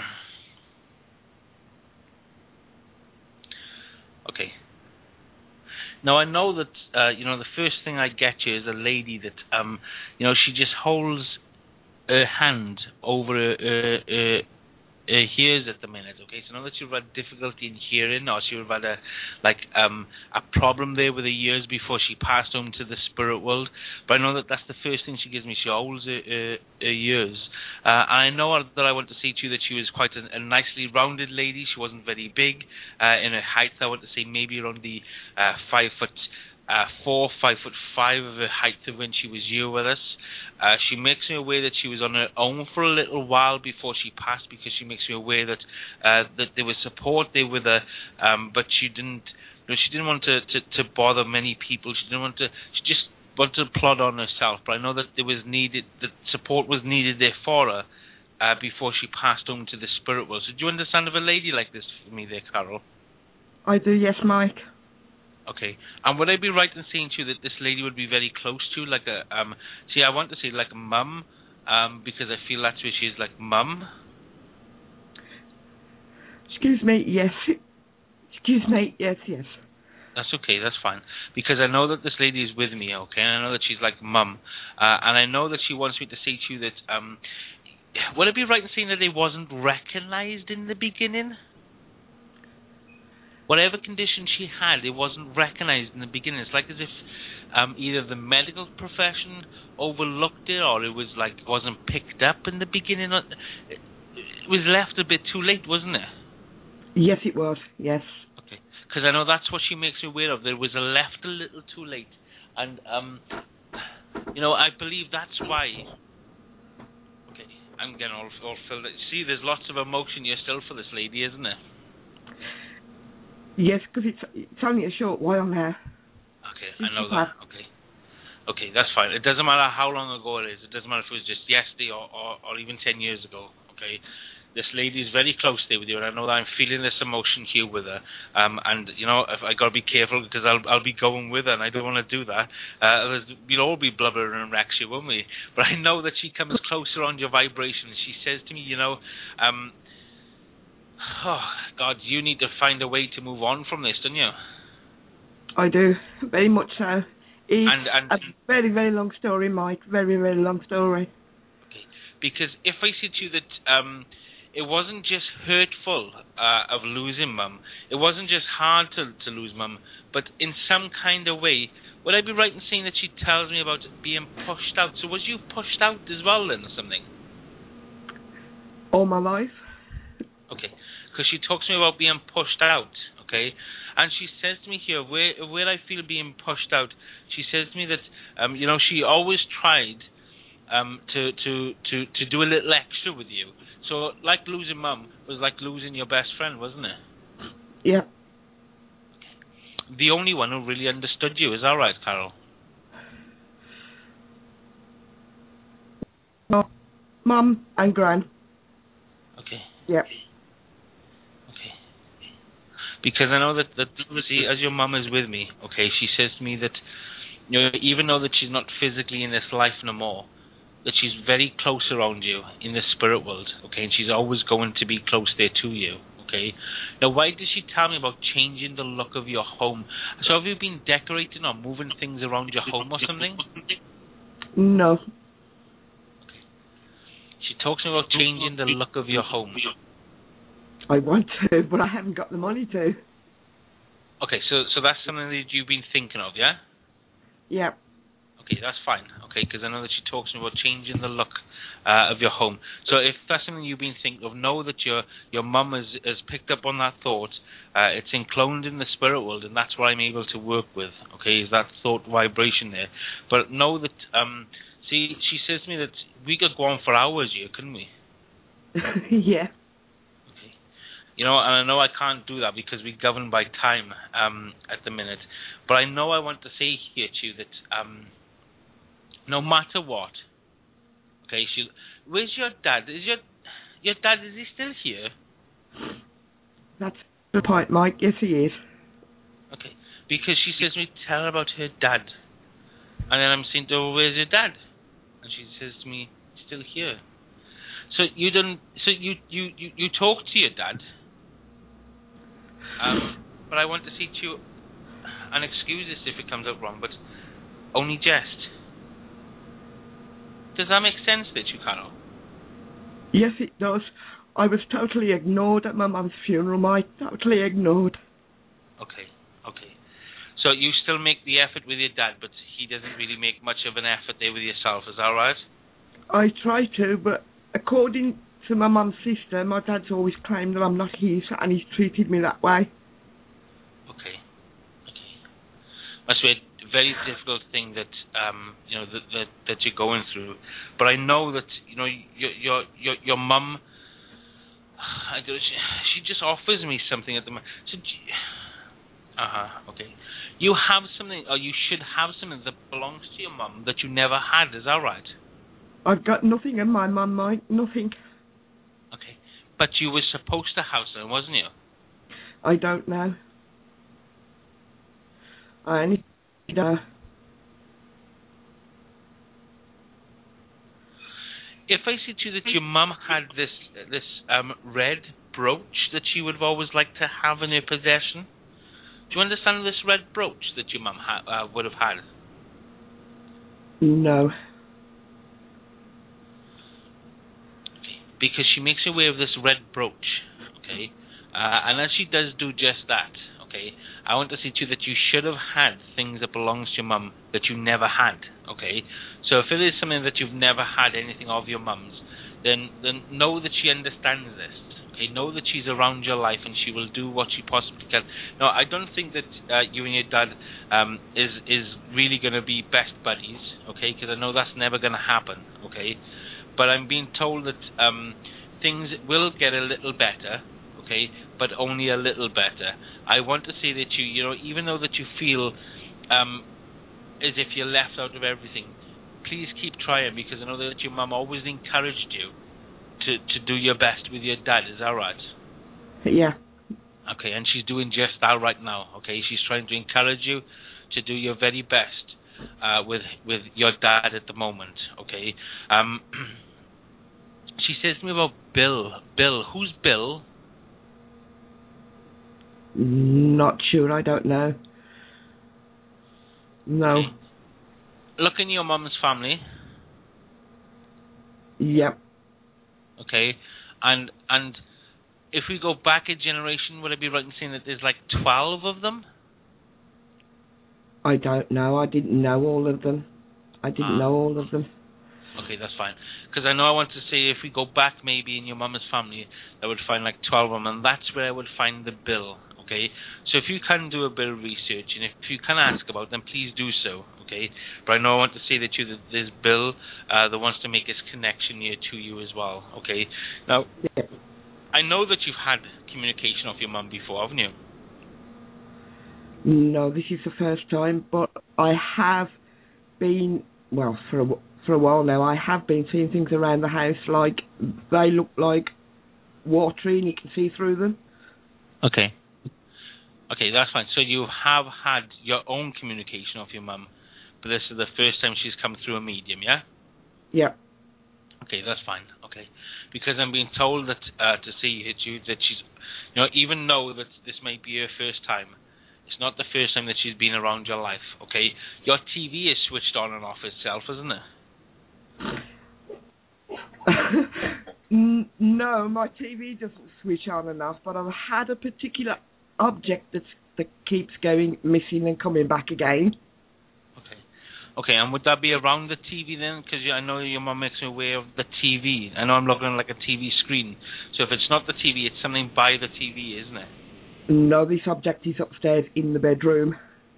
okay. Now I know that uh, you know the first thing I get you is a lady that um, you know she just holds her hand over her, her, her, her ears at the minute. Okay, so now that you've had difficulty in hearing, or she would have had a like um a problem there with her ears before she passed on to the spirit world. But I know that that's the first thing she gives me. She holds her, her, her ears. Uh, and I know that I want to say to you that she was quite a, a nicely rounded lady. She wasn't very big uh, in her height. I want to say maybe around the uh, five foot uh, four, five foot five of her height of when she was here with us. Uh, she makes me aware that she was on her own for a little while before she passed, because she makes me aware that uh, that there was support there with her, um, but she didn't. You know, she didn't want to, to, to bother many people. She didn't want to. She just wanted to plod on herself. But I know that there was needed. That support was needed there for her uh, before she passed on to the spirit world. So do you understand of a lady like this for me, there, Carol? I do, yes, Mike. Okay, and would I be right in saying to you that this lady would be very close to, like a um? See, I want to say like a mum, um, because I feel that's where she is, like mum. Excuse me, yes. Excuse me, yes, yes. That's okay, that's fine. Because I know that this lady is with me, okay, and I know that she's like mum, uh, and I know that she wants me to say to you that um, would I be right in saying that it wasn't recognised in the beginning? Whatever condition she had, it wasn't recognized in the beginning. It's like as if um, either the medical profession overlooked it, or it was like it wasn't picked up in the beginning. It was left a bit too late, wasn't it? Yes, it was. Yes. Okay. Because I know that's what she makes me aware of. There was a left a little too late, and um, you know, I believe that's why. Okay, I'm getting all all filled. See, there's lots of emotion here still for this lady, isn't there? Yes, because it's it's only a short while now. Okay, I know that. Okay, okay, that's fine. It doesn't matter how long ago it is. It doesn't matter if it was just yesterday or, or, or even ten years ago. Okay, this lady is very close there with you, and I know that I'm feeling this emotion here with her. Um, and you know, if I gotta be careful because I'll I'll be going with her, and I don't want to do that. Uh, we'll all be blubbering and wrecks you, won't we? But I know that she comes closer on your vibration. She says to me, you know, um. Oh, God, you need to find a way to move on from this, don't you? I do, very much so. It's and, and, a very, very long story, Mike. Very, very long story. Okay. Because if I said to you that um, it wasn't just hurtful uh, of losing Mum, it wasn't just hard to, to lose Mum, but in some kind of way, would I be right in saying that she tells me about being pushed out? So was you pushed out as well then, or something? All my life. Okay. Because she talks to me about being pushed out, okay? And she says to me here, where where I feel being pushed out, she says to me that, um, you know, she always tried um, to, to, to, to do a little extra with you. So, like losing Mum was like losing your best friend, wasn't it? Yeah. Okay. The only one who really understood you, is that right, Carol? No. Mum and Gran. Okay. Yeah. Because I know that, that see, as your mum is with me, okay, she says to me that, you know, even though that she's not physically in this life no more, that she's very close around you in the spirit world, okay, and she's always going to be close there to you, okay. Now, why did she tell me about changing the look of your home? So have you been decorating or moving things around your home or something? No. Okay. She talks to me about changing the look of your home. I want to, but I haven't got the money to. Okay, so so that's something that you've been thinking of, yeah? Yeah. Okay, that's fine. Okay, because I know that she talks to me about changing the look uh, of your home. So if that's something you've been thinking of, know that your your mum has, has picked up on that thought. Uh, it's encloned in the spirit world, and that's what I'm able to work with. Okay, is that thought vibration there? But know that, um, see, she says to me that we could go on for hours here, couldn't we? Yeah. You know, and I know I can't do that because we're governed by time um, at the minute. But I know I want to say here to you that um, no matter what, okay, she, where's your dad? Is your your dad, is he still here? That's the point, Mike. Yes, he is. Okay, because she says to me, tell her about her dad. And then I'm saying to her, where's your dad? And she says to me, still here. So you don't. So you you you, you talk to your dad. Um, but I want to see to you, and excuse this if it comes out wrong, but only jest. Does that make sense, that you, Carol? Yes, it does. I was totally ignored at my mum's funeral, Mike. Totally ignored. Okay, okay. So you still make the effort with your dad, but he doesn't really make much of an effort there with yourself, is that right? I try to, but according to my mum's sister, my dad's always claimed that I'm not his, and he's treated me that way. Okay, okay. Must be a very difficult thing that um you know that that, that you're going through. But I know that you know your your your your mum. I do, she, she just offers me something at the moment. So, uh huh. Okay. You have something, or you should have something that belongs to your mum that you never had. Is that right? I've got nothing in my mum, Mike. Nothing. Okay. But you were supposed to have something, wasn't you? I don't know. I only know. If I said to you that your mum had this this um, red brooch that she would have always liked to have in her possession, do you understand this red brooch that your mum ha- uh, would have had? No. Because she makes her way of this red brooch, okay? Uh, and as she does do just that, okay, I want to say to you that you should have had things that belongs to your mum that you never had, okay? So if it is something that you've never had anything of your mum's, then then know that she understands this, okay? Know that she's around your life and she will do what she possibly can. Now, I don't think that uh, you and your dad um, is, is really going to be best buddies, okay? Because I know that's never going to happen, okay? But I'm being told that um, things will get a little better, okay, but only a little better. I want to say that you, you know, even though that you feel um, as if you're left out of everything, please keep trying, because I know that your mum always encouraged you to, to do your best with your dad. Is that right? Yeah. Okay, and she's doing just that right now, okay? She's trying to encourage you to do your very best uh, with with your dad at the moment, okay? Um, she says to me about Bill. Bill, who's Bill? Not sure, I don't know. No. Okay. Look in your mum's family. Yep. Okay, and and if we go back a generation, would I be right in saying that there's like twelve of them? I don't know. I didn't know all of them. I didn't Ah. know all of them. Okay, that's fine. Because I know I want to say if we go back maybe in your mum's family, I would find like twelve of them, and that's where I would find the Bill. Okay, so if you can do a bit of research, and if you can ask about them, please do so. Okay, but I know I want to say that you that there's Bill uh, that wants to make his connection here to you as well. Okay, now yeah. I know that you've had communication of your mum before, haven't you? No, this is the first time, but I have been, well, for a, for a while now, I have been seeing things around the house, like they look like watery and you can see through them. Okay. Okay, that's fine. So you have had your own communication of your mum, but this is the first time she's come through a medium, yeah? Yeah. Okay, that's fine. Okay, because I'm being told that uh, to see it, you that she's, you know, even though that this may be her first time, it's not the first time that she's been around your life. Okay, your T V is switched on and off itself, isn't it? No, my T V doesn't switch on and off, but I've had a particular object that's, that keeps going missing and coming back again. Okay. Okay, and would that be around the T V then? Because I know your mum makes me aware of the T V. I know I'm looking at like a T V screen. So if it's not the T V, it's something by the T V, isn't it? No, this object is upstairs in the bedroom.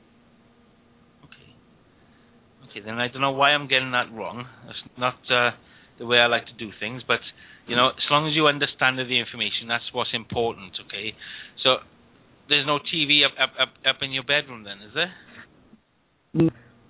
Okay, then I don't know why I'm getting that wrong. That's not uh, the way I like to do things. But, you know, as long as you understand the information, that's what's important, okay? So there's no T V up, up, up, up in your bedroom then, is there? No.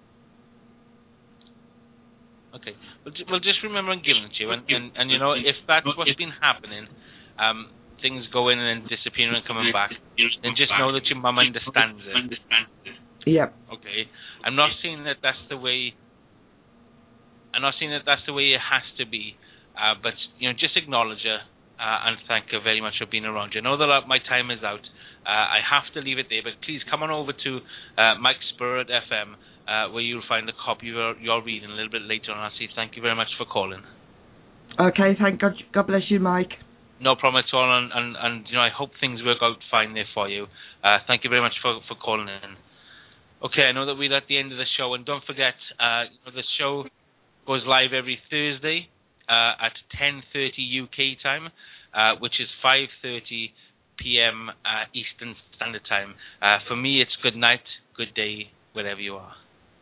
Okay. Well, ju- well, just remember I'm giving it to you. And, and, and, you know, if that's what's been happening, um, things going and then disappearing and coming back, then just know that your mum understands it. Yep. Okay. I'm not saying that that's the way I'm not saying that that's the way it has to be, uh, but you know, just acknowledge her uh, and thank her very much for being around you. I know that my time is out. Uh, I have to leave it there, but please come on over to uh, Mike Spirit F M, uh, where you'll find a copy of your, your reading a little bit later on. I'll say thank you very much for calling. Okay, thank God. God bless you, Mike. No problem at all, and, and, and you know, I hope things work out fine there for you. Uh, thank you very much for, for calling in. Okay, I know that we're at the end of the show, and don't forget, uh, you know, the show goes live every Thursday uh, at ten thirty U K time, uh, which is five thirty p.m. Uh, Eastern Standard Time. Uh, for me, it's good night, good day, wherever you are.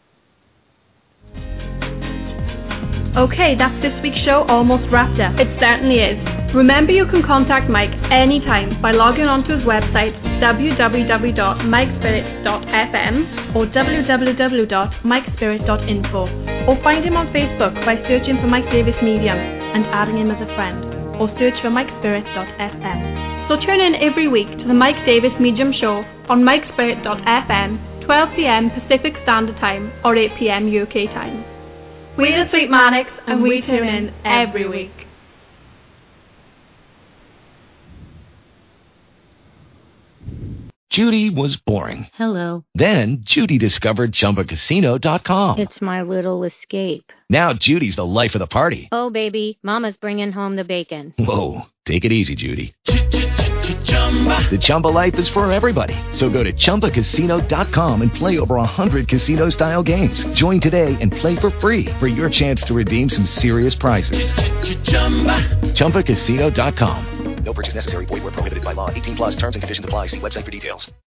Okay, that's this week's show almost wrapped up. It certainly is. Remember, you can contact Mike anytime by logging onto his website w w w dot mike spirit dot f m or w w w dot mike spirit dot info, or find him on Facebook by searching for Mike Davis Medium and adding him as a friend, or search for mike spirit dot f m. So tune in every week to the Mike Davis Medium Show on mike spirit dot f m, twelve p.m. Pacific Standard Time or eight p.m. U K time. We're the Sweet Manics, and we tune in every week. Judy was boring. Hello. Then Judy discovered Chumba Casino dot com. It's my little escape. Now Judy's the life of the party. Oh, baby, mama's bringing home the bacon. Whoa, take it easy, Judy. The Chumba life is for everybody. So go to Chumba Casino dot com and play over one hundred casino-style games. Join today and play for free for your chance to redeem some serious prizes. Chumba Casino dot com. No purchase necessary. Void where prohibited by law. eighteen plus terms and conditions apply. See website for details.